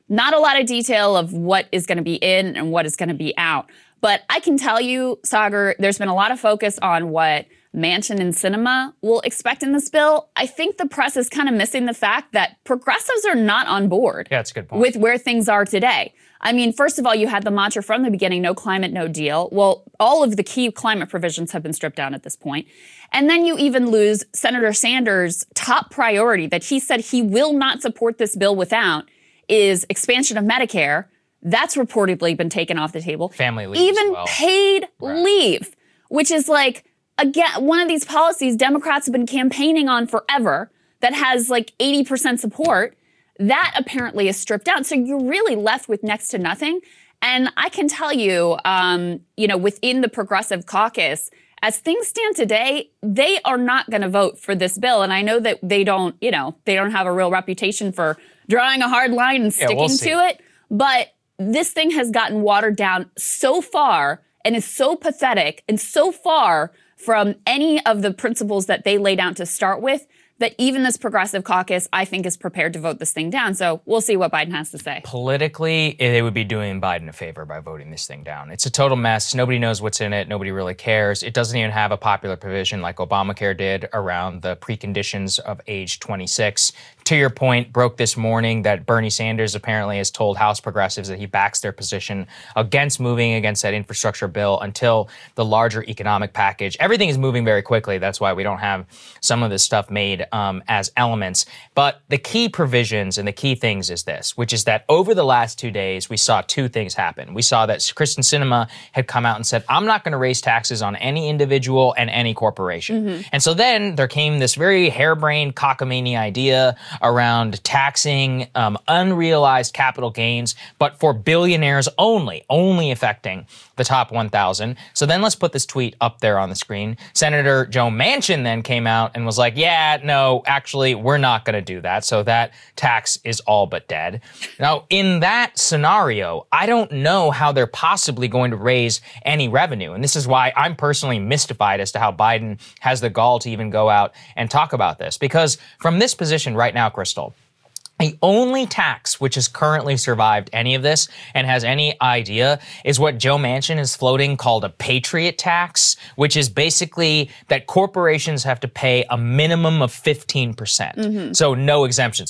Not a lot of detail of what is going to be in and what is going to be out. But I can tell you, Saagar, there's been a lot of focus on what Manchin and Sinema will expect in this bill. I think the press is kind of missing the fact that progressives are not on board yeah, that's a good point. with where things are today. I mean, first of all, you had the mantra from the beginning, no climate, no deal. Well, all of the key climate provisions have been stripped down at this point. And then you even lose Senator Sanders' top priority that he said he will not support this bill without is expansion of Medicare. That's reportedly been taken off the table. Family leave Even as well. paid Right. leave, which is like, again, one of these policies Democrats have been campaigning on forever that has like eighty percent support. That apparently is stripped out. So you're really left with next to nothing. And I can tell you, um, you know, within the Progressive Caucus, as things stand today, they are not going to vote for this bill. And I know that they don't, you know, they don't have a real reputation for drawing a hard line and Yeah, sticking we'll to see. it. But this thing has gotten watered down so far and is so pathetic and so far from any of the principles that they laid out to start with that even this Progressive Caucus, I think, is prepared to vote this thing down. So we'll see what Biden has to say. Politically, they would be doing Biden a favor by voting this thing down. It's a total mess. Nobody knows what's in it. Nobody really cares. It doesn't even have a popular provision like Obamacare did around the preconditions of age twenty-six. To your point, broke this morning that Bernie Sanders apparently has told House progressives that he backs their position against moving against that infrastructure bill until the larger economic package. Everything is moving very quickly. That's why we don't have some of this stuff made um, as elements. But the key provisions and the key things is this, which is that over the last two days, we saw two things happen. We saw that Kristen Sinema had come out and said, I'm not going to raise taxes on any individual and any corporation. Mm-hmm. And so then there came this very harebrained cockamamie idea around taxing um, unrealized capital gains, but for billionaires only, only affecting the top one thousand. So then let's put this tweet up there on the screen. Senator Joe Manchin then came out and was like, yeah, no, actually, we're not going to do that. So that tax is all but dead. Now, in that scenario, I don't know how they're possibly going to raise any revenue. And this is why I'm personally mystified as to how Biden has the gall to even go out and talk about this. Because from this position right now, Crystal, the only tax which has currently survived any of this and has any idea is what Joe Manchin is floating called a patriot tax, which is basically that corporations have to pay a minimum of fifteen percent. Mhm. So no exemptions.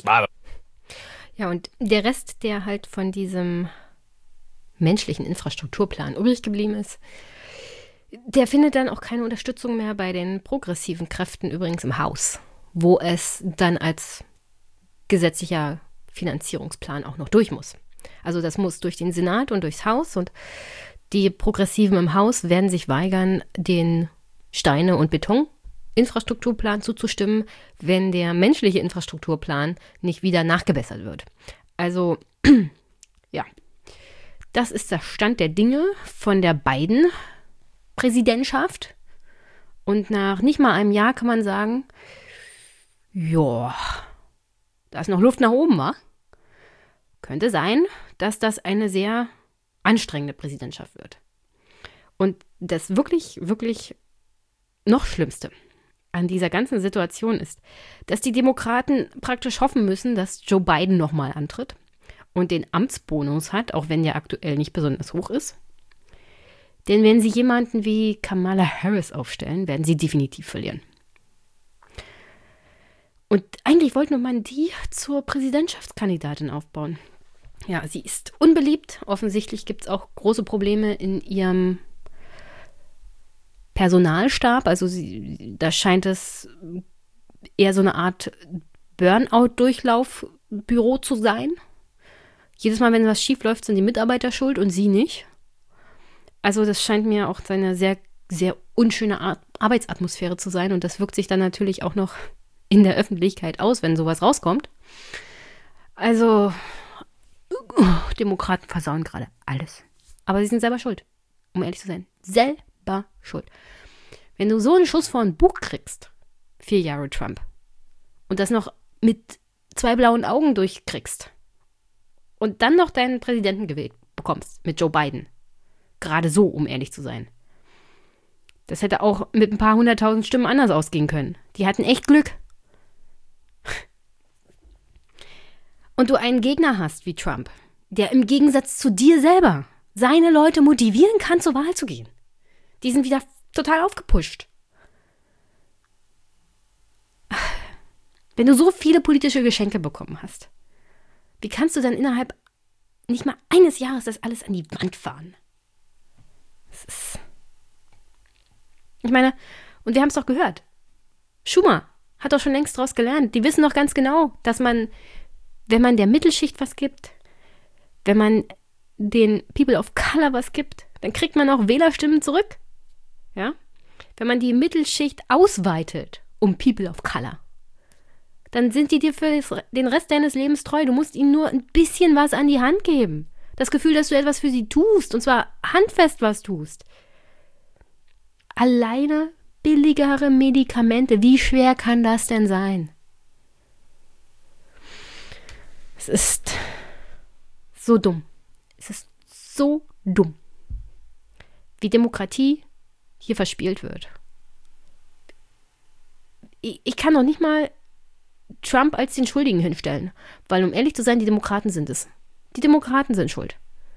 Ja, und der Rest, der halt von diesem menschlichen Infrastrukturplan übrig geblieben ist, der findet dann auch keine Unterstützung mehr bei den progressiven Kräften übrigens im Haus, wo es dann als gesetzlicher Finanzierungsplan auch noch durch muss. Also das muss durch den Senat und durchs Haus und die Progressiven im Haus werden sich weigern, den Steine- und Beton-Infrastrukturplan zuzustimmen, wenn der menschliche Infrastrukturplan nicht wieder nachgebessert wird. Also, ja, das ist der Stand der Dinge von der Biden-Präsidentschaft. Und nach nicht mal einem Jahr kann man sagen, ja, da ist noch Luft nach oben, wa? Könnte sein, dass das eine sehr anstrengende Präsidentschaft wird. Und das wirklich, wirklich noch Schlimmste an dieser ganzen Situation ist, dass die Demokraten praktisch hoffen müssen, dass Joe Biden nochmal antritt und den Amtsbonus hat, auch wenn der aktuell nicht besonders hoch ist. Denn wenn sie jemanden wie Kamala Harris aufstellen, werden sie definitiv verlieren. Und eigentlich wollte man die zur Präsidentschaftskandidatin aufbauen. Ja, sie ist unbeliebt. Offensichtlich gibt es auch große Probleme in ihrem Personalstab. Also sie, da scheint es eher so eine Art Burnout-Durchlaufbüro zu sein. Jedes Mal, wenn was schief läuft, sind die Mitarbeiter schuld und sie nicht. Also das scheint mir auch eine sehr, sehr unschöne Art Arbeitsatmosphäre zu sein. Und das wirkt sich dann natürlich auch noch in der Öffentlichkeit aus, wenn sowas rauskommt. Also, Demokraten versauen gerade alles. Aber sie sind selber schuld, um ehrlich zu sein. Selber schuld. Wenn du so einen Schuss vor ein Buch kriegst, vier Jahre Trump, und das noch mit zwei blauen Augen durchkriegst und dann noch deinen Präsidenten gewählt bekommst mit Joe Biden, gerade so, um ehrlich zu sein. Das hätte auch mit ein paar hunderttausend Stimmen anders ausgehen können. Die hatten echt Glück. Und du einen Gegner hast wie Trump, der im Gegensatz zu dir selber seine Leute motivieren kann, zur Wahl zu gehen. Die sind wieder total aufgepusht. Wenn du so viele politische Geschenke bekommen hast, wie kannst du dann innerhalb nicht mal eines Jahres das alles an die Wand fahren? Das ist... Ich meine, und wir haben es doch gehört. Schumer hat doch schon längst daraus gelernt. Die wissen doch ganz genau, dass man, wenn man der Mittelschicht was gibt, wenn man den People of Color was gibt, dann kriegt man auch Wählerstimmen zurück. Ja? Wenn man die Mittelschicht ausweitet um People of Color, dann sind die dir für den Rest deines Lebens treu. Du musst ihnen nur ein bisschen was an die Hand geben. Das Gefühl, dass du etwas für sie tust, und zwar handfest was tust. Alleine billigere Medikamente, wie schwer kann das denn sein? Es ist so dumm. Es ist so dumm, wie Demokratie hier verspielt wird. Ich, ich kann noch nicht mal Trump als den Schuldigen hinstellen, weil, um ehrlich zu sein, die Demokraten sind es. Die Demokraten sind schuld.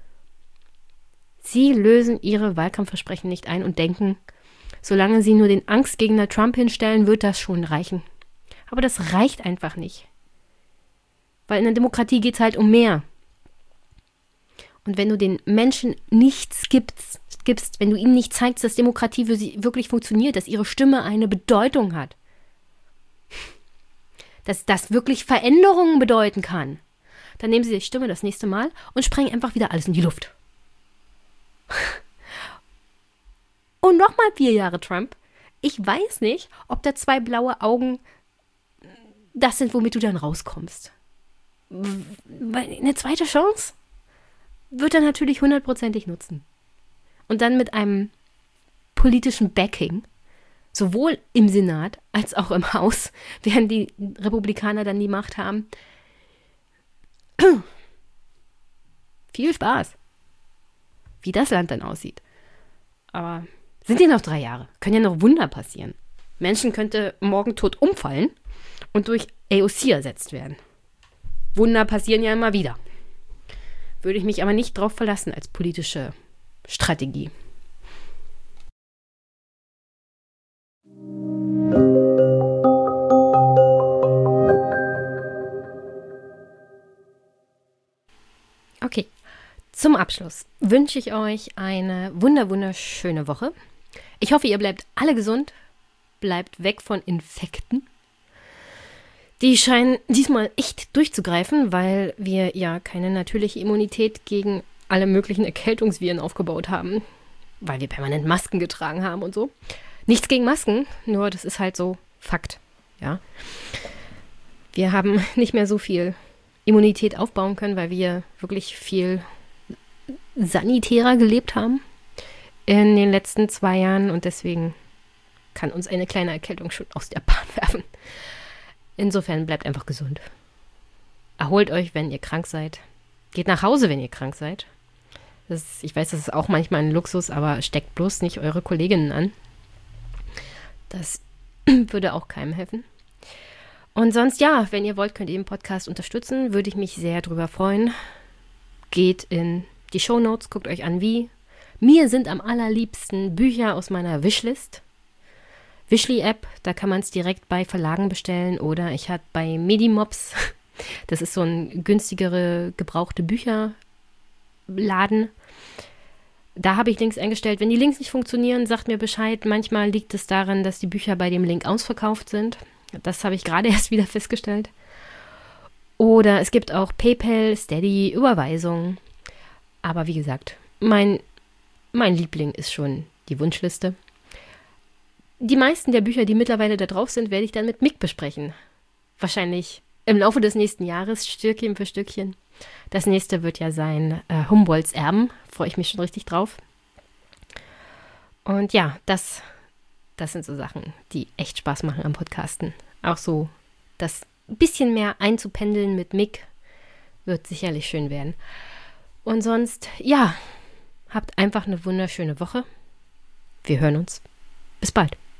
Sie lösen ihre Wahlkampfversprechen nicht ein und denken, solange sie nur den Angstgegner Trump hinstellen, wird das schon reichen. Aber das reicht einfach nicht. Weil in der Demokratie geht es halt um mehr. Und wenn du den Menschen nichts gibst, gibst, wenn du ihnen nicht zeigst, dass Demokratie für sie wirklich funktioniert, dass ihre Stimme eine Bedeutung hat, dass das wirklich Veränderungen bedeuten kann, dann nehmen sie die Stimme das nächste Mal und sprengen einfach wieder alles in die Luft. Und nochmal vier Jahre Trump. Ich weiß nicht, ob da zwei blaue Augen das sind, womit du dann rauskommst. Eine zweite Chance wird er natürlich hundertprozentig nutzen. Und dann mit einem politischen Backing, sowohl im Senat als auch im Haus, während die Republikaner dann die Macht haben. Viel Spaß, wie das Land dann aussieht. Aber sind ja noch drei Jahre, können ja noch Wunder passieren. Menschen könnte morgen tot umfallen und durch A O C ersetzt werden. Wunder passieren ja immer wieder. Würde ich mich aber nicht drauf verlassen als politische Strategie. Okay, zum Abschluss wünsche ich euch eine wunder wunderschöne Woche. Ich hoffe, ihr bleibt alle gesund, bleibt weg von Infekten. Die scheinen diesmal echt durchzugreifen, weil wir ja keine natürliche Immunität gegen alle möglichen Erkältungsviren aufgebaut haben, weil wir permanent Masken getragen haben und so. Nichts gegen Masken, nur das ist halt so Fakt, ja. Wir haben nicht mehr so viel Immunität aufbauen können, weil wir wirklich viel sanitärer gelebt haben in den letzten zwei Jahren und deswegen kann uns eine kleine Erkältung schon aus der Bahn werfen. Insofern bleibt einfach gesund. Erholt euch, wenn ihr krank seid. Geht nach Hause, wenn ihr krank seid. Das ist, ich weiß, das ist auch manchmal ein Luxus, aber steckt bloß nicht eure Kolleginnen an. Das würde auch keinem helfen. Und sonst, ja, wenn ihr wollt, könnt ihr den Podcast unterstützen. Würde ich mich sehr drüber freuen. Geht in die Shownotes, guckt euch an, wie. Mir sind am allerliebsten Bücher aus meiner Wishlist. Wishly-App, da kann man es direkt bei Verlagen bestellen oder ich hatte bei Medimobs, das ist so ein günstigere, gebrauchte Bücherladen. Da habe ich Links eingestellt. Wenn die Links nicht funktionieren, sagt mir Bescheid. Manchmal liegt es daran, dass die Bücher bei dem Link ausverkauft sind. Das habe ich gerade erst wieder festgestellt. Oder es gibt auch PayPal, Steady, Überweisungen. Aber wie gesagt, mein, mein Liebling ist schon die Wunschliste. Die meisten der Bücher, die mittlerweile da drauf sind, werde ich dann mit Mick besprechen. Wahrscheinlich im Laufe des nächsten Jahres, Stückchen für Stückchen. Das nächste wird ja sein äh, Humboldts Erben. Freue ich mich schon richtig drauf. Und ja, das, das sind so Sachen, die echt Spaß machen am Podcasten. Auch so das bisschen mehr einzupendeln mit Mick wird sicherlich schön werden. Und sonst, ja, habt einfach eine wunderschöne Woche. Wir hören uns. Bis bald.